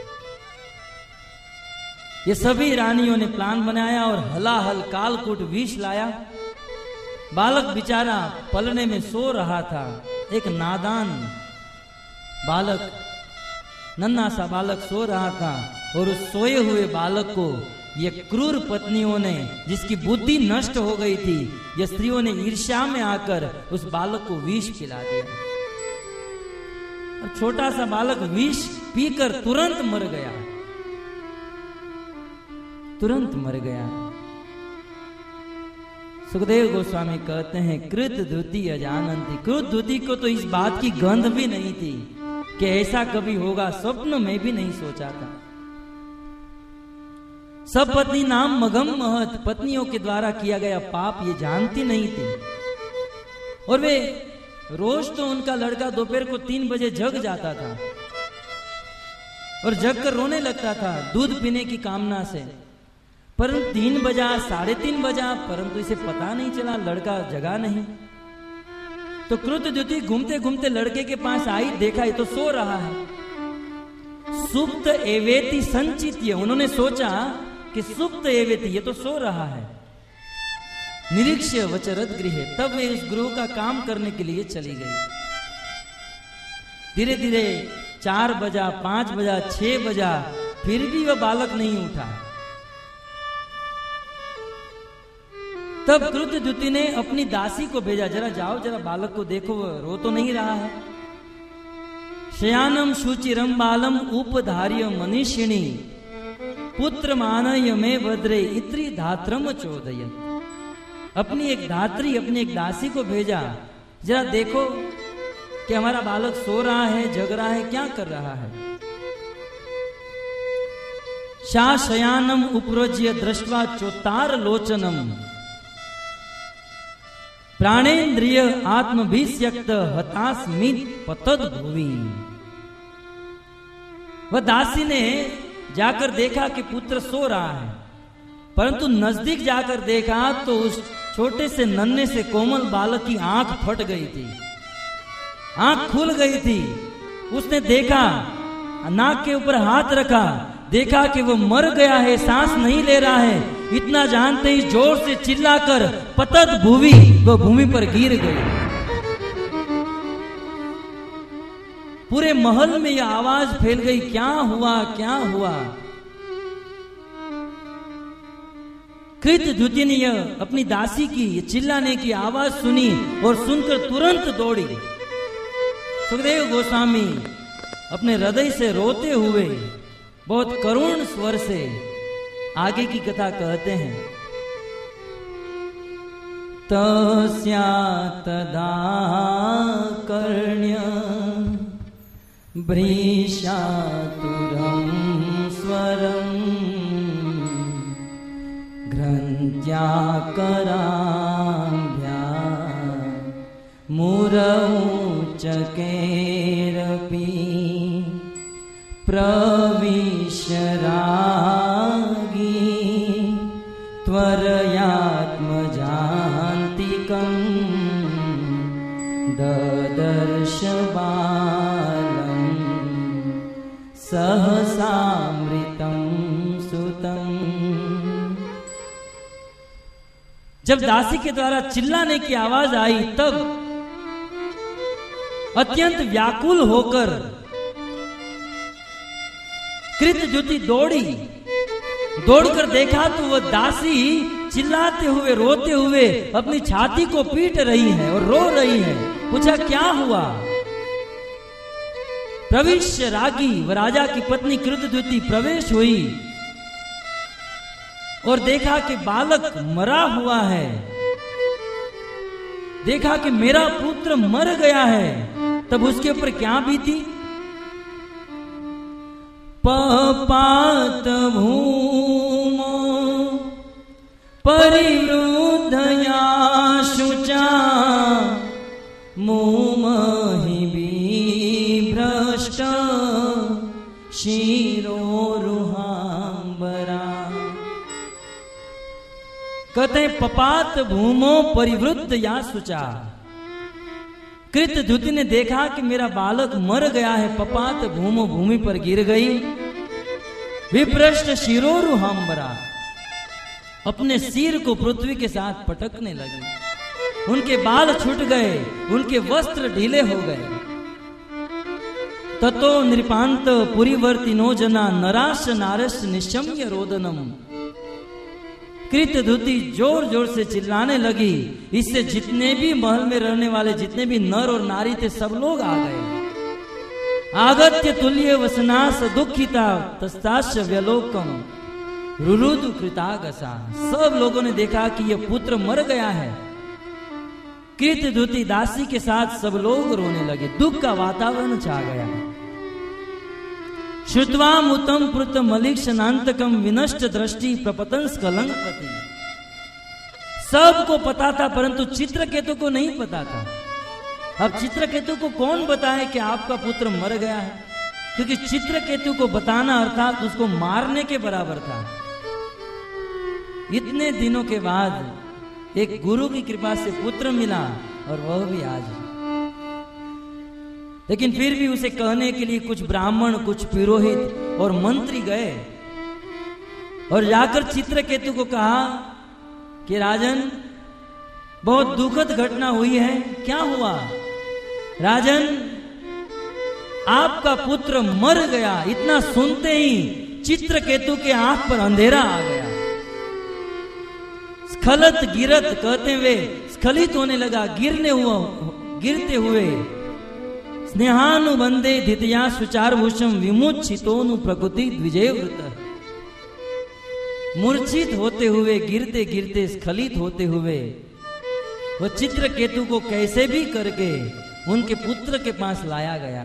ये सभी रानियों ने प्लान बनाया और हलाहल कालकूट विष लाया। बालक बेचारा पलने में सो रहा था। एक नादान बालक, नन्हा सा बालक सो रहा था, और उस सोए हुए बालक को ये क्रूर पत्नियों ने, जिसकी बुद्धि नष्ट हो गई थी, ये स्त्रियों ने ईर्ष्या में आकर उस बालक को विष पिला दिया। और छोटा सा बालक विष पीकर तुरंत मर गया, तुरंत मर गया। सुखदेव गोस्वामी कहते हैं कृत धृति अजानंती, कृत धृति को तो इस बात की गंध भी नहीं थी कि ऐसा कभी होगा, स्वप्न में भी नहीं सोचा था। सब पत्नी नाम मगम महत, पत्नियों के द्वारा किया गया पाप ये जानती नहीं थी। और वे रोज तो उनका लड़का दोपहर को तीन बजे जग जाता था और जग कर रोने लगता था दूध पीने की कामना से। परंतु तीन बजा, साढ़े तीन बजा, परंतु इसे पता नहीं चला, लड़का जगा नहीं। तो कृतद्युति घूमते घूमते लड़के के पास आई, देखा ये तो सो रहा है। सुप्त एवेति संचित्य, उन्होंने सोचा कि सुप्त एवेति, ये तो सो रहा है। निरीक्ष्य वचरद गृहे, तब वे उस गृह का काम करने के लिए चली गई। धीरे धीरे चार बजा, पांच बजा, छह बजा, फिर भी वह बालक नहीं उठा। तब कृतद्युति ने अपनी दासी को भेजा, जरा जाओ जरा बालक को देखो, वह रो तो नहीं रहा है। शयानम शुचिरम बालम उपधार्य मनीषिणी, पुत्र मानय में भद्रे इत्री धात्रम चोदय। अपनी एक धात्री, अपनी एक दासी को भेजा, जरा देखो कि हमारा बालक सो रहा है, जग रहा है, क्या कर रहा है। शा शयानम उपरोज्य दृष्ट्वा चोतार लोचनम, प्राणेन्द्रिय आत्मभिस्यक्त हतास्मित पतद भुवि। वह दासी ने जाकर देखा कि पुत्र सो रहा है, परंतु नजदीक जाकर देखा तो उस छोटे से नन्हे से कोमल बालक की आंख फट गई थी, आंख खुल गई थी। उसने देखा, नाक के ऊपर हाथ रखा, देखा कि वो मर गया है, सांस नहीं ले रहा है। इतना जानते ही जोर से चिल्लाकर पतत भूवि, वो भूमि पर गिर गई। पूरे महल में यह आवाज फैल गई, क्या हुआ क्या हुआ। कृतद्युति ने अपनी दासी की चिल्लाने की आवाज सुनी और सुनकर तुरंत दौड़ी। सुखदेव गोस्वामी अपने हृदय से रोते हुए बहुत करुण स्वर से आगे की कथा कहते हैं। तस्या तदा कर्ण्य भृशातुरम् कराभ्या मुरौचकेरपि प्रविश्य रागी त्वरयात्मजान्तिकं ददर्श बालं सहसामृतं सुतम्।
जब दासी के द्वारा चिल्लाने की आवाज आई तब अत्यंत व्याकुल होकर कृतज्युति दौड़ी। दौड़कर देखा तो वह दासी चिल्लाते हुए रोते हुए अपनी छाती को पीट रही है और रो रही है। पूछा क्या हुआ? प्रविश्य रागी, वह राजा की पत्नी कृतज्युति प्रवेश हुई और देखा कि बालक मरा हुआ है। देखा कि मेरा पुत्र मर गया है। तब उसके ऊपर क्या बीती?
पपात भूमो परिवृद्धया शुचा मुमहि बिभ्रष्ट शिरोरुहाम्बरा।
कहते पपात भूमो परिवृद्ध या शुचा। कृतज्युति ने देखा कि मेरा बालक मर गया है। पपात भूमो, भूमि पर गिर गई। विप्रष्ट शिरोरुहाम्बरा, अपने सिर को पृथ्वी के साथ पटकने लगी। उनके बाल छूट गए, उनके वस्त्र ढीले हो गए। ततो नृपांत पुरीवर्तिनो जना नराश नारस निशम्य रोदनम। कृतज्युति जोर जोर से चिल्लाने लगी। इससे जितने भी महल में रहने वाले जितने भी नर और नारी थे सब लोग आ गए। आगत्य तुल्य वसनास दुखिता तस्ताश्च व्यलोकम रुरुदु कृतागसा। सब लोगों ने देखा कि यह पुत्र मर गया है। कृतज्युति दासी के साथ सब लोग रोने लगे। दुख का वातावरण छा गया। श्रुत्वा मुतम प्रुत मलिक्षनांतकम विनष्ट दृष्टि प्रपतन स्खलंकपति। सबको पता था परंतु चित्रकेतु को नहीं पता था। अब चित्रकेतु को कौन बताए कि आपका पुत्र मर गया है? क्योंकि चित्रकेतु को बताना अर्थात उसको मारने के बराबर था। इतने दिनों के बाद एक गुरु की कृपा से पुत्र मिला और वह भी आज। लेकिन फिर भी उसे कहने के लिए कुछ ब्राह्मण, कुछ पुरोहित और मंत्री गए और जाकर चित्रकेतु को कहा कि राजन, बहुत दुखद घटना हुई है। क्या हुआ? राजन, आपका पुत्र मर गया। इतना सुनते ही चित्रकेतु के आंख पर अंधेरा आ गया। स्खलत गिरत कहते हुए स्खलित होने लगा, गिरने हुआ गिरते हुए। स्नेहानुबंधे धितया सुचारभूषम विमुच्छितोनु प्रकृति द्विजयव्रत। मूर्छित होते हुए, गिरते गिरते, स्खलित होते हुए वह चित्रकेतु को कैसे भी करके उनके पुत्र के पास लाया गया।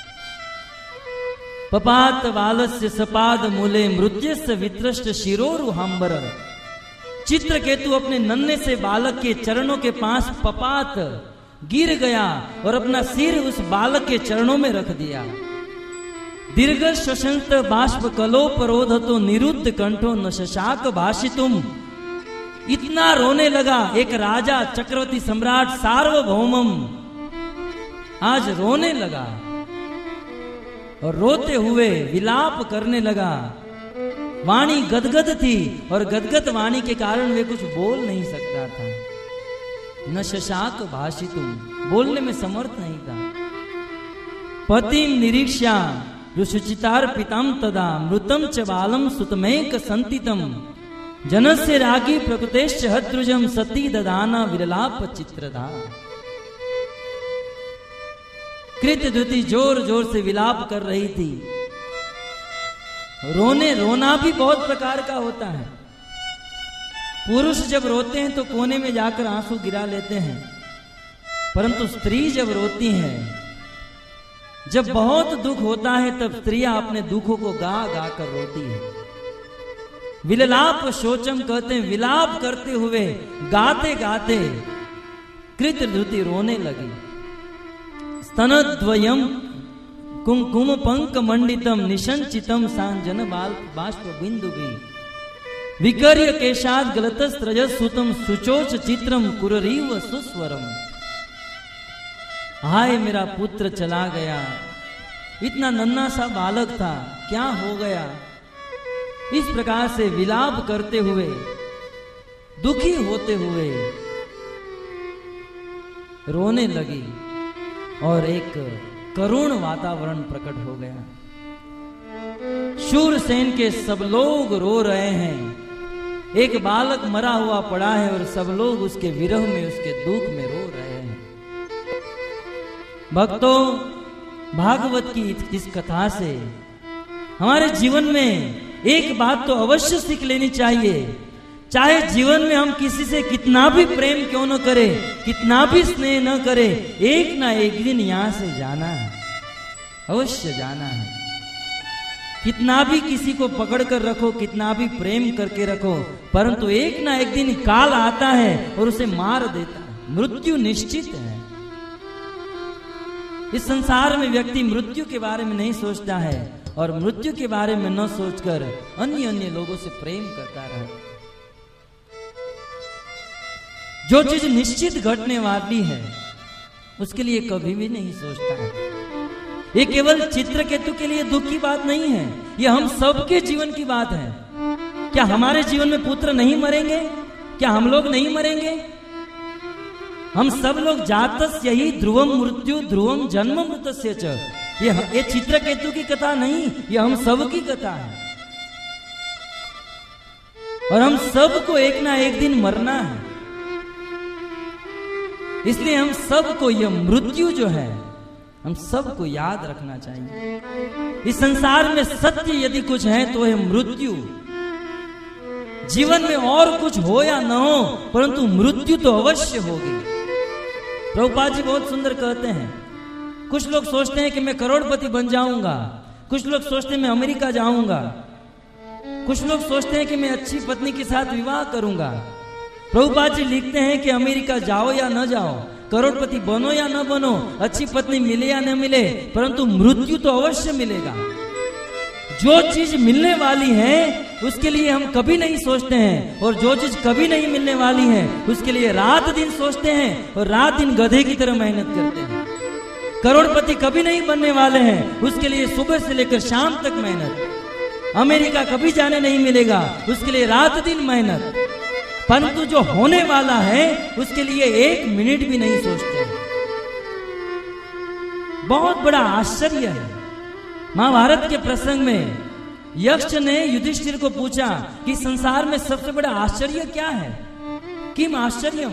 पपात बालस्य सपाद मूले मृत्यस्य वित्रष्ट शिरोरुहाम्बर। चित्रकेतु अपने नन्हे से बालक के चरणों के पास पपात गिर गया और अपना सिर उस बालक के चरणों में रख दिया। दीर्घ श्वसंत बाष्प कलोपरोध तो निरुद्ध कंठो न शशाक भाषितुम। इतना रोने लगा एक राजा, चक्रवर्ती सम्राट, सार्वभौमम आज रोने लगा और रोते हुए विलाप करने लगा। वाणी गदगद थी और गदगद वाणी के कारण वे कुछ बोल नहीं सकता था। न शशाक भाषितुम, बोलने में समर्थ नहीं था। पतिम निरीक्षा रुचितार पिताम तदा मृतम च बालम सुतमेक संतितम जनस्य रागी प्रकृतेश्च हद्रुजम सती ददाना विरलाप चित्रधा। कृतज्युति जोर जोर से विलाप कर रही थी। रोने रोना भी बहुत प्रकार का होता है। पुरुष जब रोते हैं तो कोने में जाकर आंसू गिरा लेते हैं, परंतु स्त्री जब रोती हैं, जब बहुत दुख होता है तब स्त्रियां अपने दुखों को गा गा कर रोती है। विललाप शोचम कहते हैं, विलाप करते हुए गाते गाते कृतधृति रोने लगी। स्तनद्वयम कुंकुम पंक मंडितम निशंचितम सांजन बाल बाष्प बिंदु भी विकर्य केशाद गलतस त्रजस सुतम सुचोच चित्रम कुररीव सुस्वरम। हाय मेरा पुत्र चला गया, इतना नन्हा सा बालक था, क्या हो गया। इस प्रकार से विलाप करते हुए, दुखी होते हुए रोने लगी और एक करुण वातावरण प्रकट हो गया। शूरसेन के सब लोग रो रहे हैं, एक बालक मरा हुआ पड़ा है और सब लोग उसके विरह में, उसके दुख में रो रहे हैं। भक्तों, भागवत की इस कथा से हमारे जीवन में एक बात तो अवश्य सीख लेनी चाहिए। चाहे जीवन में हम किसी से कितना भी प्रेम क्यों न करें, कितना भी स्नेह न करें, एक ना एक दिन यहां से जाना है, अवश्य जाना है। कितना भी किसी को पकड़ कर रखो, कितना भी प्रेम करके रखो, परंतु एक ना एक दिन काल आता है और उसे मार देता है। मृत्यु निश्चित है। इस संसार में व्यक्ति मृत्यु के बारे में नहीं सोचता है और मृत्यु के बारे में न सोचकर अन्य अन्य लोगों से प्रेम करता रहे। जो चीज निश्चित घटने वाली है उसके लिए कभी भी नहीं सोचता है। ये केवल चित्रकेतु के लिए दुख की बात नहीं है, ये हम सबके जीवन की बात है। क्या हमारे जीवन में पुत्र नहीं मरेंगे? क्या हम लोग नहीं मरेंगे? हम सब लोग जातस्य ही ध्रुवम मृत्यु ध्रुवम जन्म मृतस्य च। ये ये चित्रकेतु की कथा नहीं, ये हम सब की कथा है और हम सबको एक ना एक दिन मरना है। इसलिए हम सबको यह मृत्यु जो है हम सबको याद रखना चाहिए। इस संसार में सत्य यदि कुछ है तो है मृत्यु। जीवन में और कुछ हो या न हो, परंतु मृत्यु तो अवश्य होगी। प्रभुपाद जी बहुत सुंदर कहते हैं, कुछ लोग सोचते हैं कि मैं करोड़पति बन जाऊंगा, कुछ लोग सोचते हैं मैं अमेरिका जाऊंगा, कुछ लोग सोचते हैं कि मैं अच्छी पत्नी के साथ विवाह करूंगा। प्रभुपाद जी लिखते हैं कि अमेरिका जाओ या न जाओ, करोड़पति बनो या न बनो, अच्छी पत्नी मिले या न मिले, परंतु मृत्यु तो अवश्य मिलेगा। जो चीज मिलने वाली है उसके लिए हम कभी नहीं सोचते हैं, और जो चीज कभी नहीं मिलने वाली है उसके लिए रात दिन सोचते हैं और रात दिन गधे की तरह मेहनत करते हैं। करोड़पति कभी नहीं बनने वाले हैं, उसके लिए सुबह से लेकर शाम तक मेहनत। अमेरिका कभी जाने नहीं मिलेगा, उसके लिए रात दिन मेहनत। परंतु जो होने वाला है उसके लिए एक मिनट भी नहीं सोचते। बहुत बड़ा आश्चर्य है। महाभारत के प्रसंग में यक्ष ने युधिष्ठिर को पूछा कि संसार में सबसे बड़ा आश्चर्य क्या है, किम आश्चर्यम।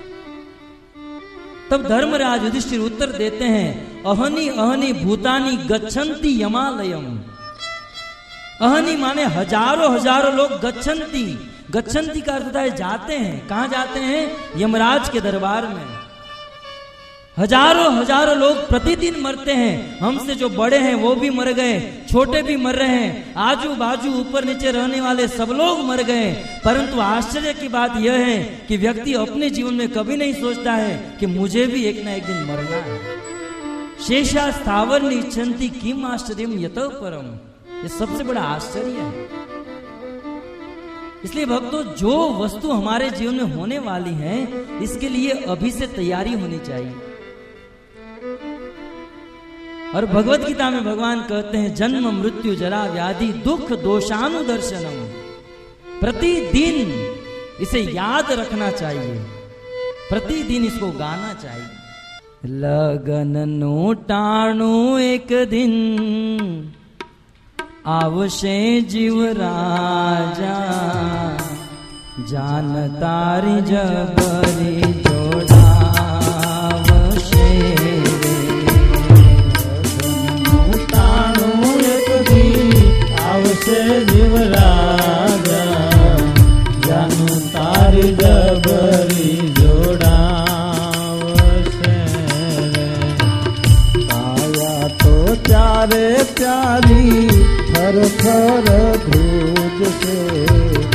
तब धर्मराज युधिष्ठिर उत्तर देते हैं, अहनि अहनि भूतानि गच्छन्ति यमालयम। अहनि माने हजारों हजारों लोग, गच्छन्ति गच्छन्ति का अर्थ है जाते हैं। कहां जाते हैं? यमराज के दरबार में। हजारों हजारों लोग प्रतिदिन मरते हैं। हमसे जो बड़े हैं वो भी मर गए, छोटे भी मर रहे हैं, आजू बाजू ऊपर नीचे रहने वाले सब लोग मर गए। परंतु आश्चर्य की बात यह है कि व्यक्ति अपने जीवन में कभी नहीं सोचता है कि मुझे भी एक ना एक दिन मरना है। शेषा स्थावर निच्छन्ति किम आश्चर्यम यतः परम। ये सबसे बड़ा आश्चर्य है। इसलिए भक्तों, जो वस्तु हमारे जीवन में होने वाली है इसके लिए अभी से तैयारी होनी चाहिए। और भगवत गीता में भगवान कहते हैं, जन्म मृत्यु जरा व्याधि दुख दोषानुदर्शनम। प्रतिदिन इसे याद रखना चाहिए, प्रतिदिन इसको गाना चाहिए। लगन नो टाणु एक दिन आवशे जीव राजा, जान तारी जबरी जोड़ावशे।
ताणु एक दिन आवशे जीव राजा, जानू तारी जबरी जोड़ावशे। काया तो चारे प्यारी थर थर धूज से,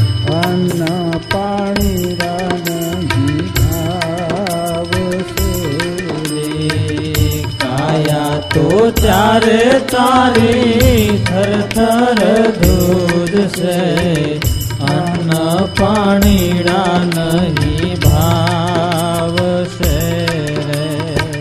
તારી થર થર ધૂજશે, અન્ન પાણીડા નહીં ભાવશે રે.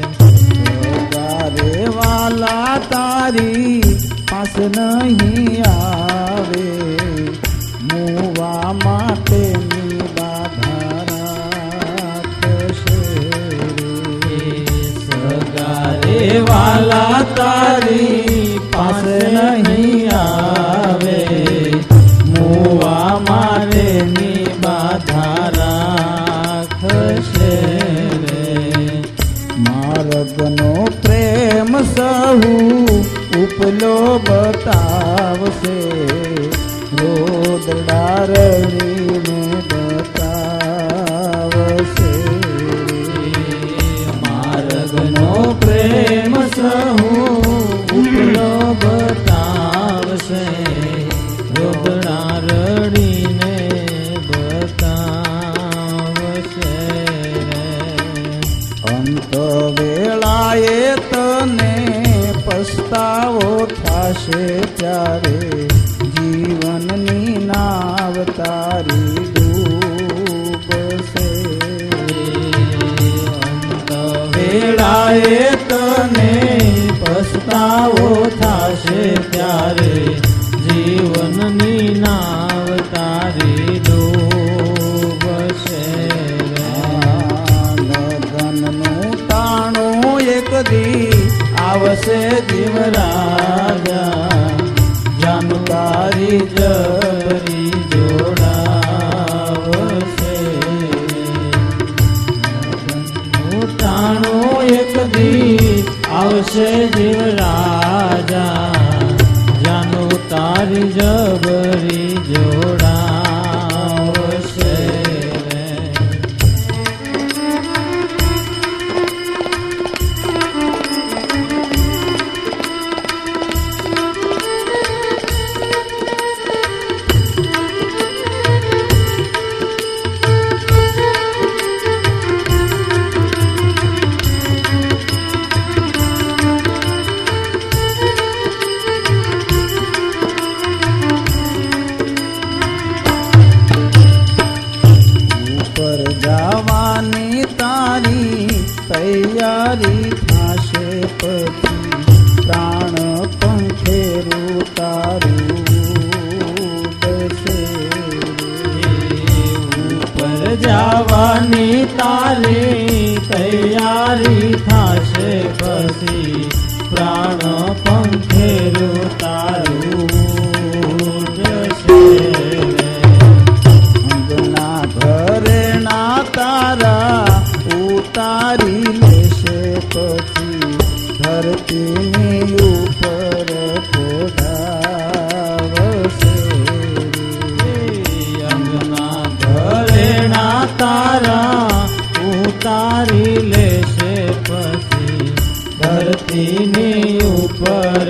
તારે વાલા તારી પાસ નહીં આવે, મુવા માટે બાધા રાખશે રે. સગારે વાલા તારી પાસે નહીં આવે, મુવા માટે બાધા રાખશે રે. માર્ગનો પ્રેમ સહુ ઉપલો બતાવશે, રોદડા રડીને બતાવશે. માર્ગનો પ્રેમ સહુ ઉપલો બતાવશે, રોદડા રડીને બતાવશે. અંત વેળાએ તને પસ્તાવો થશે ત્યારે, જીવનની નાવ તારી ડૂબશે. અંત વેળાએ તને પસ્તાવો થશે ત્યારે, જીવનની નાવ તારી ડૂબશે. લગનનું ટાણું એક દી આવશે જીવરાજા, જાનકારી જબરી જોડાવશે. ટાણું એક દી આવશે જીવરાજા, જાનું તારી જબરી જોડાવશે. જવાની તારી તૈયારી થશે, પછી પ્રાણ પંખેરું તારું ઉડશે. ઉપર જવાની તારી તૈયારી થશે, પછી પ્રાણ પંખેરું તારું ઉડશે. ઘરેણા તારા ઉતારી લેશે, પછી ધરતીની ઉપર પોઢાવશે. અંગના ઘરેણા તારા ઉતારી લેશે, પછી ધરતીની ઉપર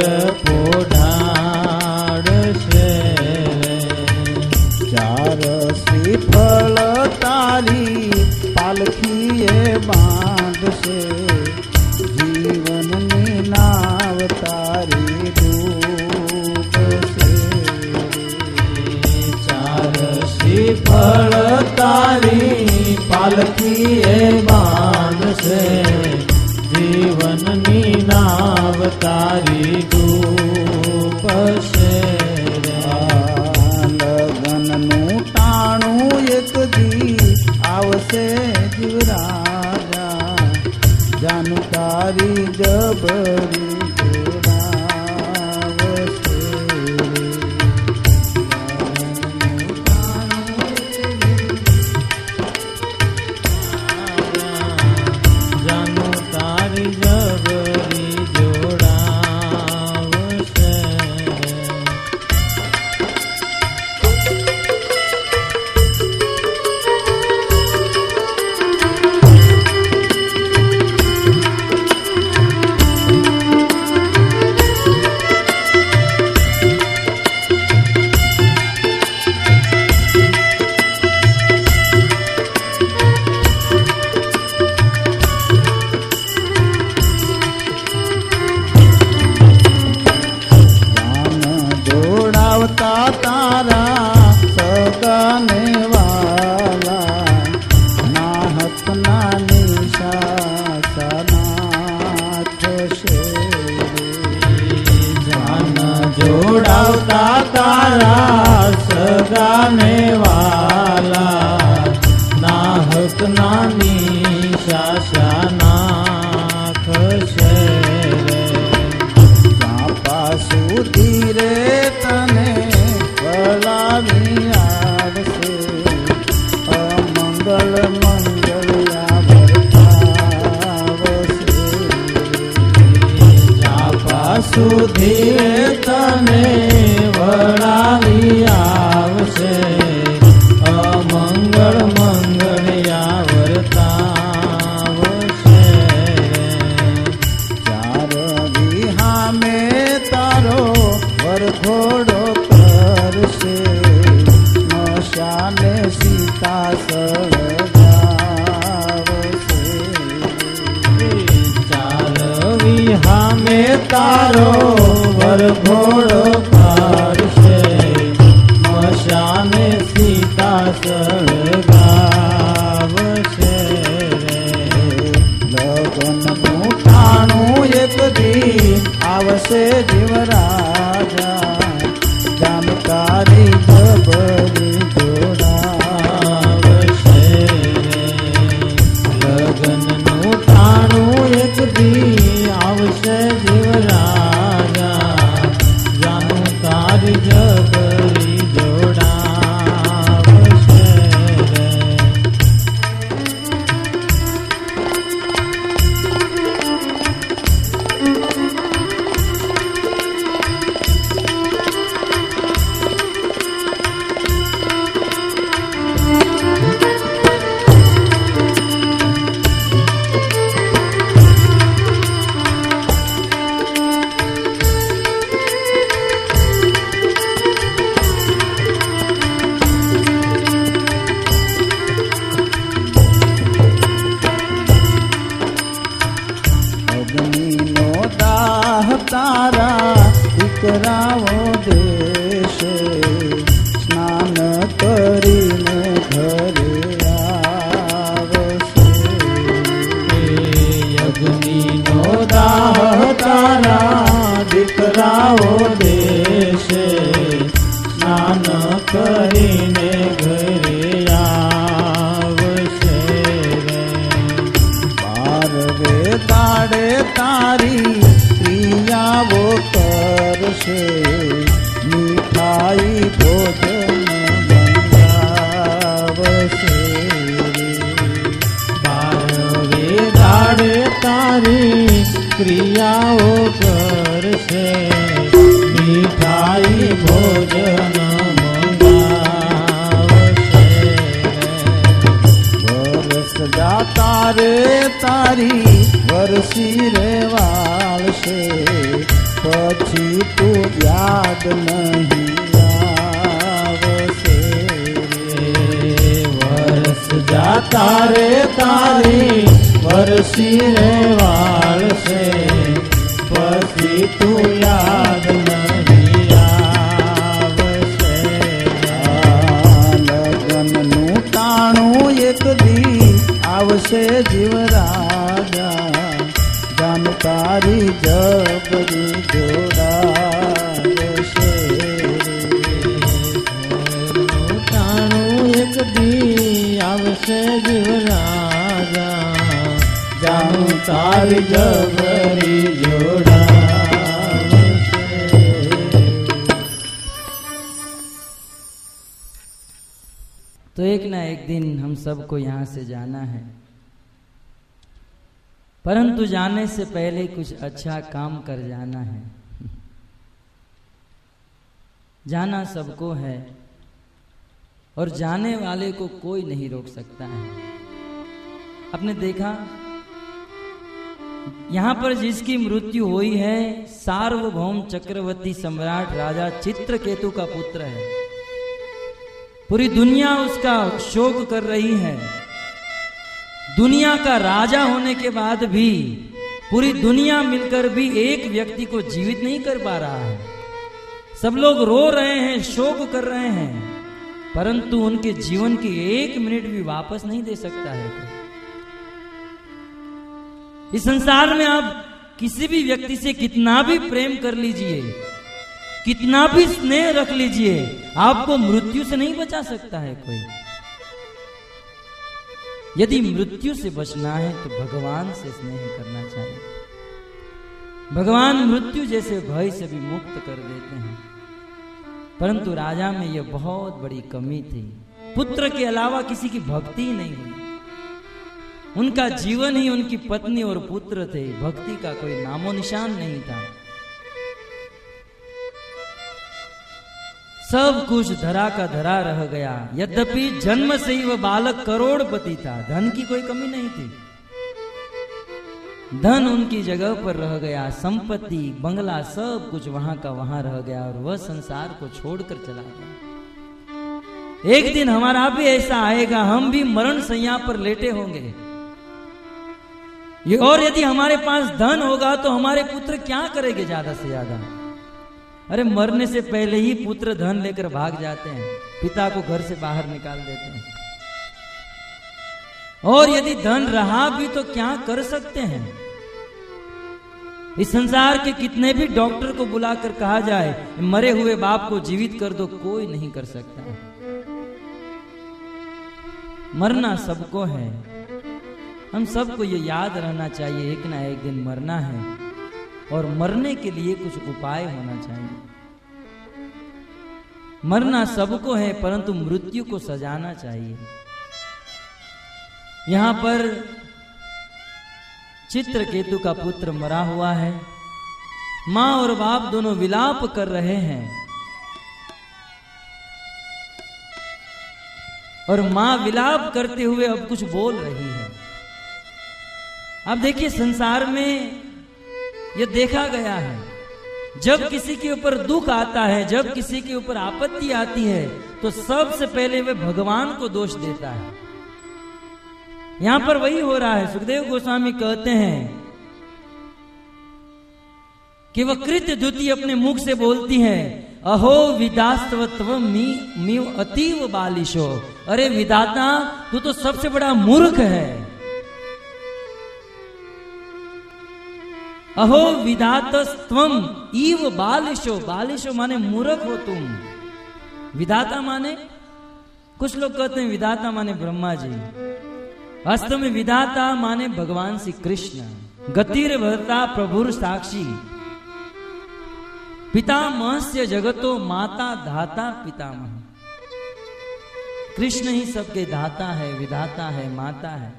પોઢાડશે. ચાર શ્રીફળ તારી પાલખીએ બાંધશે, જીવનની નાવ તારી ડૂબશે. ચાર શ્રીફળ તારી પાલખીએ બાંધશે, જીવનની નાવ તારી ડૂબશે. લગનનું ટાણું એક દી આવશે જીવરાજા, જાનું તારી જબરી જોડાવશે. જાનું તારી જબરી જોડાવશે. जाने वाला नाहक नानी शाशा नाख शेरे चापा સુધી રે તને વળાવી આવશે અમંગલ મંગલ આવશે ચાપા સુધી રે તને વળાવી આવશે અમંગળ મંગળ આવરતાવશે ચાર વિહા મે તારો વરઘોડો કરશે મશાને સીતા સળગાવશે ચાર વિહા મે તારો વરઘોડો કરશે મશાને સીતા સળગાવશે લગનનું ટાણું એક દી આવશે જીવરાજા જાણકારી જબરી જોડાવશે લગનનું ટાણું એક દી આવશે જીવરાજા જાણકારી જબરી જોડાવશે અગ્નિનો દાહ તારા દીકરાઓ દેશે સ્નાન કરીને ઘરે આવશે અગ્નિનો દાહ તારા દીકરાઓ દેશે સ્નાન કરીને ઘરે આવશે બારવે દાડે તારી ક્રિયાઓ કરશે મીઠાઈ ભોજન મંગાવશે બારવે દાડે તારી ક્રિયાઓ કરશે મીઠાઈ ભોજન મંગાવશે વરસ જાતા રે તારી વરસી રે વાળશે પછી તું યાદ નહીં આવશે વરસ જાતા રે તારી વરસી રે વાળશે પછી તું યાદ નહીં આવશે લગનનું ટાણું એક દી આવશે જીવરાજા જાણકારી જબરી જોડાવશે ટાણું એક દી આવશે જીવરાજા જાણકારી જબરી જોડાવશે।
तो एक ना एक दिन हम सबको यहाँ से जाना है, परंतु जाने से पहले कुछ अच्छा काम कर जाना है। जाना सबको है और जाने वाले को कोई नहीं रोक सकता है। आपने देखा यहाँ पर जिसकी मृत्यु हुई है सार्वभौम चक्रवर्ती सम्राट राजा चित्रकेतु का पुत्र है। पूरी दुनिया उसका शोक कर रही है। दुनिया का राजा होने के बाद भी पूरी दुनिया मिलकर भी एक व्यक्ति को जीवित नहीं कर पा रहा है। सब लोग रो रहे हैं, शोक कर रहे हैं, परंतु उनके जीवन की एक मिनट भी वापस नहीं दे सकता है। इस संसार में आप किसी भी व्यक्ति से कितना भी प्रेम कर लीजिए, कितना भी स्नेह रख लीजिए, आपको मृत्यु से नहीं बचा सकता है कोई। यदि मृत्यु से बचना है तो भगवान से स्नेह करना चाहिए। भगवान मृत्यु जैसे भय से भी मुक्त कर देते हैं, परंतु राजा में यह बहुत बड़ी कमी थी। पुत्र के अलावा किसी की भक्ति ही नहीं हुई। उनका जीवन ही उनकी पत्नी और पुत्र थे, भक्ति का कोई नामो निशान नहीं था। सब कुछ धरा का धरा रह गया। यद्यपि जन्म से ही वह बालक करोड़पति था, धन की कोई कमी नहीं थी, धन उनकी जगह पर रह गया, संपत्ति बंगला सब कुछ वहां का वहां रह गया और वह संसार को छोड़कर चला गया। एक दिन हमारा भी ऐसा आएगा, हम भी मरण सैया पर लेटे होंगे। ये और यदि हमारे पास धन होगा तो हमारे पुत्र क्या करेंगे ज्यादा से ज्यादा? अरे मरने से पहले ही पुत्र धन लेकर भाग जाते हैं, पिता को घर से बाहर निकाल देते हैं। और यदि धन रहा भी तो क्या कर सकते हैं? इस संसार के कितने भी डॉक्टर को बुलाकर कहा जाए मरे हुए बाप को जीवित कर दो, कोई नहीं कर सकता। मरना सबको है, हम सबको ये याद रहना चाहिए, एक ना एक दिन मरना है और मरने के लिए कुछ उपाय होना चाहिए। मरना सबको है, परंतु मृत्यु को सजाना चाहिए। यहां पर चित्रकेतु का पुत्र मरा हुआ है, मां और बाप दोनों विलाप कर रहे हैं और मां विलाप करते हुए अब कुछ बोल रही है। अब देखिए संसार में यह देखा गया है, जब किसी के ऊपर दुख आता है, जब किसी के ऊपर आपत्ति आती है तो सबसे पहले वह भगवान को दोष देता है। यहां पर वही हो रहा है। सुखदेव गोस्वामी कहते हैं कि वह कृत्य द्युति अपने मुख से बोलती है, अहो विदास्तव मी मी अतीव बालिशो। अरे विदाता, तू तो सबसे बड़ा मूर्ख है। अहो विदातस्त्वम इव बालिशो। बालिशो माने मूर्ख हो तुम। विदाता माने, कुछ लोग कहते हैं विदाता माने ब्रह्मा जी, वास्तव में विधाता माने भगवान श्री कृष्ण। गतिर भरता प्रभुर साक्षी, पितामहस्य जगतो माता धाता पितामह। कृष्ण ही सबके दाता है, विधाता है, माता है।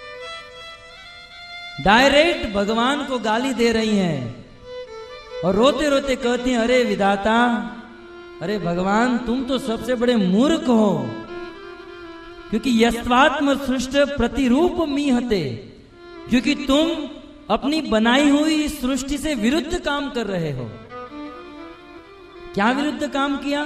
डायरेक्ट भगवान को गाली दे रही हैं और रोते रोते कहती हैं, अरे विधाता, अरे भगवान, तुम तो सबसे बड़े मूर्ख हो, क्योंकि यस्वात्म सृष्ट प्रतिरूप मीहते, क्योंकि तुम अपनी बनाई हुई सृष्टि से विरुद्ध काम कर रहे हो। क्या विरुद्ध काम किया?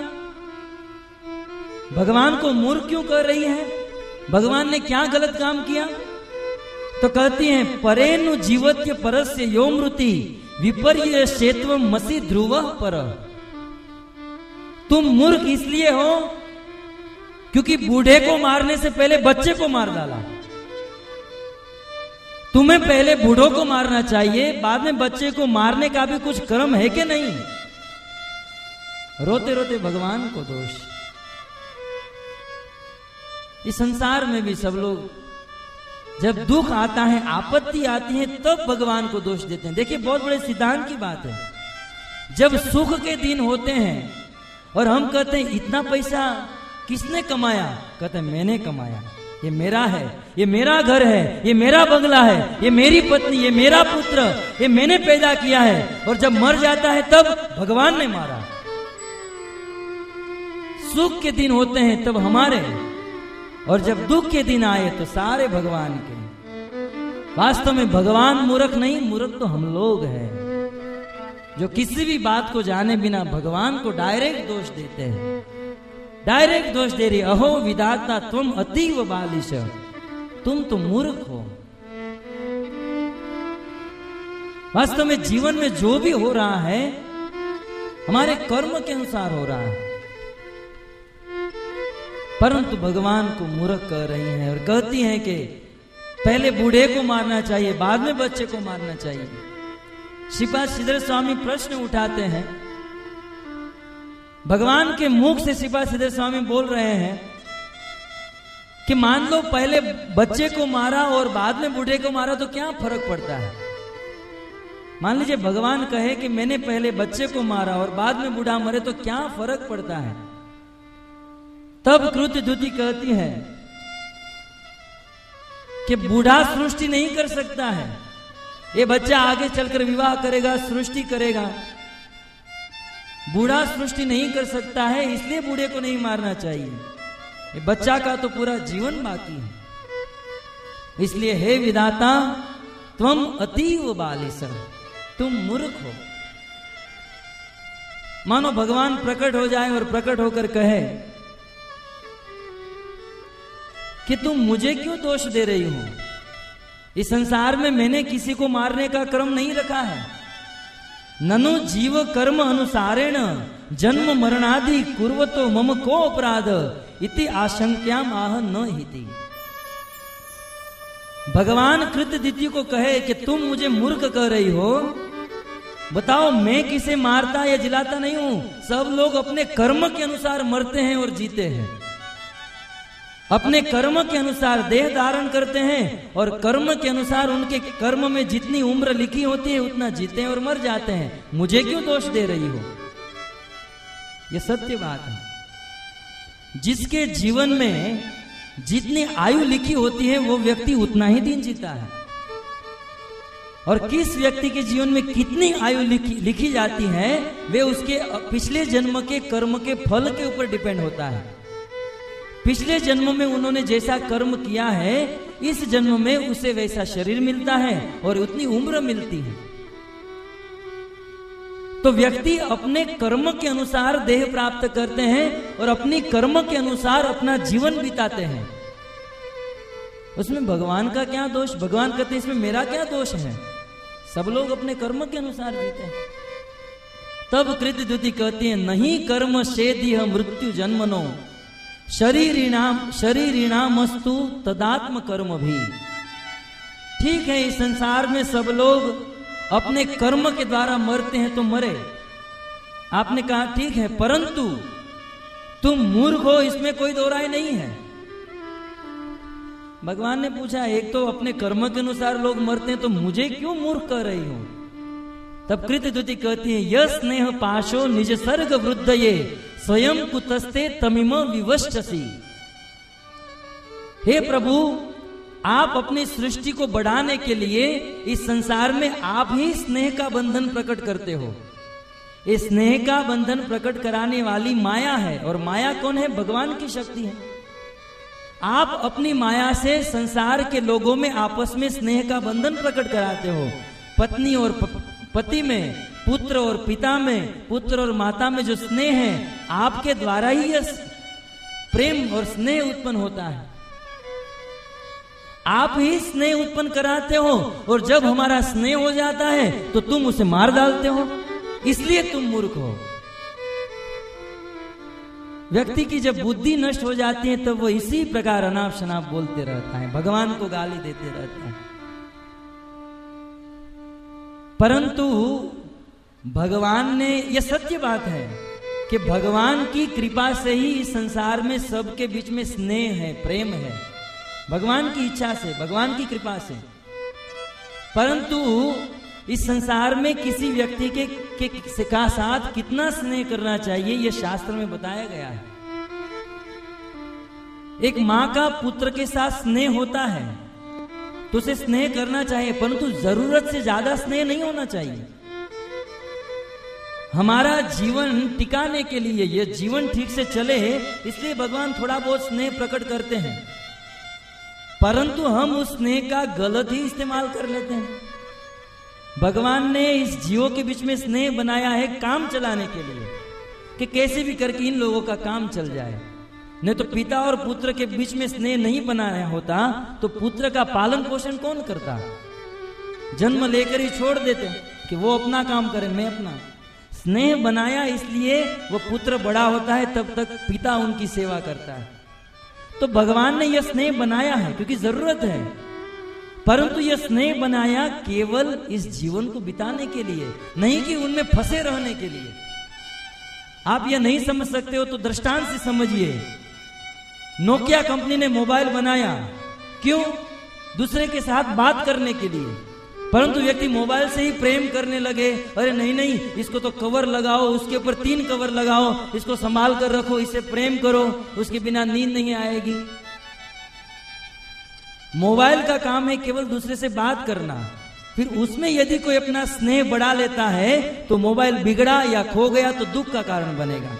भगवान को मूर्ख क्यों कर रही है? भगवान ने क्या गलत काम किया? तो कहती हैं, परेनु जीवत्य परस्य यो मृति विपर्य क्षेत्र मसी ध्रुव पर। तुम मूर्ख इसलिए हो क्योंकि बूढ़े को मारने से पहले बच्चे को मार डाला। तुम्हें पहले बूढ़ों को मारना चाहिए, बाद में बच्चे को मारने का भी कुछ कर्म है कि नहीं? रोते रोते भगवान को दोष। इस संसार में भी सब लोग जब दुख आता है, आपत्ति आती है, तब भगवान को दोष देते हैं। देखिए बहुत बड़े सिद्धांत की बात है। जब सुख के दिन होते हैं और हम कहते हैं इतना पैसा किसने कमाया? कहते हैं मैंने कमाया, ये मेरा है, ये मेरा घर है, ये मेरा बंगला है, ये मेरी पत्नी, ये मेरा पुत्र, ये मैंने पैदा किया है। और जब मर जाता है तब भगवान ने मारा। सुख के दिन होते हैं तब हमारे, और जब दुख के दिन आए तो सारे भगवान के। वास्तव में भगवान मूर्ख नहीं, मूर्ख तो हम लोग हैं जो किसी भी बात को जाने बिना भगवान को डायरेक्ट दोष देते हैं। डायरेक्ट दोष दे रही, अहो विधाता तुम अतीव बालिश, तुम तो मूर्ख हो। वास्तव में जीवन में जो भी हो रहा है हमारे कर्म के अनुसार हो रहा है, परंतु भगवान को मूर्ख कह रही हैं और कहती हैं कि पहले बूढ़े को मारना चाहिए, बाद में बच्चे को मारना चाहिए। श्रीपाद श्रीधर स्वामी प्रश्न उठाते हैं भगवान के मुख से श्रीपाद स्वामी बोल रहे हैं कि मान लो पहले बच्चे को मारा और बाद में बूढ़े को मारा तो क्या फर्क पड़ता है। मान लीजिए भगवान कहे कि मैंने पहले बच्चे को मारा और बाद में बूढ़ा मरे तो क्या फर्क पड़ता है। तब कृत्य द्युति कहती है कि बूढ़ा सृष्टि नहीं कर सकता है, ये बच्चा आगे चलकर विवाह करेगा, सृष्टि करेगा। बूढ़ा सृष्टि नहीं कर सकता है, इसलिए बूढ़े को नहीं मारना चाहिए। ये बच्चा का तो पूरा जीवन बाकी है। इसलिए हे विधाता त्वम अतीव बालिसर, तुम मूर्ख हो। मानो भगवान प्रकट हो जाए और प्रकट होकर कहे कि तुम मुझे क्यों दोष दे रही हो। इस संसार में मैंने किसी को मारने का क्रम नहीं रखा है। ननु जीव कर्म अनुसारेण जन्म मरणादि कुर्वतो मम को अपराध इति आशंक्याम आह न हिति। भगवान कृत्य द्वितीय को कहे कि तुम मुझे मूर्ख कह रही हो। बताओ मैं किसे मारता या जिलाता नहीं हूं। सब लोग अपने कर्म के अनुसार मरते हैं और जीते हैं। अपने कर्म के अनुसार देह धारण करते हैं और कर्म के अनुसार उनके कर्म में जितनी उम्र लिखी होती है उतना जीते हैं और मर जाते हैं। मुझे क्यों दोष दे रही हो। यह सत्य बात है। जिसके जीवन में जितनी आयु लिखी होती है वो व्यक्ति उतना ही दिन जीता है, और किस व्यक्ति के जीवन में कितनी आयु लिखी लिखी जाती है वे उसके पिछले जन्म के कर्म के फल के ऊपर डिपेंड होता है। पिछले जन्म में उन्होंने जैसा कर्म किया है इस जन्म में उसे वैसा शरीर मिलता है और उतनी उम्र मिलती है। तो व्यक्ति अपने कर्म के अनुसार देह प्राप्त करते हैं और अपनी कर्म के अनुसार अपना जीवन बिताते हैं। उसमें भगवान का क्या दोष। भगवान कहते हैं इसमें मेरा क्या दोष है। सब लोग अपने कर्म के अनुसार जीते हैं। तब कृत्य द्युति कहती है नहीं कर्म शेदिह मृत्यु जन्मनो शरीरिणाम शरीरिणामस्तु तदात्म कर्म भी। ठीक है, इस संसार में सब लोग अपने कर्म के द्वारा मरते हैं तो मरे। आपने कहा ठीक है, परंतु तुम मूर्ख हो इसमें कोई दो राय नहीं है। भगवान ने पूछा एक तो अपने कर्म के अनुसार लोग मरते हैं तो मुझे क्यों मूर्ख कह रही हो। तब कृत्य द्युति कहती है यह स्नेह पाशो निज सर्ग वृद्धये स्वयं कुतस्ते तमिम विवश्चसी। हे प्रभु, आप अपनी सृष्टि को बढ़ाने के लिए इस संसार में आप ही स्नेह का बंधन प्रकट करते हो। इस स्नेह का बंधन प्रकट कराने वाली माया है, और माया कौन है। भगवान की शक्ति है। आप अपनी माया से संसार के लोगों में आपस में स्नेह का बंधन प्रकट कराते हो। पत्नी और पति में, पुत्र और पिता में, पुत्र और माता में जो स्नेह है आपके द्वारा ही यह प्रेम और स्नेह उत्पन्न होता है। आप ही स्नेह उत्पन्न कराते हो, और जब हमारा स्नेह हो जाता है तो तुम उसे मार डालते हो, इसलिए तुम मूर्ख हो। व्यक्ति की जब बुद्धि नष्ट हो जाती है तब वो इसी प्रकार अनाप शनाप बोलते रहता है, भगवान को गाली देते रहता है। परंतु भगवान ने, यह सत्य बात है कि भगवान की कृपा से ही इस संसार में सबके बीच में स्नेह है, प्रेम है, भगवान की इच्छा से, भगवान की कृपा से। परंतु इस संसार में किसी व्यक्ति के, के, के का साथ कितना स्नेह करना चाहिए यह शास्त्र में बताया गया है। एक मां का पुत्र के साथ स्नेह होता है तो उसे स्नेह करना चाहिए, परंतु जरूरत से ज्यादा स्नेह नहीं होना चाहिए। हमारा जीवन टिकाने के लिए, यह जीवन ठीक से चले इसलिए भगवान थोड़ा बहुत स्नेह प्रकट करते हैं, परंतु हम उस स्नेह का गलत ही इस्तेमाल कर लेते हैं। भगवान ने इस जीवों के बीच में स्नेह बनाया है काम चलाने के लिए, कि कैसे भी करके इन लोगों का काम चल जाए। नहीं तो पिता और पुत्र के बीच में स्नेह नहीं बनाया होता तो पुत्र का पालन पोषण कौन करता। जन्म लेकर ही छोड़ देते कि वो अपना काम करे, मैं अपना। स्नेह बनाया इसलिए वो पुत्र बड़ा होता है, तब तक पिता उनकी सेवा करता है। तो भगवान ने यह स्नेह बनाया है क्योंकि जरूरत है, परंतु यह स्नेह बनाया केवल इस जीवन को बिताने के लिए नहीं कि उनमें फंसे रहने के लिए। आप यह नहीं समझ सकते हो तो दृष्टांत से समझिए। नोकिया कंपनी ने मोबाइल बनाया, क्यों? दूसरे के साथ बात करने के लिए। परंतु व्यक्ति मोबाइल से ही प्रेम करने लगे, अरे नहीं नहीं इसको तो कवर लगाओ, उसके ऊपर तीन कवर लगाओ, इसको संभाल कर रखो, इससे प्रेम करो, उसके बिना नींद नहीं आएगी। मोबाइल का काम है केवल दूसरे से बात करना, फिर उसमें यदि कोई अपना स्नेह बढ़ा लेता है तो मोबाइल बिगड़ा या खो गया तो दुख का कारण बनेगा।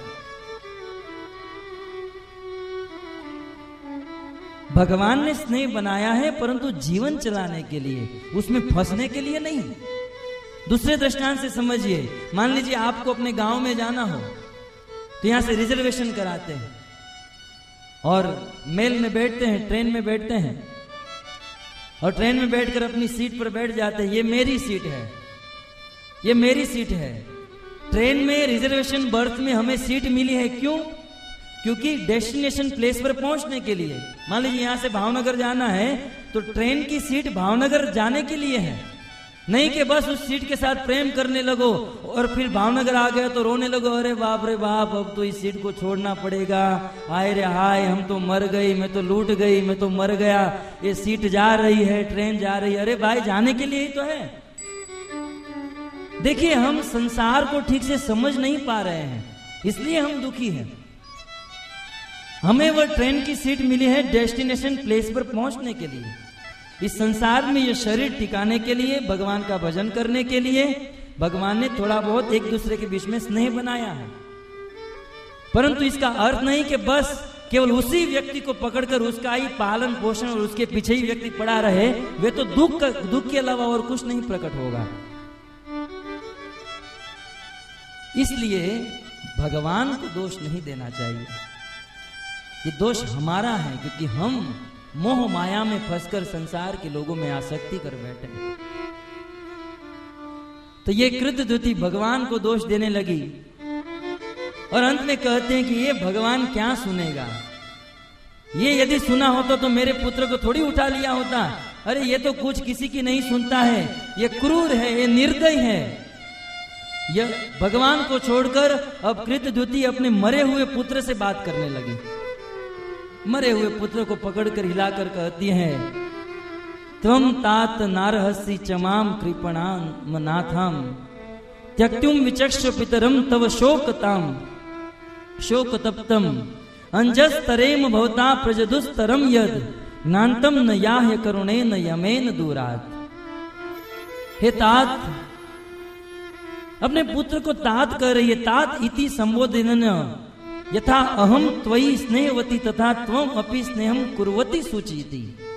भगवान ने स्नेह बनाया है परंतु जीवन चलाने के लिए, उसमें फंसने के लिए नहीं। दूसरे दृष्टांत से समझिए, मान लीजिए आपको अपने गांव में जाना हो तो यहां से रिजर्वेशन कराते हैं और मेल में बैठते हैं, ट्रेन में बैठते हैं और ट्रेन में बैठकर अपनी सीट पर बैठ जाते हैं। ये मेरी सीट है, ये मेरी सीट है। ट्रेन में रिजर्वेशन बर्थ में हमें सीट मिली है, क्यों? क्योंकि डेस्टिनेशन प्लेस पर पहुंचने के लिए। मान लीजिए यहां से भावनगर जाना है तो ट्रेन की सीट भावनगर जाने के लिए है, नहीं कि बस उस सीट के साथ प्रेम करने लगो और फिर भावनगर आ गया तो रोने लगो, अरे बाप रे बाप अब तो इस सीट को छोड़ना पड़ेगा, हाय रे हाय हम तो मर गई, मैं तो लूट गई, मैं तो मर गया, ये सीट जा रही है, ट्रेन जा रही है। अरे भाई जाने के लिए ही तो है। देखिए हम संसार को ठीक से समझ नहीं पा रहे हैं, इसलिए हम दुखी हैं। हमें वह ट्रेन की सीट मिली है डेस्टिनेशन प्लेस पर पहुंचने के लिए। इस संसार में ये शरीर टिकाने के लिए, भगवान का भजन करने के लिए भगवान ने थोड़ा बहुत एक दूसरे के बीच में स्नेह बनाया है। परंतु इसका अर्थ नहीं कि बस केवल उसी व्यक्ति को पकड़कर उसका ही पालन पोषण और उसके पीछे ही व्यक्ति पड़ा रहे, वे तो दुख का दुख के अलावा और कुछ नहीं प्रकट होगा। इसलिए भगवान को दोष नहीं देना चाहिए, ये दोष हमारा है क्योंकि हम मोह माया में फंसकर संसार के लोगों में आसक्ति कर बैठे। तो ये कृतद्युति भगवान को दोष देने लगी और अंत में कहते हैं कि ये भगवान क्या सुनेगा, ये यदि सुना होता तो मेरे पुत्र को थोड़ी उठा लिया होता। अरे ये तो कुछ किसी की नहीं सुनता है, ये क्रूर है, ये निर्दयी है। यह भगवान को छोड़कर अब कृतद्युति अपने मरे हुए पुत्र से बात करने लगी। मरे हुए पुत्र को पकड़कर हिलाकर कहती है, त्वं तात नारहसि चमाम कृपणाम नाथम त्यक्तुम विचक्ष पितरम तव शोकताम शोकतप्तम अंजस तरेम भवता प्रजदुस्तरम यद ज्ञानतम न याह्य करुणेन यमेन दूरात्। हे तात, अपने पुत्र को तात कह रही है। तात इति संबोधन यथा अहम त्वयि स्नेहवती तथा त्वम अपि स्नेहम कुर्वती सूचिति।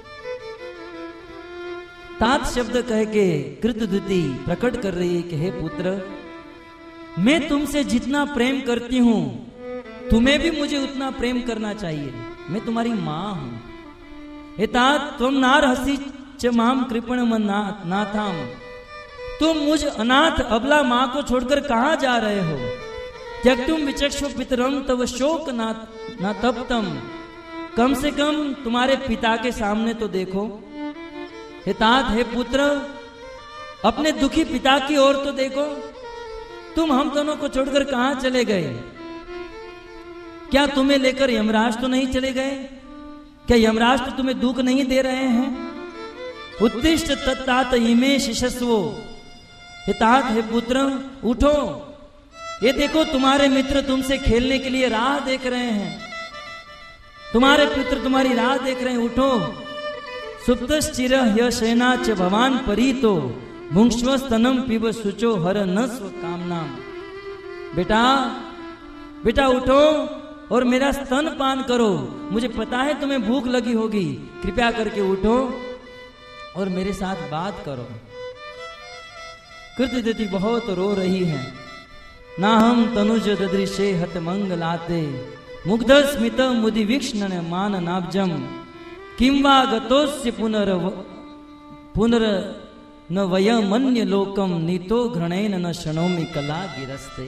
तात शब्द कह के कृतद्युति प्रकट कर रही है कि हे पुत्र, मैं तुमसे जितना प्रेम करती हूं तुम्हें भी मुझे उतना प्रेम करना चाहिए, मैं तुम्हारी मां हूं। हे तात त्वम नारहसि च माम कृपणम नाथाम, तुम मुझ अनाथ अबला मां को छोड़कर कहां जा रहे हो। त्यक्तुम विचक्षु पितरम तव शोक न तप्तम, कम से कम तुम्हारे पिता के सामने तो देखो। हे तात, हे पुत्र, अपने दुखी पिता की ओर तो देखो। तुम हम दोनों को छोड़कर कहां चले गए? क्या तुम्हें लेकर यमराज तो नहीं चले गए? क्या यमराज तो तुम्हें दुख नहीं दे रहे हैं? उत्तिष्ठ तत्तात इमे शिशस्वो, हे तात, हे पुत्र, उठो, ये देखो तुम्हारे मित्र तुमसे खेलने के लिए राह देख रहे हैं, तुम्हारे पुत्र तुम्हारी राह देख रहे हैं, उठो। सुप्तश्चिरः यशेना च भवान परीतो भुंक्ष्वस्तनम पिब शुचो हर नस्व कामनाम। बेटा बेटा उठो और मेरा स्तन पान करो, मुझे पता है तुम्हें भूख लगी होगी, कृपया करके उठो और मेरे साथ बात करो। कृतद्युति बहुत रो रही है। ना हम तनुज ददृशे हत मंगलाते मुग्ध स्मित मुदि वीक्षण मान नाब्जम किं वा गतोस्य पुनर पुनर न वयमन्य लोकम नीतो घृणेन न शृणोमि कला गिरस्ते।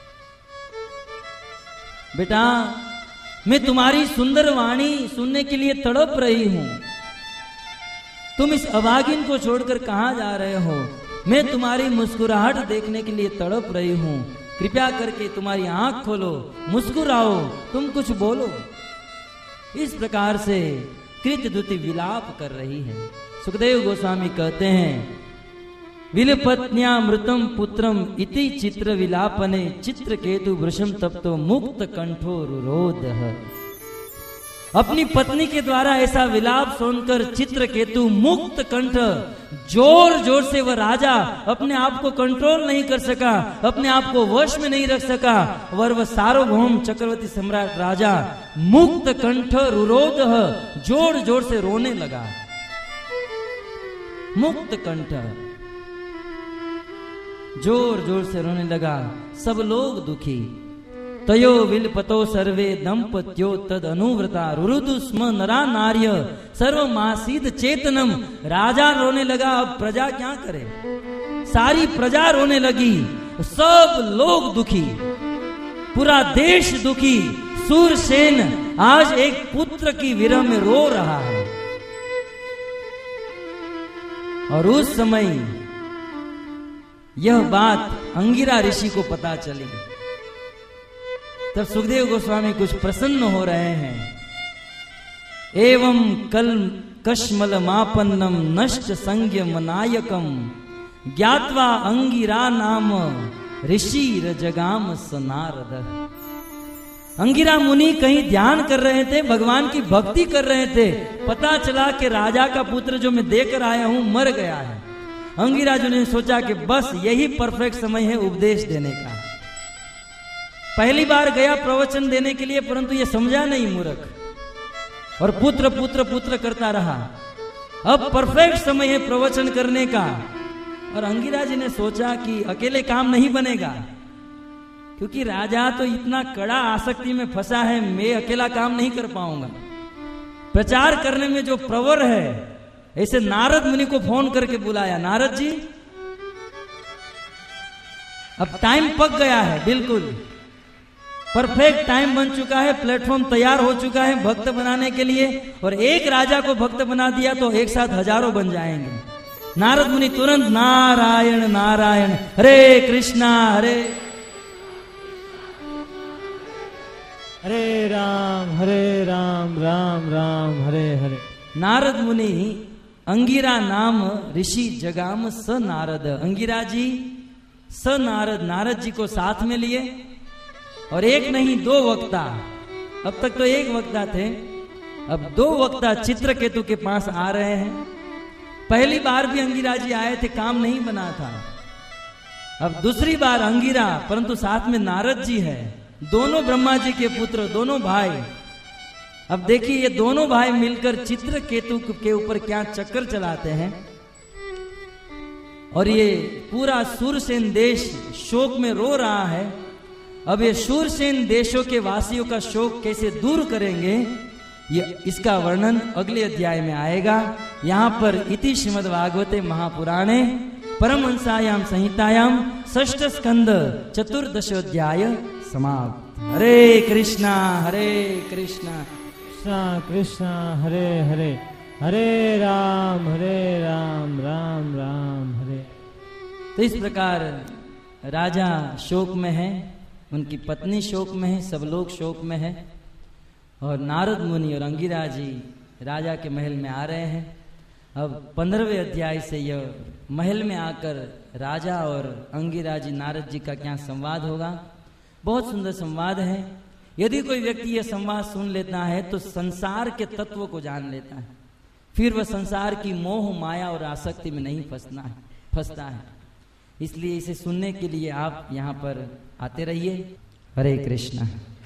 बेटा, मैं तुम्हारी सुंदर वाणी सुनने के लिए तड़प रही हूं, तुम इस अभागिन को छोड़कर कहां जा रहे हो? मैं तुम्हारी मुस्कुराहट देखने के लिए तड़प रही हूं, कृपया करके तुम्हारी आंख खोलो, मुस्कुराओ, तुम कुछ बोलो। इस प्रकार से कृतदूति विलाप कर रही है। सुखदेव गोस्वामी कहते हैं, विलपत्न्या मृतम पुत्रम इति चित्र विलापने चित्रकेतु वृषम तप्तो मुक्त कंठो रुरोधः। अपनी पत्नी के द्वारा ऐसा विलाप सुनकर चित्रकेतु मुक्त कंठ, जोर जोर से वह राजा अपने आप को कंट्रोल नहीं कर सका, अपने आप को वश में नहीं रख सका, और वह सार्वभौम चक्रवर्ती सम्राट राजा मुक्त कंठ रुरोधः, जोर जोर से रोने लगा। मुक्त कंठ जोर जोर से रोने लगा। सब लोग दुखी। तयो विलपतो सर्वे दंपत्यो तद अनुव्रता रुरुदु स्म नरा नार्य सर्वमासीद चेतनम। राजा रोने लगा, अब प्रजा क्या करे? सारी प्रजा रोने लगी, सब लोग दुखी, पूरा देश दुखी। सूरसेन आज एक पुत्र की विरह में रो रहा है। और उस समय यह बात अंगिरा ऋषि को पता चली। तब सुखदेव गोस्वामी कुछ प्रसन्न हो रहे हैं। एवं कल कश्मल मापन्नम नष्ट संज्ञ मनायकम ज्ञात्वा अंगिरा नाम ऋषि रजगाम सनारद। अंगिरा मुनि कहीं ध्यान कर रहे थे, भगवान की भक्ति कर रहे थे। पता चला कि राजा का पुत्र जो मैं देकर आया हूं मर गया है। अंगिरा जी ने सोचा कि बस यही परफेक्ट समय है उपदेश देने का। पहली बार गया प्रवचन देने के लिए, परंतु ये समझा नहीं मूर्ख, और पुत्र पुत्र पुत्र करता रहा। अब परफेक्ट समय है प्रवचन करने का। और अंगिरा जी ने सोचा कि अकेले काम नहीं बनेगा, क्योंकि राजा तो इतना कड़ा आसक्ति में फंसा है, मैं अकेला काम नहीं कर पाऊंगा। प्रचार करने में जो प्रवर है, ऐसे नारद मुनि को फोन करके बुलाया। नारद जी, अब टाइम पक गया है, बिल्कुल परफेक्ट टाइम बन चुका है, प्लेटफॉर्म तैयार हो चुका है भक्त बनाने के लिए। और एक राजा को भक्त बना दिया तो एक साथ हजारों बन जाएंगे। नारद मुनि तुरंत नारायण नारायण हरे कृष्णा हरे
हरे राम हरे राम राम राम हरे हरे।
नारद मुनि अंगिरा नाम ऋषि जगाम स नारद। अंगिरा जी स नारद, नारद जी को साथ में लिए, और एक नहीं दो वक्ता। अब तक तो एक वक्ता थे, अब दो वक्ता चित्रकेतु के पास आ रहे हैं। पहली बार भी अंगिरा जी आए थे, काम नहीं बना था। अब दूसरी बार अंगिरा, परंतु साथ में नारद जी है, दोनों ब्रह्मा जी के पुत्र, दोनों भाई। अब देखिए ये दोनों भाई मिलकर चित्रकेतु के ऊपर क्या चक्कर चलाते हैं। और ये पूरा सूरसेन देश शोक में रो रहा है। अब ये सूरसेन देशों के वासियों का शोक कैसे दूर करेंगे, ये इसका वर्णन अगले अध्याय में आएगा। यहाँ पर इति श्रीमद् भागवते महापुराणे परमहंसायाम संहितायाम षष्ठ स्कंद चतुर्दशोध्याय समाप्त। हरे कृष्णा हरे कृष्णा
कृष्णा कृष्णा हरे हरे, हरे राम हरे राम राम राम हरे।
तो इस प्रकार राजा शोक में है, उनकी पत्नी शोक में है, सब लोग शोक में है। और नारद मुनि और अंगिरा जी राजा के महल में आ रहे हैं। अब पंद्रहवें अध्याय से यह महल में आकर राजा और अंगिरा जी नारद जी का क्या संवाद होगा। बहुत सुंदर संवाद है। यदि कोई व्यक्ति यह संवाद सुन लेता है तो संसार के तत्व को जान लेता है, फिर वह संसार की मोह माया और आसक्ति में नहीं फंसना है फंसता है। इसलिए इसे सुनने के लिए आप यहाँ पर आते रहिए। हरे कृष्णा।